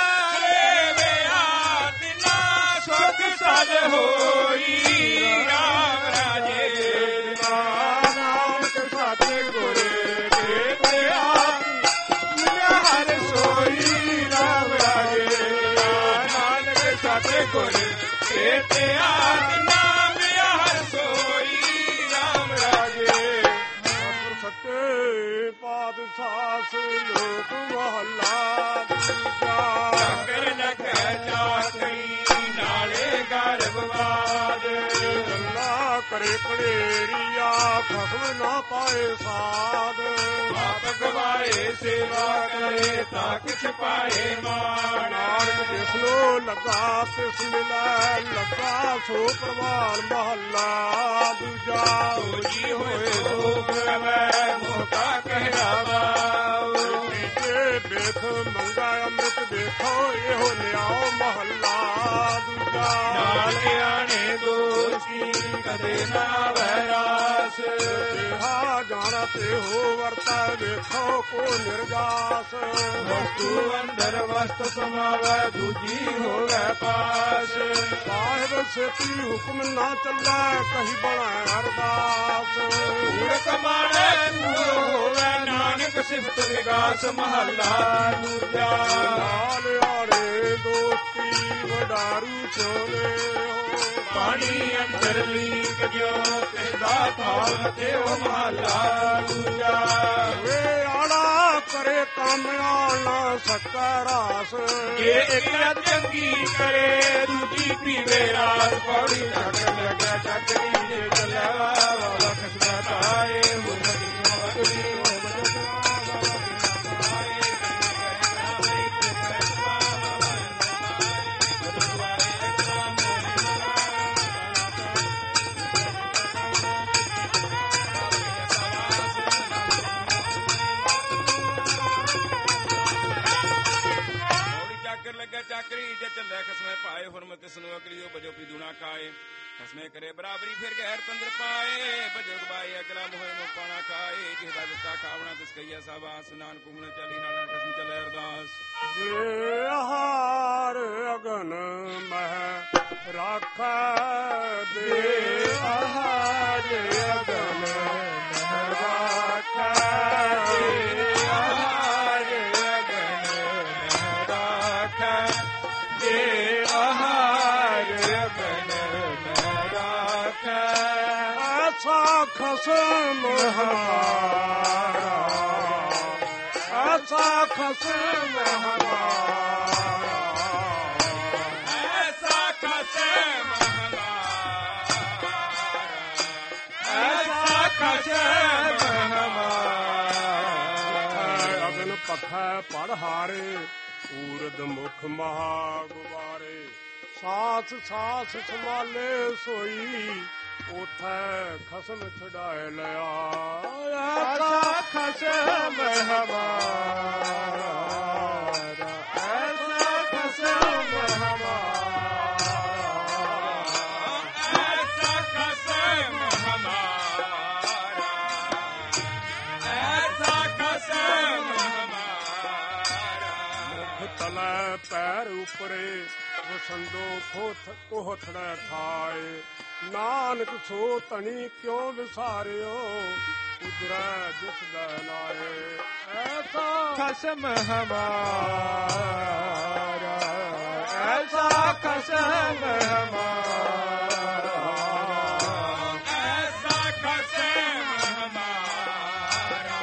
ਸੇਵਿਆ ਤਨਾ ਸੁਖ ਸਦ ਹੋਈ ਰਾਮ ਰਾਜੇ ਨਾਨਕ ਸਤਿਗੁਰ ਦੇ ਪਿਆ ਮਿਲਿਆ ਹਰ ਸੋਈ ਰਾਮ ਰਾਜੇ ਨਾਨਕ ਸਤਿਗੁਰ ਕੇ ਤੇ ਆਦ ਨਾਮ ਹਰ ਸੋਈ ਰਾਮ ਰਾਜੇ ਸਤਿ ਸੱਚੇ ਪਾਤਸ਼ਾਹ ਲੋਕ ਮਹੱਲਾ ਦੂਜਾ ਕਰ ਲਗੈ ਚਾਕਰੀ ਨਾਲੇ ਗਰਭਵਾਦ ਗੱਲਾਂ ਕਰੇ ਕੜੇਰੀਆ ਖਸਮ ਨਾ ਪਾਏ ਸਾਧ ਆਪ ਗਵਾਏ ਸੇਵਾ ਕਰੇ ਤਾਂ ਕਿਛ ਪਾਏ ਮਾਣ ਨਾਨਕ ਜਿਸ ਨੂੰ ਲੱਗਾ ਤਿਸ ਮਿਲੈ ਲੱਗਾ ਸੋ ਪ੍ਰਵਾਨ ਮਹੱਲਾ ਦੂਜਾ ਜੀ ਹੋਏ ਲੋਕ ਮੈਂ ਮੋਕਾ ਕਹਿਰਾਵਾ ਜੇ ਵੇਖ ਮੰਗਾ ਅੰਮ੍ਰਿਤ ਦੇਖੋ ਇਹੋ ਲਿਆਓ ਮਹੱਲਾ ਦੂਜਾ ਨਾਲ ਆਣੇ ਦੋਸ਼ੀ ਕਦੇ ਨਾ ਵੈਰਾਸ ਹਾ ਜਾਣਾ ਤੇ ਹੋ ਵਰਤਾ ਵੇਖੋ ਕੋ ਨਿਰਗਾਸ ਵਸਤੂ ਅੰਦਰ ਵਸਤ ਸਮਾਵੈ ਦੂਜੀ ਹੋਵੇ ਪਾਸ ਸਾਹਿਬ ਸੇਤੀ ਹੁਕਮ ਨਾ ਚੱਲੈ ਕਹੀ ਬਣਾ ਅਰਦਾਸ ਪੂਰ ਕਮਾਣੇ ਪੂਰ ਹੋਵੇ ਨਾਨਕ ਸਿਫਤ ਵਿਗਾਸ ਮਹੱਲਾ ਦੂਜਾ ਨਾਲ ਆੜੇ ਦੋਸਤੀ ਵਡਾਰੂ ਚੋਲੇ ਹੋ ਪਾਣੀ ਅੰਦਰ ਲੀਕ ਜੋ ਤੇਦਾ ਥਾਲ ਤੇ ਉਹ ਮਹੱਲਾ ਦੂਜਾ ਵੇ ਆੜਾ ਕਰੇ ਕੰਮ ਆਣਾ ਸਕੈ ਰਾਸ ਜੇ ਇੱਕ ਲੱਤ ਚੰਗੀ ਕਰੇ ਦੂਜੀ ਪੀਵੇ ਰਾਤ ਪੌੜੀ ਚੱਕ ਲੱਗਾ ਚੱਕਰੀ ਜੇ ਚੱਲਿਆ ਵਾਲਾ ਖਸਮਾ ਤਾਏ ਹੁਰਮਤੀ ਮਗਰੀ ਚਾਕਰੀ ਜੇ ਚੱਲਿਆ ਖਸਮੇ ਪਾਏ ਹੁਰਮਤ ਸਨੂੰ ਅਗਲੀਓ ਬਜੋ ਪੀ ਦੁਨਾ ਖਾਏ ਖਸਮੇ ਕਰੇ ਬਰਾਬਰੀ ਫਿਰ ਗੈਰ ਤੰਦਰ ਪਾਏ ਬਜੋਗ ਬਾਈ ਅਗਲਾ ਮੋਹਿ ਮੋ ਪਾਣਾ ਖਾਏ ਜਿਹਦਾ ਦਿੱਤਾ ਖਾਵਣਾ ਤਿਸ ਕਈਆ ਸਾਬਾਸ ਨਾਨਕ ਹੁਣੇ ਚਾਲੀ ਨਾਨਕ ਖਸਮ ਚੱਲੇ ਅਰਦਾਸ ਜੇ ਆਹਾਰ ਅਗਨ ਮਹਿ ਰਾਖੈ ਦੇ ਆਹਾਰ ਅਗਨ ਮਹਿ ਰਾਖੈ ਦੇ ਆਹਾਰ ਅਗਨ ਮਹਿ ਰਾਖੈ ਦੇ ਆਹਾਰ ਅਗਨ ਮਹਿ ਰਾਖੈ ਐਸਾ ਖਸਮ ਹਮਾਰਾ ਐਸਾ ਖਸਮ ਹਮਾਰਾ ਐਸਾ ਖਸਮ ਐਸਾ ਖਸਮ ਅਗਨ ਪਖੈ ਪੜ ਹਾਰੇ ਊਰਦ ਮੁਖ ਮਹਾ ਗੁਬਾਰੇ ਸਾਸ ਸਾਸ ਸੰਭਾਲੇ ਸੋਈ ਉਥੈ ਖਸਮ ਛਡਾਏ ਲਿਆ ਐਸਾ ਖਸਮ ਹਮਾਰਾ ਐਸਾ ਖਸਮ ਹਮਾਰਾ ਐਸਾ ਖਸਮ ਹਮਾਰਾ ਐਸਾ ਖਸਮ ਹਮਾਰਾ ਪੈਰ ਉਪਰੇ ਵਸੰਦੋ ਖੋਥ ਕੋਹਥੜਾ ਥਾਏ ਨਾਨਕ ਸੋ ਧਣੀ ਕਿਉਂ ਵਿਸਾਰਿਓ ਉਜਰੈ ਜਿਸ ਦਾ ਲਾਏ ਐਸਾ ਖਸਮ ਹਮਾਰਾ ਐਸਾ ਖਸਮ ਹਮਾਰਾ ਐਸਾ ਖਸਮ ਹਮਾਰਾ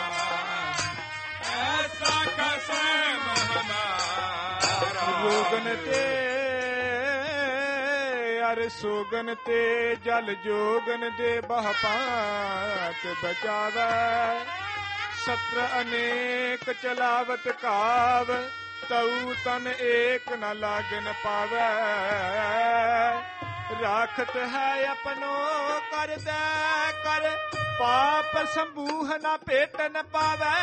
ਐਸਾ ਖਸਮ ਹਮਾਰਾ ਜੋਗਨ ਤੇ ਅਰ ਸੋਗਨ ਤੇ ਜਲ ਜੋਗਨ ਦੇ ਬਹ ਪਾਤ ਬਚਾਵੈ ਸਤਰ ਅਨੇਕ ਚਲਾਵਤ ਕਾਵ ਤਉ ਤਨ ਏਕ ਨ ਲਾਗਨ ਪਾਵੈ ਰਾਖਤ ਹੈ ਆਪਣੋ ਕਰਦੈ ਕਰ ਪਾਪ ਸੰਬੂਹ ਨ ਭੇਟ ਨ ਪਾਵੈ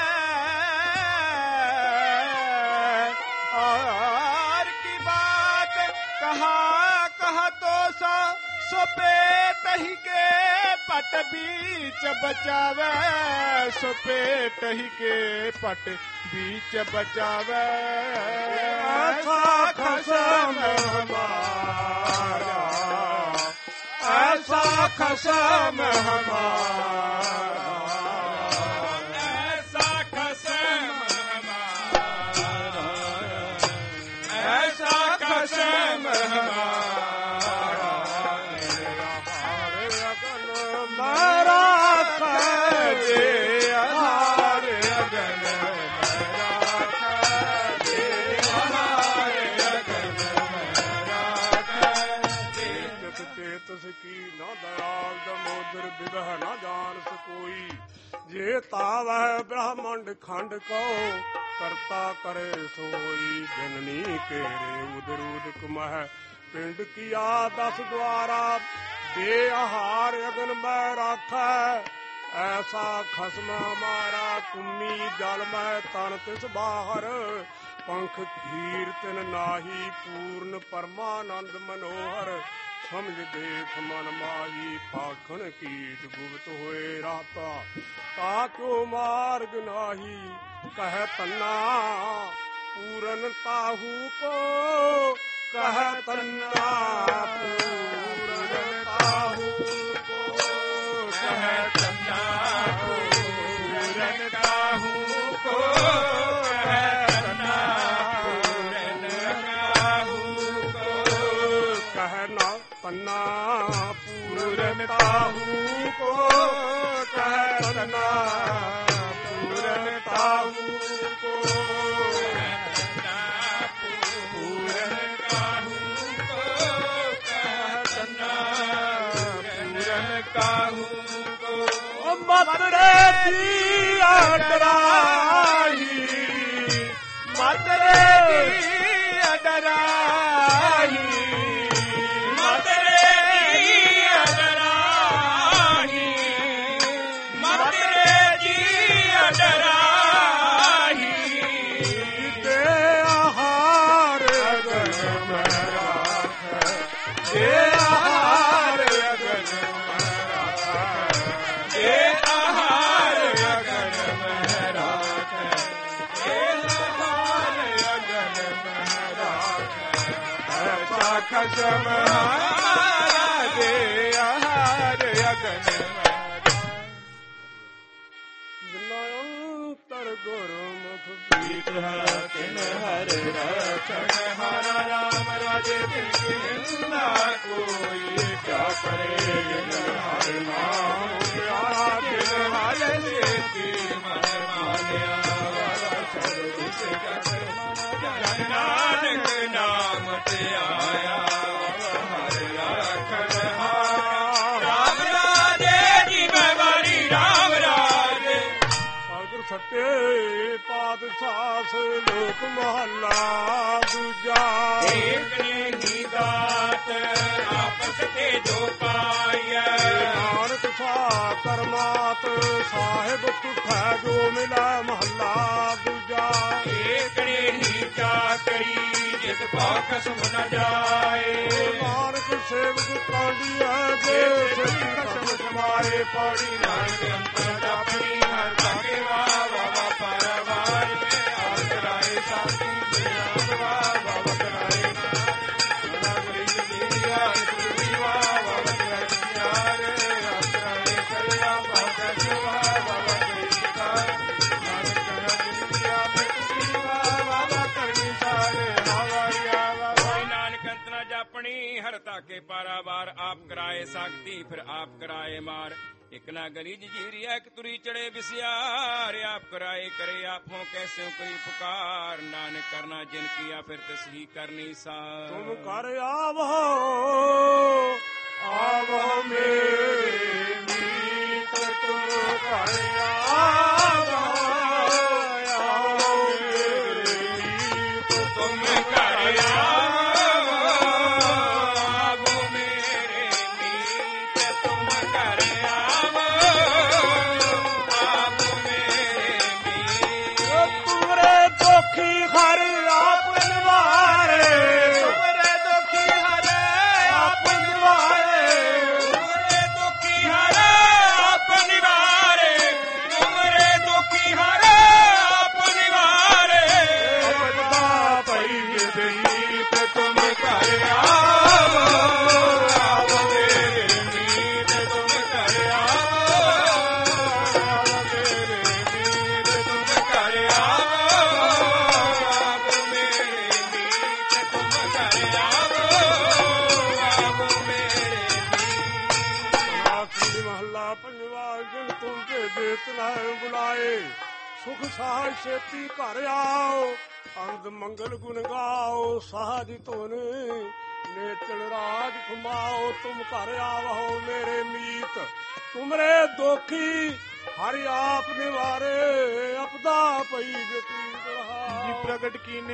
ਆਰ ਕੀ ਬਾਤ ਕਹਾ ਕਹਾ ਤੋ ਸੋ ਸੋ ਪੇਟ ਹੀ ਕੇ ਪਟ ਬੀਚ ਬਚਾਵੇ ਸੋ ਪੇਟ ਹੀ ਕੇ ਪਟ ਬੀਚ ਬਚਾਵੇ ਐਸਾ ਖਸਮ ਹਮਾਰਾ ਐਸਾ ਖਸਮ ਹਮਾਰਾ ਐਸਾ ਖਸਮ ਹਮਾਰਾ ਐਸਾ ਖਸਮ ਹਮਾਰਾ ਮੇਰਾ ਦੇ ਆਹਾਰ ਅਗਨ ਮੇਰਾ ਦੇ ਆਹਾਰ ਅਗਨ ਮੇਰਾ ਚਿਤ ਚੇਤਸ ਕੀ ਨਾ ਦਇਆਲ ਦਮੋਦਰ ਬਿਦਹ ਨਾ ਜਾਣਸ ਕੋਈ ਜੇ ਤਾਵਹਿ ਬ੍ਰਹਮੰਡ ਖੰਡ ਕਉ ਕਰਤਾ ਕਰੇ ਸੋਈ ਜਨਨੀ ਕੇਰੇ ਉਦਰ ਉਦਕ ਮਹਿ ਪਿੰਡ ਕੀਆ ਦਸ ਦੁਆਰਾ ਦੇ ਆਹਾਰ ਅਗਨ ਮੈਂ ਰਾਖੈ ਐਸਾ ਖਸਮ ਹਮਾਰਾ ਕੁੰਮੀ ਜਲ ਮੈਂ ਤਨ ਤਿਸ ਬਾਹਰ ਪੰਖ ਖੀਰ ਤਿਨ ਨਾਹੀ ਪੂਰਨ ਪਰਮਾਨੰਦ ਮਨੋਹਰ ਸਮਝ ਦੇਖ ਮਨ ਮਾਹੀ ਪਾਖਣ ਕੀਟ ਗੁਪਤ ਹੋਏ ਰਾਤਾ ਤਾ ਕਿਉ ਮਾਰਗ ਨਾਹੀ ਕਹਿ ਤੰਨਾ ਪੂਰਨ ਤਾਹੂ ਕੋ ਕਹਿ ਤੰਨਾ ਪੂਰਨ ਤਾਹੂ ਕੋ ਕਹਿ ਤੰਨਾ ਪੂਰਨ ਕਾਹੂ ਕੋ ਕਹਿ ਤੰਨਾ ਪੂਰਨ ਕਾਹੂ ਕੋ ਕਹਿ ਨਾ ਤੰਨਾ ਪੂਰਨ ਤਾਹੂ ਕੋ ਕਹਿ ਤੰਨਾ ਪੂਰਨ ਤਾਹੂ ਕੋ ਪੂਰਨ ਕਾਹੂ ਕੋ ਕਹਿ ਤੰਨਾ ਪੂਰਨ ਕਾਹੂ ਕੋ ਮਤਰੇ ਦੀ ਅਡਰਾਹੀ ਮਤਰੇ ਦੀ ਅਡਰਾਹੀ ਮਤਰੇ ਦੀ ਅਡਰਾਹੀ ਮਤਰੇ ਦੀ ਅਡਰਾਹੀ ਦੇ ਆਹਾਰ ਅਗਨ ਮੈਂ ਰਾਖੈ ਦੇ ਆਹਾਰ ਅਗਨ ਮੈਂ ਰਾਖੈ ਦੇ ਆਹਾਰ ਅਗਨ ਮੈਂ ਰਾਖੈ ਦੇ ਆਹਾਰ ਅਗਨ ਮੈਂ ਰਾਖੈ ਐਸਾ ਖਸਮ ਹਮਾਰਾ ਦੇ ਆਹਾਰ ਅਗਨ ਮੈਂ ਜਿਨਾ ਅੰਤਰ ਗੁਰਮੁਖ ਪ੍ਰੀਤ ਹੈ ਤਿਨ ਹਰ ਰਖਣ ਹਰਾ ਰਾਮ ਰਾਜੇ ਦਿਲ ਕੀ ਨਿੰਦਾ ਕੋਈ ਕਿਆ ਕਰੇ ਜਿਨ ਹਰ ਨਾਮ ਪਿਆਰਾ ਤਿਨ ਹਰ ਸੇਤੀ ਮਨ ਮਾਨਿਆ ਵਾਲਾ ਸਰਬ ਸੇ ਜਨ ਨਾਨਕ ਨਾਮ ਤੇ ਆਇਆ ਹਰ ਰਖਣ ਹਾਰਾ ਰਾਮ ਰਾਜੇ ਜੀ ਮੈਂ ਵਾਰੀ ਰਾਮ ਰਾਜੇ ਸਾਗਰ ਸੱਤੇ ਪਾਤਸ਼ਾਹ ਲੋਕ ਮਹੱਲਾ ਦੂਜਾ ਏਕ ਨੇ ਹੀ ਦਾਤ ਆਪਸ ਤੇ ਜੋ ਪਾਈਐ ਨਾਨਕ ਸਾ ਕਰਮਾਤ ਸਾਹਿਬ ਤੁਠੈ ਜੋ ਮਿਲਾ ਮਹੱਲਾ ਦੂਜਾ ਏਕ ਨੇ ਹੀ ਚਾਕਰੀ ਜਿਤ ਪਾਉ ਖਸਮ ਨ ਜਾਏ ਨਾਨਕ ਸੇਵਕ ਕਾਂਡੀਆ ਜੇ ਸਿੱਖ ਖਸਮ ਸਮਾਏ ਪੌੜੀ ਨਾਨਕ ਅੰਤਰ ਆਪਣੀ ਹਰ ਭਾਗੇ ਵਾ ਵਾ ਵਾ ਪਰਵਾਰ ਮੇ ਆਸਰਾਏ ਸਾਥੀ ਬਿਆਨ ਵਾ ਵਾ पारावार आप कराए साखती फिर आप कराए मार एक ना गली जजीरी एक तुरी चढ़े बिसियार आप कराए करे आप हो कैसे कोई पुकार नानक करना जिन किया फिर तस्ही करनी सार तुम कर आवो आवो मेरे मीत तुम कर आवो आवो मेरे मीत तुम कर आवो आवो मेरे मीत तुम कर आवो आवो मेरे मीत तुमरे दुखी हर आप निवारे ਤੁਮਰੇ ਦੁਖੀ ਹਰੇ आप निवारे तुमरे दुखी हरे आप निवारे तुमरे दुखी हरे आप निवारे अपना पई दीप तुम कर आवो आवो मेरे मीत तुम कर आवो आवो मेरे मीत तुम कर आवो आवो मेरे मीत तुम कर आवो आवो मेरे आखिरी महला पंजवा जिन तुम के देत नाय बुलाए सुख साज छेती घर आओ अंग मंगल गुण गाओ साज तोने नेचल राज घुमाओ तुम घर आवो मेरे मीत तुमरे दोखी हर आप निवारे अपदा पई बेटी ਜੀ बढ़ा ਪ੍ਰਗਟ ਕੀਨੇ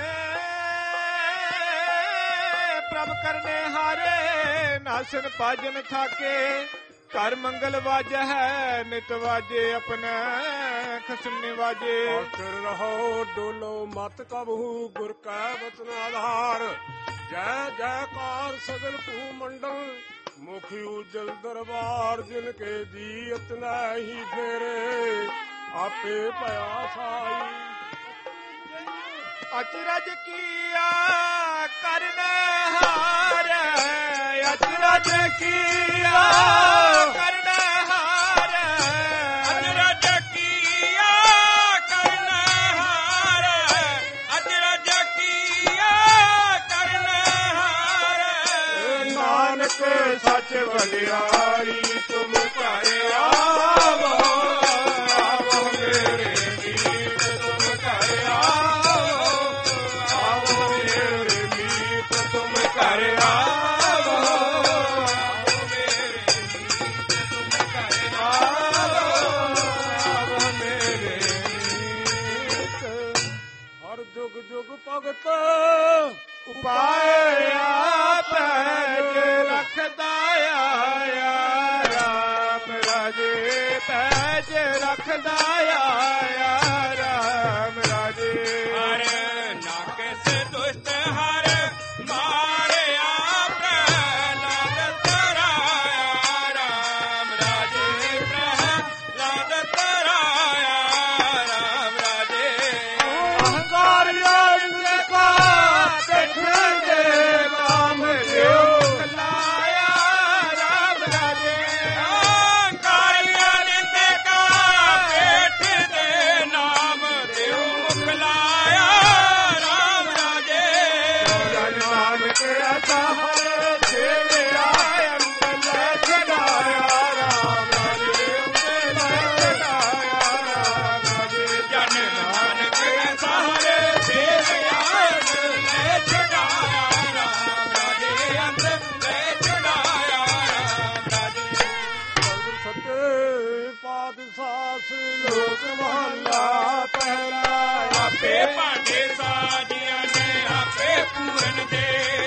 ਪ੍ਰਭ ਕਰਨੇ ਹਾਰੇ ਨਾਸਨ ਪਾਜਨ ਥਾਕੇ ਘਰ ਮੰਗਲ ਵਾਜੈ ਨਿਤ ਵਾਜੇ ਆਪਣਾ ਖਸਮ ਨਿਵਾਜੇ ਆਖਰ ਰਹੋ ਡੋਲੋ ਮਤ ਕਬਹੂ ਗੁਰ ਕੈ ਬਚਨ ਆਧਾਰ ਜੈ ਜੈਕਾਰ ਸਗਲ ਭੂ ਮੰਡਲ ਮੁਖ ਉਜਲ ਦਰਬਾਰ ਜਿਨ ਕੇ ਜੀਤ ਨਹੀਂ ਫੇਰੇ ਆਪੇ ਭਇਆ ਸਾਈ ਅਚਰਜ ਕੀਆ ਕਰਨ ਹਾਰ ਅਚਰਜ ਕੀਆ ਕਰਨ ਹਾਰ अजरज किया करना हार अजरज किया करना हार ਨਾਨਕ ਸੱਚ ਵਡਿਆਈ ਤੁਮ ਘਰ ਆਵੋ ਆਵੋ ਮੇਰੇ ਮੀਤ ਤੁਮ ਘਰ ਆਵੋ ਆਵੋ ਮੇਰੇ ਮੀਤ ਤੁਮ ਘਰ ਆਵੋ ਆਵੋ ਮੇਰੇ ਮੀਤ ਤੁਮ ਘਰ ਆਵੋ ਆਵੋ ਮੇਰੇ ਮੀਤ ਹਰ ਜੁਗ ਜੁਗ ਭਗਤ ਉਪਾਏ ਆਪੈ ਰੱਖਦਾ ਆਇਆ ਰਾਮ ਰਾਜੇ ਪੈਜ ਰੱਖਦਾ ਆਇਆ ਰਾਮ ਰਾਜੇ हर नाक से दुष्ट हर मारिया प्रहलाद तराया राम राजे प्रहलाद तराया राम राजे अहंकार इनका देखंगे राम देव ਲਾਇਆ ਰਾਮ ਰਾਜੇ कालिया निंद का पेट दे नाम देव मुखलाया राम राजे नानक असाहरे तेरे आय अंगल छड़ाया राम राजे अंगल छड़ाया राम राजे जन नानक सहारे देव आयत ले छुड़ाया राम राजे अंत ले छुड़ाया राम राजे सतगुर सच्चे पातशाह लोक महला पहला आपे भांडे साजिया ने आपे पूरन दे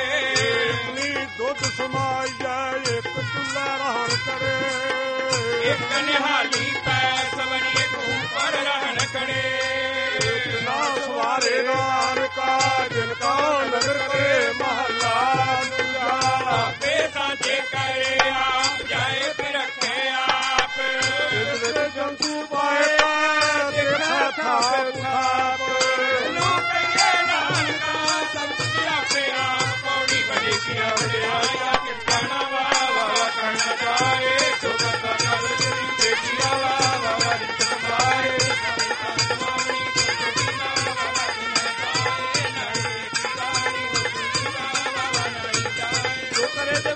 नी दुध समाई जाए एक चुल्ला रहन करे एक निहाली पै सवनी एक ऊपर रहन खड़े ना सवारे नानका जिनका नगर करे महला दुजाला आपे साजे करे आप जाए फिर रखे आप जिसने जंतु पाए देखा था थाप लोग ये नानका सब किया पे आप पौड़ी बड़ी किया बड़े आया कितना वाह वाह करना चाहे तो करता कर देखिया वाह वाह कितना पाए ਜੋ ਕਰੇ ਦੇ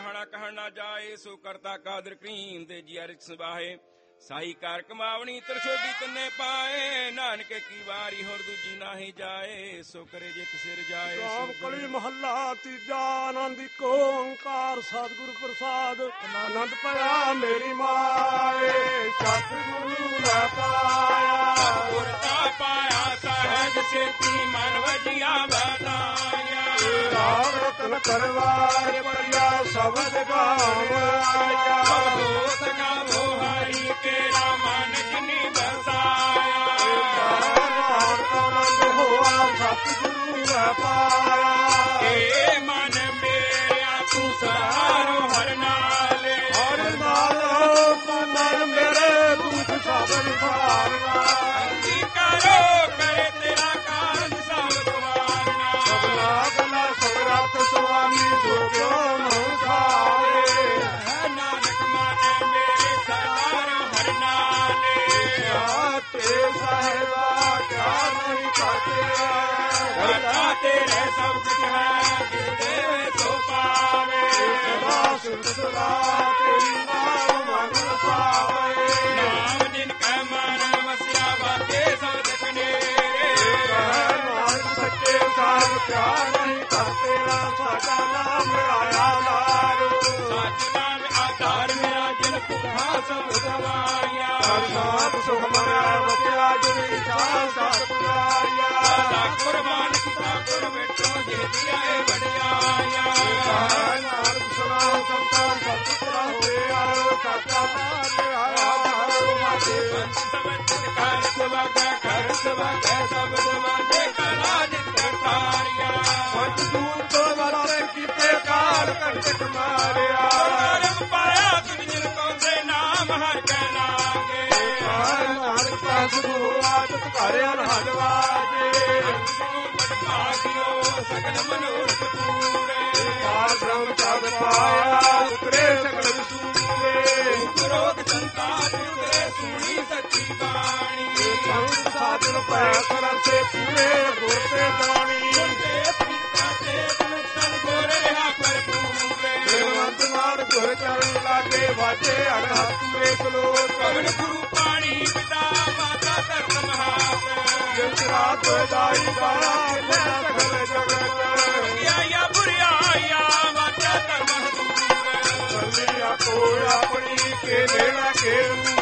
ਕਹਾਣਾ ਕਹਿਣ ਨਾ ਜਾਏ, ਸੋ ਕਰਤਾ ਕਾਦਰ ਕਰੀਮ ਦੇ ਜੀ ਅਰਿਕ ਸਬਾਹੇ। ਸਾਈ ਕਰ ਕਮਾਵਣੀ ਤਰਛੋਡੀ ਤੰਨੇ ਪਾਏ, ਨਾਨਕੇ ਕੀ ਵਾਰੀ ਹੋਰ ਦੂਜੀ ਨਾਹੀ ਜਾਏ, ਸੋ ਕਰੇ ਜੇ ਸਿਰ ਜਾਏ। ਰਾਮ ਕਲੀ ਮਹੱਲਾ ਤੀਜਾ। ਆਨੰਦ ਇੱਕੋ ਓੰਕਾਰ ਸਤਿਗੁਰ ਪ੍ਰਸਾਦ। ਆਨੰਦ ਪਾਇਆ ਮੇਰੀ ਮਾਏ, ਸਤਿਗੁਰੂ ਨੇ ਪਾਇਆ। ਸਤਿਗੁਰ ਤਾ ਪਾਇਆ ਸਹਿਜ ਸੇਤੀ, ਮਨ ਵਜਿਆ ਵਧਾਇਆ। ਰਾਮ ਰਤਨ ਕਰਵਾਰ ਪੜਿਆ, ਸ਼ਬਦ ਗਾਵਾਇਆ। ਦੋਸ ਗਾਵੋ ਹਰੀ ਤੇਰਾ, ਮਨ ਜਿਨੀ ਬਸਾਇਆ। ਆਨੰਦ ਹੋਆ ਸਤਿਗੁਰੂ ਨੇ ਪਾਇਆ। ਏ ਮਨ ਮੇਰਿਆ ਤੂੰ ਸਹਾਰੋ ਹਰ ਨਾਲੇ, ਹਰ ਨਾਲੋਂ ਮਨ ਮੇਰੇ ਦੁੱਖ ਸਭ ਨਿਵਾਰਨਾ। ਅੰਗੀ ਕਰੋ ਕਰੇ ਤੇਰਾ ਕਾਰਜ ਸਭ ਸਵਾਰਨਾ। ਸਭਨਾ ਗਲਾ ਸਮਰੱਥ ਸੁਆਮੀ, ਜੋ ਕਿਉ ਨ ਖਾਵੇ। ਹੈ ਨਾਨਕ ਮਨ ਮੇਰੇ ਸਹਾਰੋ ਹਰ ਨਾਲੇ। ਤੇ ਸਾਹਿਬਾ ਕਿਆ ਨਹੀਂ ਖਾਤੇ। ਕਰਤਾ ਤੇਰੇ ਸਭ ਕੁਝ ਹੈ, ਜਿਸ ਦੇਵੇ ਸੋ ਪਾਵੇ। ਸਦਾ ਸੁਖ ਸਦਾ ਤੇਰੀ ਨਾਮ ਮਨ ਵਸਾਵੇ। ਨਾਮ ਜਿਨ ਕੈ ਮਨ ਵਸਿਆ, ਵਾਕੇ ਸਭ ਦਖਨੇਰੇ। ਕਹਿ ਨਾਨਕ ਸੱਚੇ ਸਾਹਿਬ ਕਿਆ ਨਹੀਂ ਖਾਤੇ। ਸਾਡਾ ਨਾਮ ਆਇਆ ਨਾਰ। ਸੱਚ ਨਾਮ ਆਧਾਰ ਮੇਰਾ, ਜਿਨ ਪੁੱਠਾ ਸਭ ਗਵਾਇਆ। ਹਰ ਨਾਮ ਸੁਖ ਮਰਿਆ ਬਚਿਆ, ਜਿਨ ਇਛਾ ਸਤ ਪੁਜਾਰੀਆ। ਸਦਾ ਕੁਰਬਾਨ ਕੀਤਾ ਗੁਰ ਵਿਟੋ, ਜੇ ਦਿਆ ਏ ਵਡਿਆਇਆ। ਕਹਿ ਨਾਨਕ ਸੁਣਾ ਸੰਤਾਂ ਸਤਿਗੁਰਾਂ ਹੋਇਆ। ਸਾਡਾ ਨਾਮ ਆਇਆ ਨਾਰ। ਪੰਚ ਸਬਦ ਕਰ ਸਵਾਗਾ, ਕਰ ਸਵਾਗਾ ਸਬਦ ਵਾਜੇ, ਕਲਾ ਜਿਤ ਕਰਤਾਰਿਆ। ਪੰਜ ਦੂਤ ਤੋਂ ਵਰਤੇ ਕੀਤੇ, ਕਾਲ ਕੰਟਕ ਮਾਰਿਆ। ਕਰਮ ਪਾਇਆ ਤੁਝ ਜਿਨ ਕੋ ਸੇ ਨਾਮ ਹਰ ਕੈ ਲਾਗੇ। ਕਹਿ ਨਾਨਕ ਪਾਸ ਹੋਆ, ਤੁਤ ਘਰ ਅਨਹਦ ਵਾਜੇ। ਬੜ ਭਾਗਿਓ ਸਗਲ ਮਨੋਰਥ ਪੂਰੇ। ਕਾਲ ਬ੍ਰਹਮ ਚਦ ਪਾਇਆ, ਉਤਰੇ ਸਕਲ ਸੂਰੇ। ਗੁਰੋਗ ਸੰਤਾਪ ਉਤਰੇ, ਸੁਣੀ ਸੱਚੀ ਬਾਣੀ। ਸੰਤ ਸਾਧਨ ਪੈ ਕਰਤੇ, ਪੂਰੇ ਗੁਰ ਤੇ ਬਾਣੀ। ਸੁਣਤੇ ਪੀਤਾ ਤੇ ਤੁਲਸਨ ਗੁਰ ਰਹਾ ਭਰਪੂਰੇ। ਬੇਵੰਤ ਮਾਨ ਗੁਰ ਚਰਨ ਲਾਗੇ, ਵਾਜੇ ਅਨਹਦ ਪੂਰੇ ਸਲੋਕ। ਪਵਨ ਗੁਰੂ ਪਾਣੀ ਪਿਤਾ ਮਾਤਾ ਧਰਮ ਮਹਾਤ। ਜਿਸ ਰਾਤ ਦਾਈ ਬਾਰਾ, ਲੈ ਸਗਲ ਜਗਤ। ਆਇਆ ਬੁਰਿਆਇਆ ਵਾਟਾ ਧਰਮ ਹਦੂਰ। ਚੱਲੀ ਆਪੋ ਆਪਣੀ, ਕੇ ਲੈਣਾ ਕੇ ਨੂੰ।